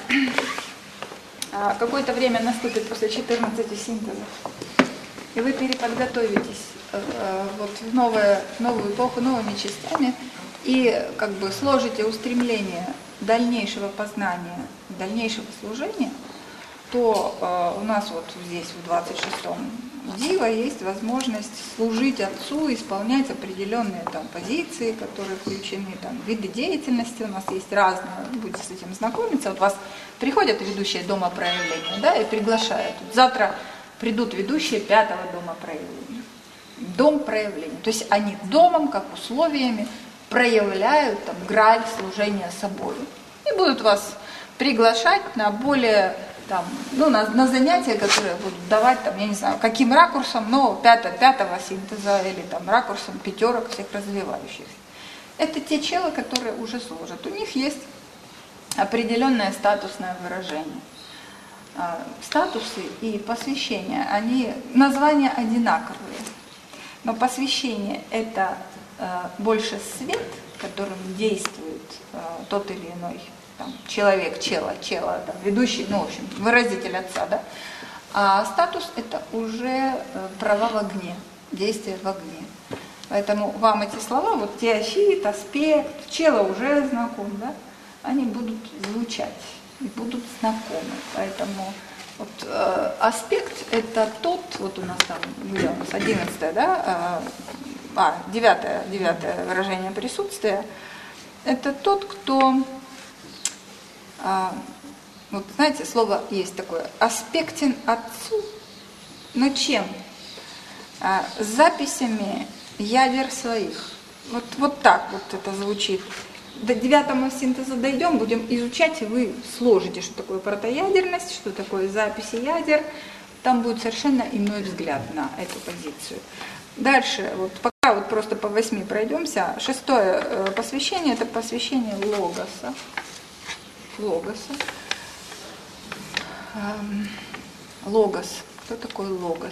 наступит после 14 синтезов, и вы переподготовитесь вот в новую эпоху новыми частями и как бы сложите устремление дальнейшего познания, дальнейшего служения, то у нас вот здесь в 26-м Дива есть возможность служить Отцу, исполнять определенные там позиции, которые включены, там виды деятельности у нас есть разные, будете с этим знакомиться. Вот вас приходят ведущие дома проявления, да, и приглашают. Вот завтра придут ведущие 5-го дома проявления. Дом проявления. То есть они домом, как условиями, проявляют там граль служения собой. И будут вас приглашать на более там, ну, на занятия, которые будут давать, там, я не знаю, каким ракурсом, но 5-го синтеза или там ракурсом 5 всех развивающихся. Это те челы, которые уже служат. У них есть определенное статусное выражение. Статусы и посвящения, они, названия одинаковые, но посвящение – это больше свет, которым действует тот или иной там, человек, чело, там, ведущий, ну, в общем, выразитель Отца, да? А статус – это уже права в огне, действие в огне. Поэтому вам эти слова, вот теофит, аспект, чело уже знаком, да? Они будут звучать и будут знакомы. Поэтому вот, аспект – это тот, вот у нас там, где у нас 11-е, да? 9-е выражение присутствия. Это тот, кто... вот знаете, слово есть такое, аспектен Отцу, но чем? С записями ядер своих. Вот так вот это звучит. До 9-го синтеза дойдем, будем изучать, и вы сложите, что такое протоядерность, что такое записи ядер. Там будет совершенно иной взгляд на эту позицию. Дальше, вот пока вот просто по 8 пройдемся. 6-е посвящение – это посвящение логоса. Логос. Кто такой логос?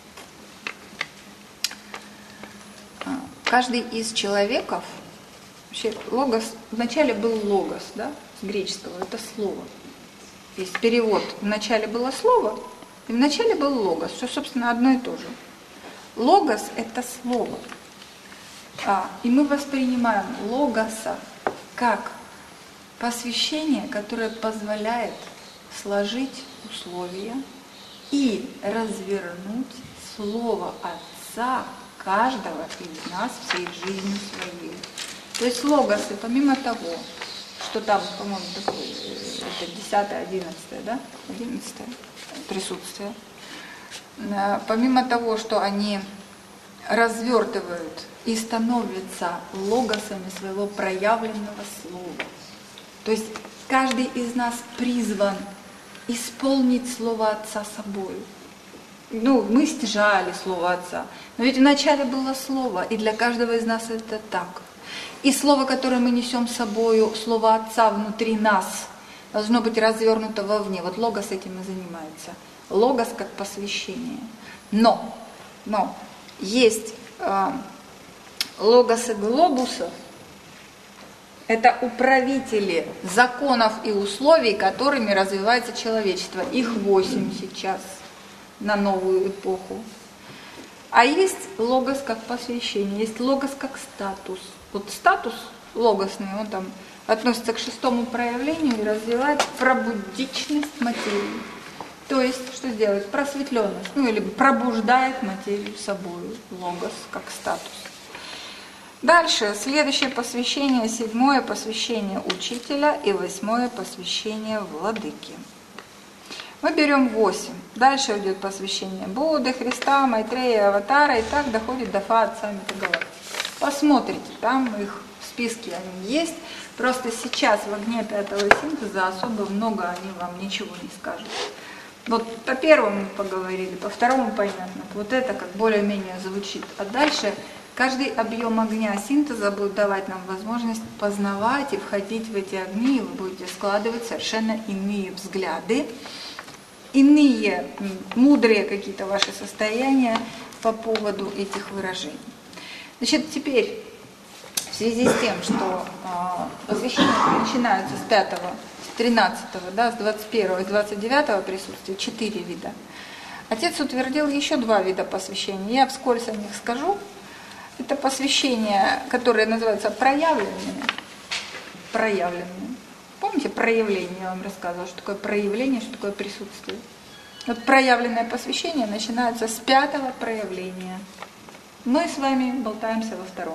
Каждый из человеков, вообще логос, вначале был логос, да, с греческого, это слово. Есть перевод, вначале было слово, и вначале был логос, что, собственно, одно и то же. Логос – это слово. И мы воспринимаем логоса как посвящение, которое позволяет сложить условия и развернуть слово Отца каждого из нас всей жизнью своей. То есть логосы, помимо того, что там, по-моему, это 10-11, да? 11 присутствие. Помимо того, что они развертывают и становятся логосами своего проявленного слова. То есть каждый из нас призван исполнить Слово Отца собой. Мы стяжали Слово Отца, но ведь вначале было Слово, и для каждого из нас это так. И Слово, которое мы несем с собой, Слово Отца внутри нас, должно быть развернуто вовне. Вот логос этим и занимается. Логос как посвящение. Но есть логосы глобусов, это управители законов и условий, которыми развивается человечество. Их 8 сейчас на новую эпоху. А есть логос как посвящение, есть логос как статус. Вот статус логосный, он там относится к 6-му проявлению и развивает пробудичность материи. То есть, что сделать? Просветленность, или пробуждает материю собой, логос как статус. Дальше, следующее посвящение, 7-е посвящение учителя и 8-е посвящение владыки. Мы берем 8. Дальше идет посвящение Будды, Христа, Майтрея, Аватара, и так доходит до Фа Отца Метагалактики. Посмотрите, там их в списке они есть. Просто сейчас в огне 5-го синтеза особо много они вам ничего не скажут. Вот по первому поговорили, по второму понятно. Вот это как более-менее звучит. А дальше каждый объем огня синтеза будет давать нам возможность познавать и входить в эти огни, и вы будете складывать совершенно иные взгляды, иные мудрые какие-то ваши состояния по поводу этих выражений. Значит, теперь в связи с тем, что посвящения начинаются с 5-го, с 13-го, с 21-го и 29-го присутствия, 4 вида. Отец утвердил еще 2 вида посвящения. Я вскользь о них скажу. Это посвящения, которые называются проявленными. Помните, проявление, я вам рассказывала, что такое проявление, что такое присутствие. Вот проявленное посвящение начинается с 5-го проявления. Мы с вами болтаемся во втором.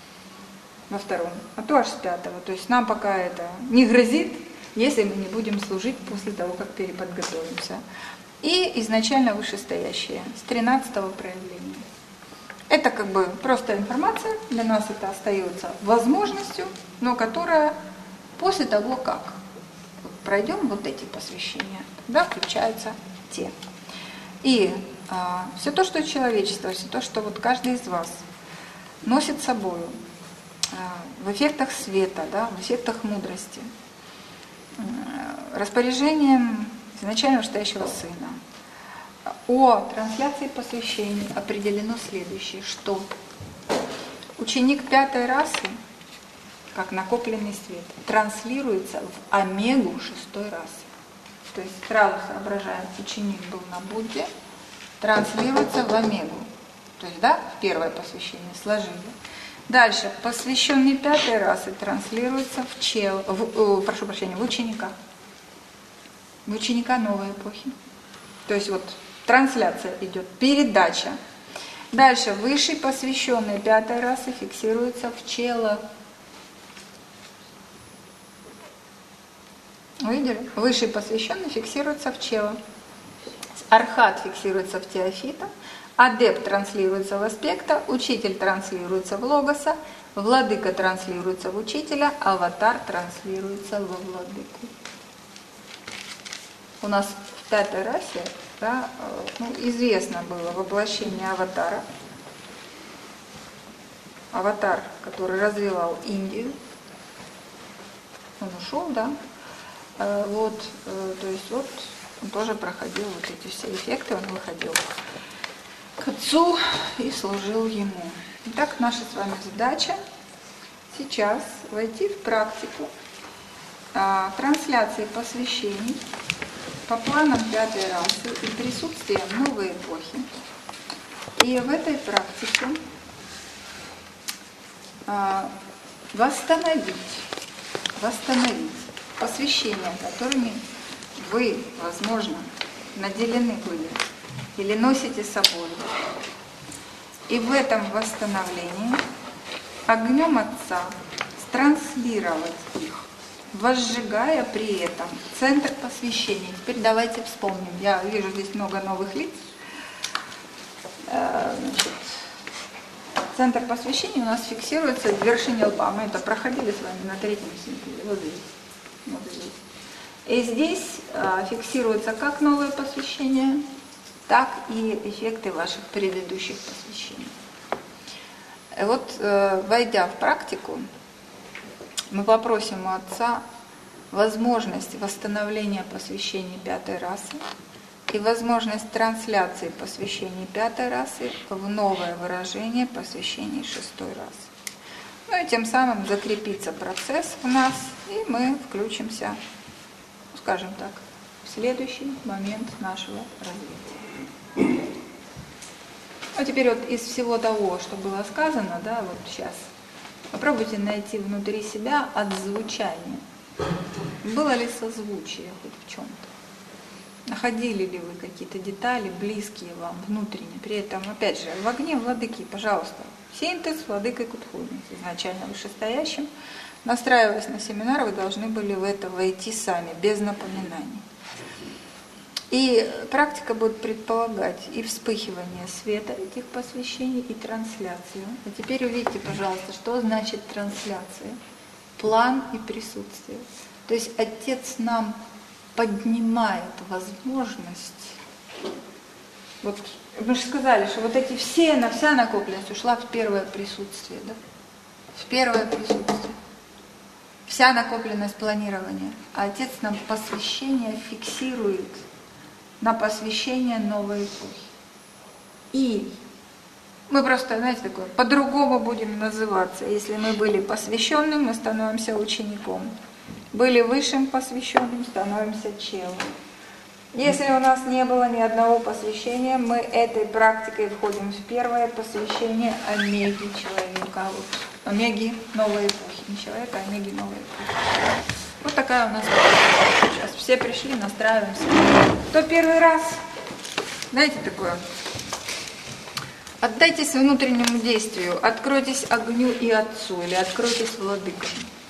А то аж с 5-го. То есть нам пока это не грозит, если мы не будем служить после того, как переподготовимся. И изначально вышестоящее, с 13-го проявления. Это как бы просто информация, для нас это остается возможностью, но которая после того, как пройдем вот эти посвящения, тогда включаются те. И все то, что человечество, все то, что вот каждый из вас носит с собой в эффектах света, в эффектах мудрости, распоряжением изначально вышестоящего Сына, о трансляции посвящений определено следующее, что ученик 5-й расы, как накопленный свет, транслируется в омегу 6-й расы. То есть сразу соображаем, ученик был на Будде, транслируется в омегу. То есть, в первое посвящение сложили. Дальше, посвященный 5-й расы транслируется в ученика. В ученика новой эпохи. То есть вот трансляция идет, передача. Дальше, высший посвященный 5-й расы фиксируется в чело. Увидели? Высший посвященный фиксируется в чело. Архат фиксируется в теофита. Адепт транслируется в аспекта. Учитель транслируется в логоса. Владыка транслируется в учителя. Аватар транслируется во владыку. У нас в 5-й расе известно было воплощение аватара. Аватар, который развивал Индию. Он ушел, то есть он тоже проходил вот эти все эффекты, он выходил к Отцу и служил Ему. Итак, наша с вами задача сейчас войти в практику трансляции посвящений по планам 5-й расы и присутствием новой эпохи. И в этой практике восстановить посвящения, которыми вы, возможно, наделены были или носите с собой. И в этом восстановлении огнем Отца транслировать их возжигая при этом центр посвящения. Теперь давайте вспомним. Я вижу здесь много новых лиц. Значит, центр посвящения у нас фиксируется в вершине лба. Мы это проходили с вами на третьем симпозиуме. Вот здесь. Вот здесь. И здесь фиксируется как новое посвящение, так и эффекты ваших предыдущих посвящений. И вот, войдя в практику, мы попросим у Отца возможность восстановления посвящений пятой расы и возможность трансляции посвящений пятой расы в новое выражение посвящений шестой расы. Ну и тем самым закрепится процесс у нас, и мы включимся, скажем так, в следующий момент нашего развития. А теперь вот из всего того, что было сказано, да, вот сейчас, попробуйте найти внутри себя отзвучание. Было ли созвучие хоть в чем-то? Находили ли вы какие-то детали, близкие вам, внутренние? При этом, опять же, в огне владыки, пожалуйста, синтез владыкой Кутхуни, изначально вышестоящим. Настраиваясь на семинар, вы должны были в это войти сами, без напоминаний. И практика будет предполагать и вспыхивание света этих посвящений, и трансляцию. А теперь увидите, пожалуйста, что значит трансляция. План и присутствие. То есть Отец нам поднимает возможность. Вот мы же сказали, что вот эти вся накопленность ушла в первое присутствие. Да? В первое присутствие. Вся накопленность планирования. А Отец нам посвящение фиксирует на посвящение новой эпохи. И мы просто, знаете, такое, по-другому будем называться. Если мы были посвященным, мы становимся учеником. Были высшим посвященным, становимся челом. Если у нас не было ни одного посвящения, мы этой практикой входим в первое посвящение омеги человека. Омеги новой эпохи. Не человека, а омеги новой эпохи. Вот такая у нас практика. Сейчас все пришли, настраиваемся. Кто первый раз? Знаете такое? Отдайтесь внутреннему действию, откройтесь огню и Отцу, или откройтесь владыкам.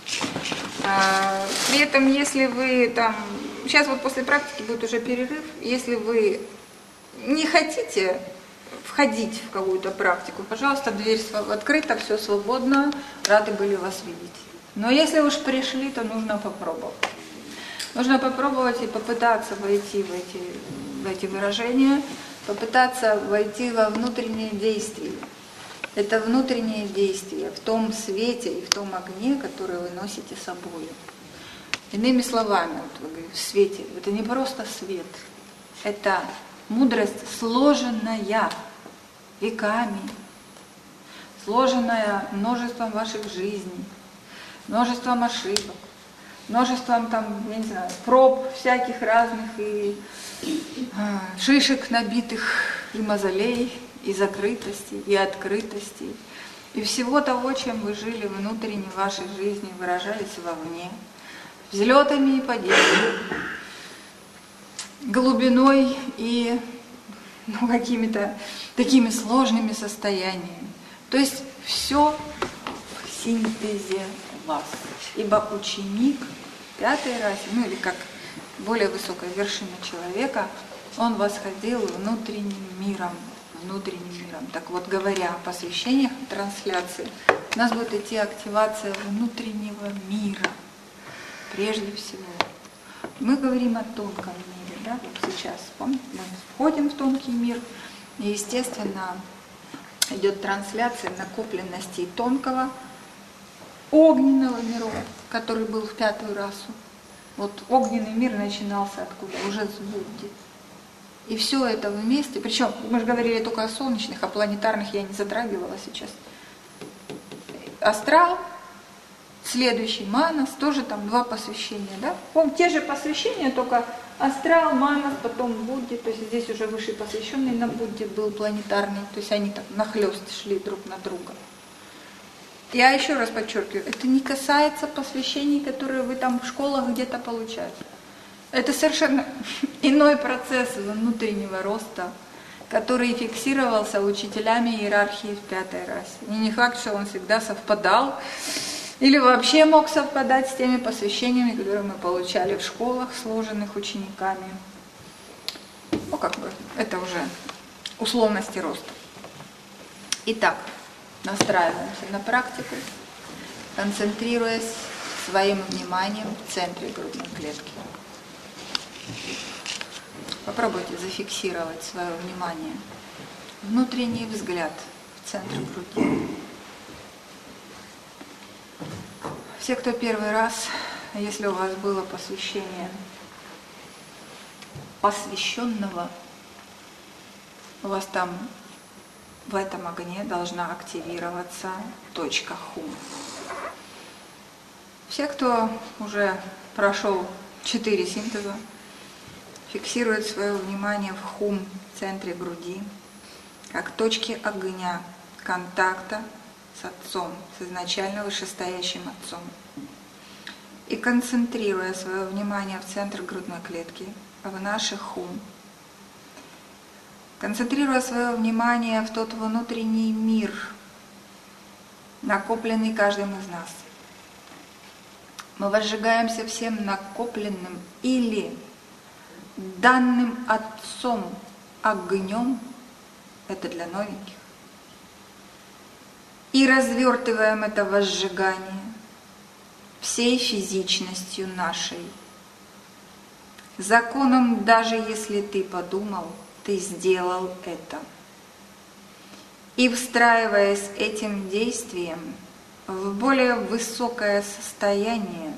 При этом, если вы там, сейчас вот после практики будет уже перерыв, если вы не хотите входить в какую-то практику, пожалуйста, дверь открыта, все свободно, рады были вас видеть. Но если уж пришли, то нужно попробовать. Нужно попробовать и попытаться войти в эти выражения, попытаться войти во внутреннее действие. Это внутреннее действие в том свете и в том огне, который вы носите с собой. Иными словами, вот вы говорите, в свете, это не просто свет, это мудрость, сложенная веками, сложенная множеством ваших жизней, множеством ошибок, множеством там, я не знаю, проб всяких разных и шишек набитых, и мозолей, и закрытости, и открытости, и всего того, чем вы жили внутренне в вашей жизни, выражались вовне, взлетами и падениями, глубиной и какими-то такими сложными состояниями. То есть все в синтезе вас. Ибо ученик пятой расе, ну или как более высокая вершина человека, он восходил внутренним миром. Так вот, говоря о посвящениях, трансляции, у нас будет идти активация внутреннего мира. Прежде всего. Мы говорим о тонком мире, да, вот сейчас, помните, мы входим в тонкий мир, и, естественно, идет трансляция накопленностей тонкого, огненного мира, который был в пятую расу. Вот огненный мир начинался откуда? Уже с Будды. И все это вместе, причем мы же говорили только о солнечных, о планетарных я не затрагивала сейчас. Астрал, следующий Манас, тоже там два посвящения, да? Те же посвящения, только астрал, Манас, потом Будде, то есть здесь уже высший посвященный на Будде был планетарный, то есть они так нахлёст шли друг на друга. Я еще раз подчеркиваю, это не касается посвящений, которые вы там в школах где-то получаете. Это совершенно иной процесс внутреннего роста, который фиксировался учителями иерархии в пятой расе. И не факт, что он всегда совпадал Или вообще мог совпадать с теми посвящениями, которые мы получали в школах, сложенных учениками. Ну, как бы, это уже условности роста. Итак, настраиваемся на практику, концентрируясь своим вниманием в центре грудной клетки. Попробуйте зафиксировать свое внимание. Внутренний взгляд в центр груди. Все, кто первый раз, если у вас было посвящение посвященного, у вас там в этом огне должна активироваться точка хум. Все, кто уже прошел 4 синтеза, фиксируют свое внимание в хум в центре груди, как точки огня, контакта с Отцом, с изначально вышестоящим Отцом. И концентрируя свое внимание в центр грудной клетки, в наших хум, концентрируя свое внимание в тот внутренний мир, накопленный каждым из нас, мы возжигаемся всем накопленным или данным Отцом огнем, это для новеньких, и развертываем это возжигание всей физичностью нашей. Законом, даже если ты подумал, ты сделал это. И встраиваясь этим действием в более высокое состояние,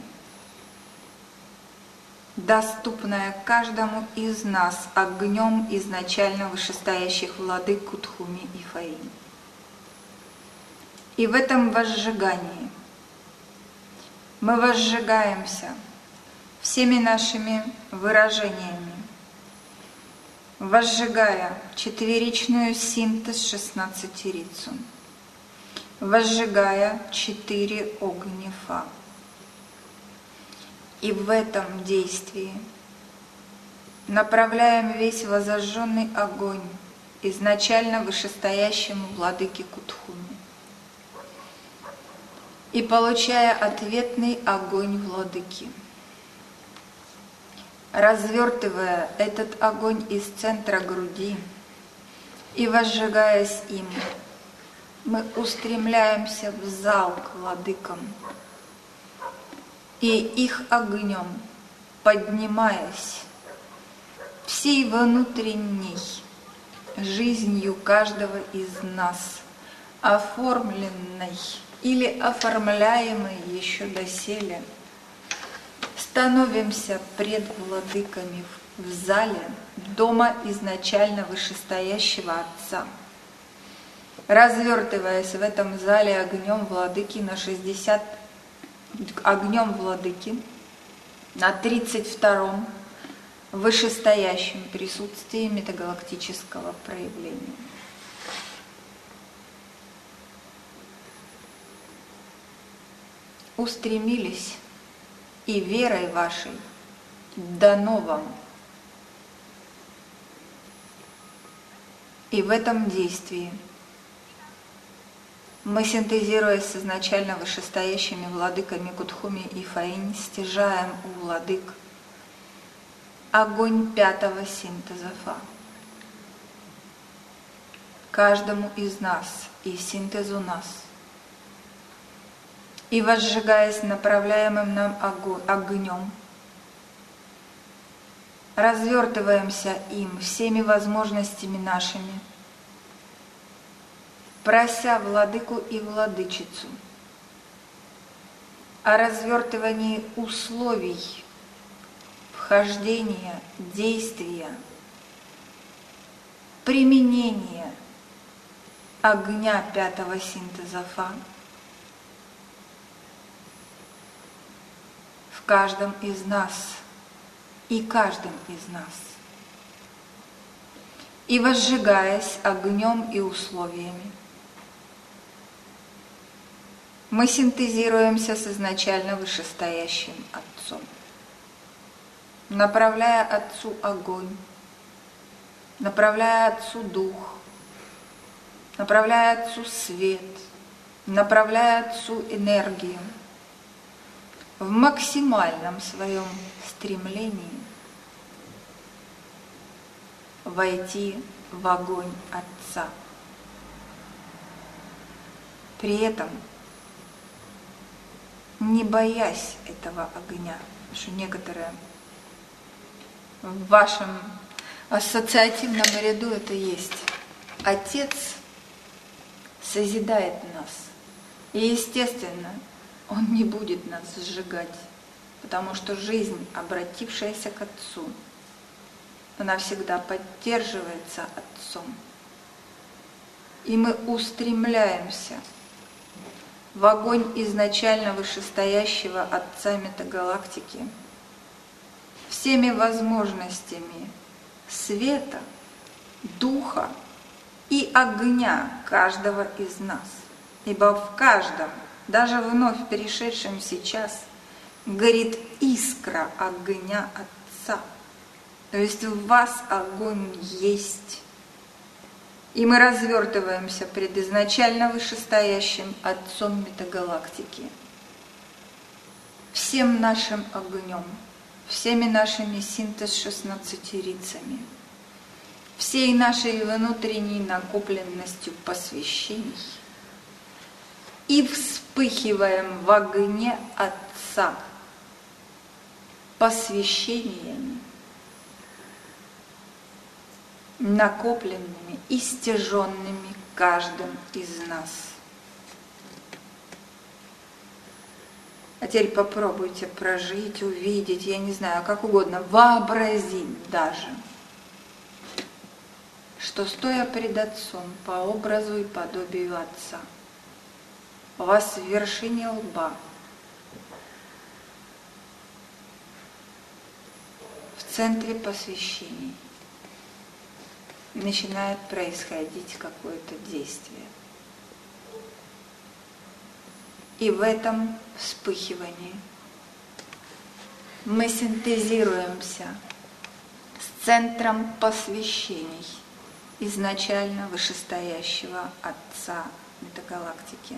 доступное каждому из нас огнем изначально вышестоящих владык Кутхуми и Фаин. И в этом возжигании мы возжигаемся всеми нашими выражениями, возжигая четверичную синтез 16-рицу, возжигая 4 огнефа. И в этом действии направляем весь возожженный огонь изначально вышестоящему владыке Кутхуми. И получая ответный огонь владыки, развертывая этот огонь из центра груди и возжигаясь им, мы устремляемся в зал к владыкам, и их огнем, поднимаясь всей внутренней жизнью каждого из нас, оформленной или оформляемой еще доселе, становимся пред владыками в зале дома изначально вышестоящего Отца, развертываясь в этом зале огнем владыки на 60, огнем владыки на 32-м вышестоящем присутствии метагалактического проявления. Устремились и верой вашей дано вам. И в этом действии мы, синтезируясь с изначально вышестоящими владыками Кутхуми и Фаин, стяжаем у владык огонь 5-го синтеза Фа. Каждому из нас и синтезу нас. И возжигаясь направляемым нам огнем, развертываемся им всеми возможностями нашими, прося владыку и владычицу о развертывании условий вхождения, действия, применения огня 5-го синтеза Фа в каждом из нас и каждом из нас. И возжигаясь огнем и условиями, мы синтезируемся с изначально вышестоящим Отцом, направляя Отцу огонь, направляя Отцу дух, направляя Отцу свет, направляя Отцу энергию, в максимальном своем стремлении войти в огонь Отца. При этом не боясь этого огня, потому что некоторые в вашем ассоциативном ряду это есть. Отец созидает нас. И, естественно, Он не будет нас сжигать, потому что жизнь, обратившаяся к Отцу, она всегда поддерживается Отцом. И мы устремляемся в огонь изначально вышестоящего Отца Метагалактики всеми возможностями света, духа и огня каждого из нас. Ибо в каждом, даже вновь перешедшем сейчас, горит искра огня Отца. То есть в вас огонь есть. И мы развертываемся пред изначально вышестоящим Отцом Метагалактики. Всем нашим огнем, всеми нашими синтез-16-рицами, всей нашей внутренней накопленностью посвящений и вспыхиваем в огне Отца посвящениями, накопленными и стяженными каждым из нас. А теперь попробуйте прожить, увидеть, я не знаю, как угодно, вообразить даже, что, стоя пред Отцом по образу и подобию Отца, у вас в вершине лба, в центре посвящений, начинает происходить какое-то действие. И в этом вспыхивании мы синтезируемся с центром посвящений изначально вышестоящего Отца Метагалактики.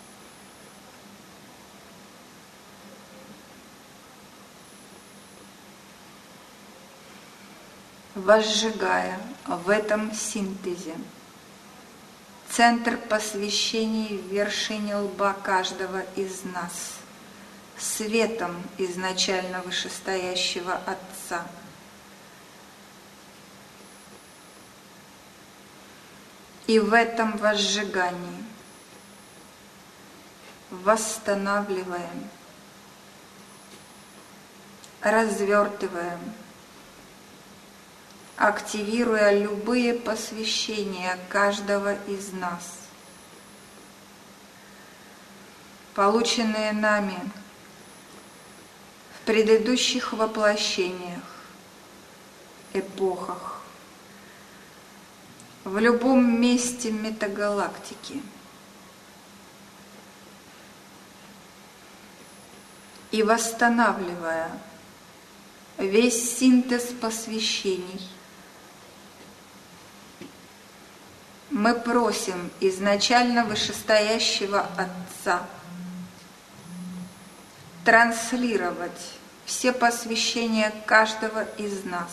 Возжигая в этом синтезе центр посвящений в вершине лба каждого из нас светом изначально вышестоящего Отца. И в этом возжигании восстанавливаем, развертываем, активируя любые посвящения каждого из нас, полученные нами в предыдущих воплощениях, эпохах, в любом месте метагалактики. И восстанавливая весь синтез посвящений, мы просим изначально вышестоящего Отца транслировать все посвящения каждого из нас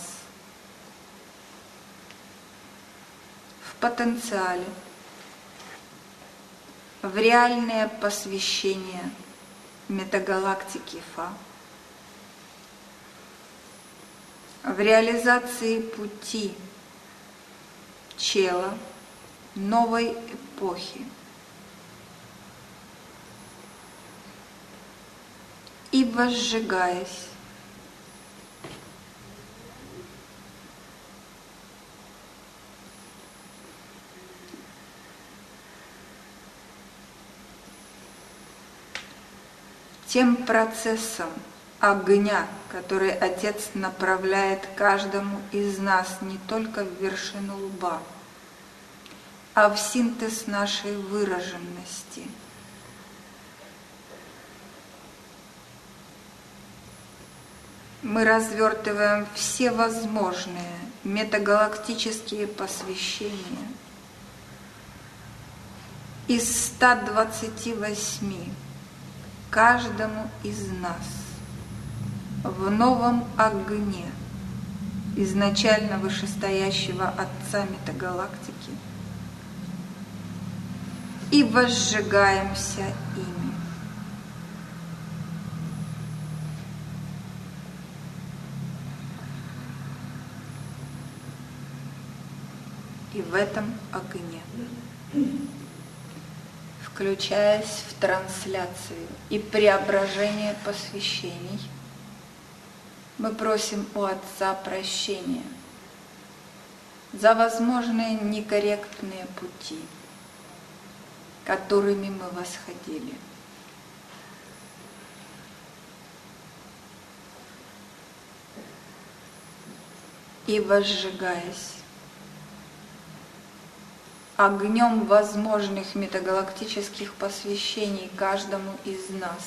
в потенциале, в реальное посвящение метагалактики Фа, в реализации пути Чела новой эпохи. И возжигаясь тем процессом огня, который Отец направляет каждому из нас не только в вершину лба, а в синтез нашей выраженности. Мы развертываем все возможные метагалактические посвящения из 128 каждому из нас в новом огне изначально вышестоящего Отца Метагалактики и возжигаемся ими. И в этом огне, включаясь в трансляцию и преображение посвящений, мы просим у Отца прощения за возможные некорректные пути, которыми мы восходили. И возжигаясь огнем возможных метагалактических посвящений каждому из нас,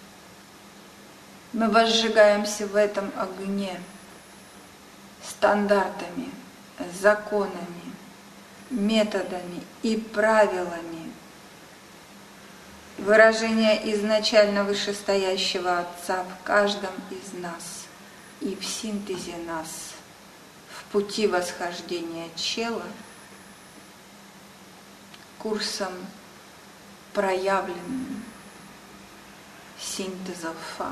мы возжигаемся в этом огне стандартами, законами, методами и правилами выражения изначально вышестоящего Отца в каждом из нас и в синтезе нас в пути восхождения чела курсом, проявленным синтеза Фа,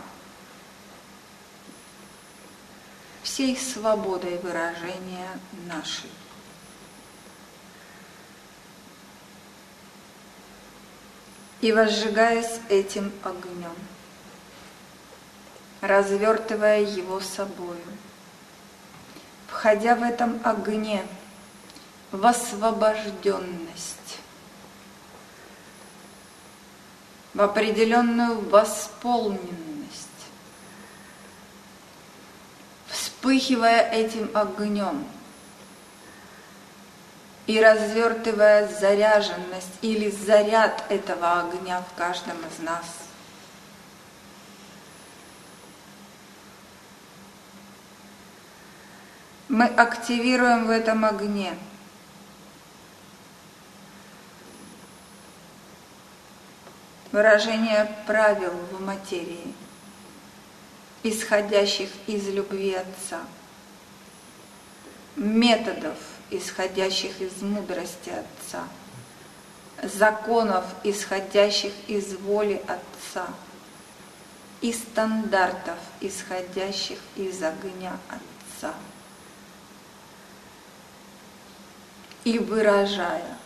всей свободой выражения нашей. И возжигаясь этим огнем, развертывая его собою, входя в этом огне в освобожденность, в определенную восполненность, вспыхивая этим огнем и развертывая заряженность или заряд этого огня в каждом из нас, мы активируем в этом огне выражение правил в материи, исходящих из любви Отца, методов, исходящих из мудрости Отца, законов, исходящих из воли Отца, и стандартов, исходящих из огня Отца. И выражая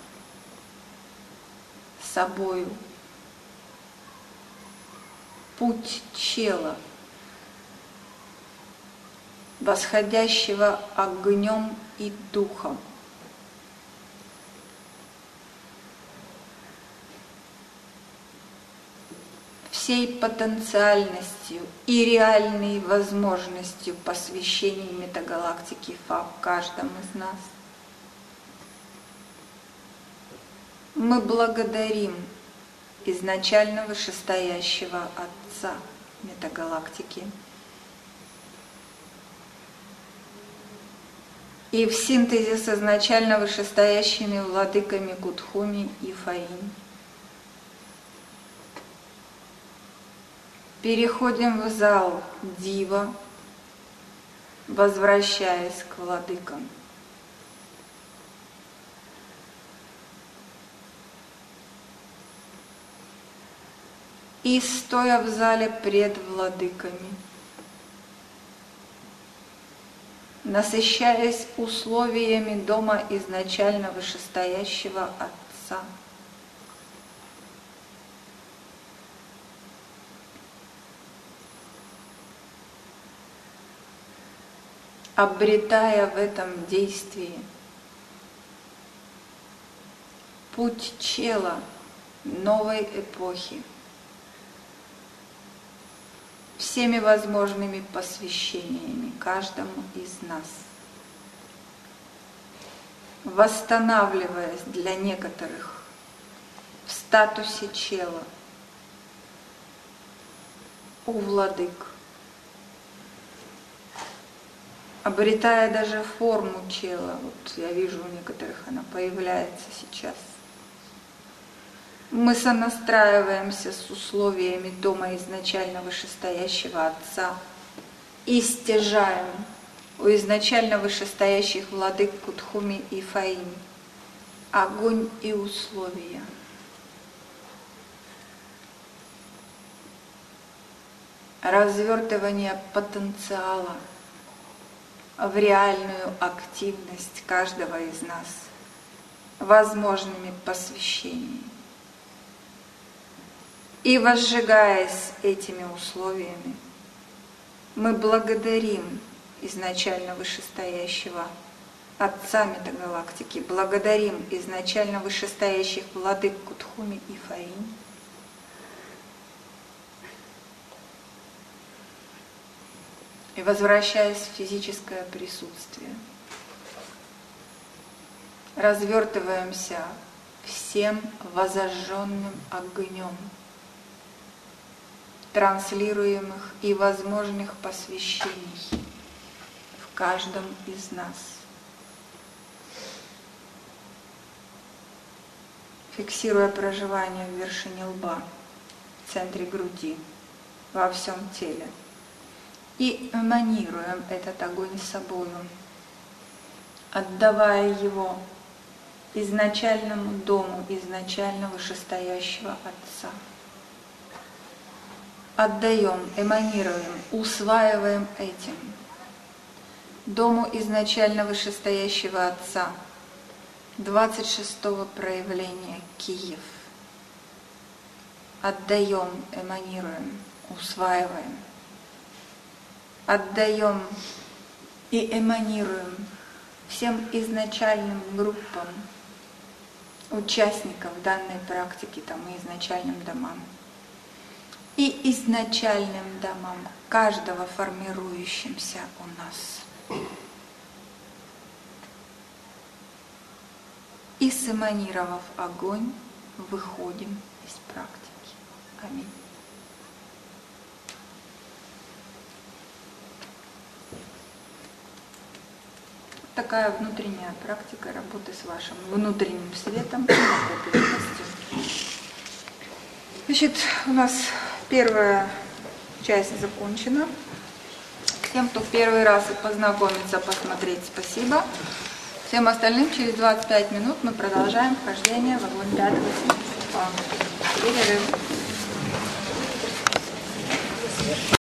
собою путь чела, восходящего огнем и духом, всей потенциальностью и реальной возможностью посвящения метагалактики Фа в каждом из нас. Мы благодарим изначально вышестоящего Отца метагалактики и в синтезе с изначально вышестоящими владыками Кутхуми и Фаинь переходим в зал Дива, возвращаясь к владыкам. И стоя в зале пред владыками, насыщаясь условиями дома изначально вышестоящего Отца, обретая в этом действии путь чела новой эпохи, всеми возможными посвящениями каждому из нас, восстанавливаясь для некоторых в статусе чела у владык, обретая даже форму чела. Вот я вижу у некоторых она появляется сейчас. Мы сонастраиваемся с условиями дома изначально вышестоящего Отца и стяжаем у изначально вышестоящих владык Кутхуми и Фаини огонь и условия. Развертывание потенциала в реальную активность каждого из нас возможными посвящениями. И возжигаясь этими условиями, мы благодарим изначально вышестоящего Отца Метагалактики, благодарим изначально вышестоящих владык Кутхуми и Фаини, и возвращаясь в физическое присутствие, развертываемся всем возожженным огнем транслируемых и возможных посвящений в каждом из нас. Фиксируя проживание в вершине лба, в центре груди, во всем теле. И эманируем этот огонь собою, отдавая его изначальному дому, изначально вышестоящего Отца. Отдаем, эманируем, усваиваем этим дому изначально вышестоящего Отца 26-го проявления Киев. Отдаем, эманируем, усваиваем. Отдаем и эманируем всем изначальным группам участников данной практики, там и изначальным домам, и изначальным домам каждого формирующимся у нас. И сэманировав огонь, выходим из практики. Аминь. Такая внутренняя практика работы с вашим внутренним светом и накопленностью. Значит, у нас первая часть закончена. Всем, кто в первый раз познакомиться, посмотреть, спасибо. Всем остальным через 25 минут мы продолжаем вхождение в огонь 5-го синтеза. Перерыв.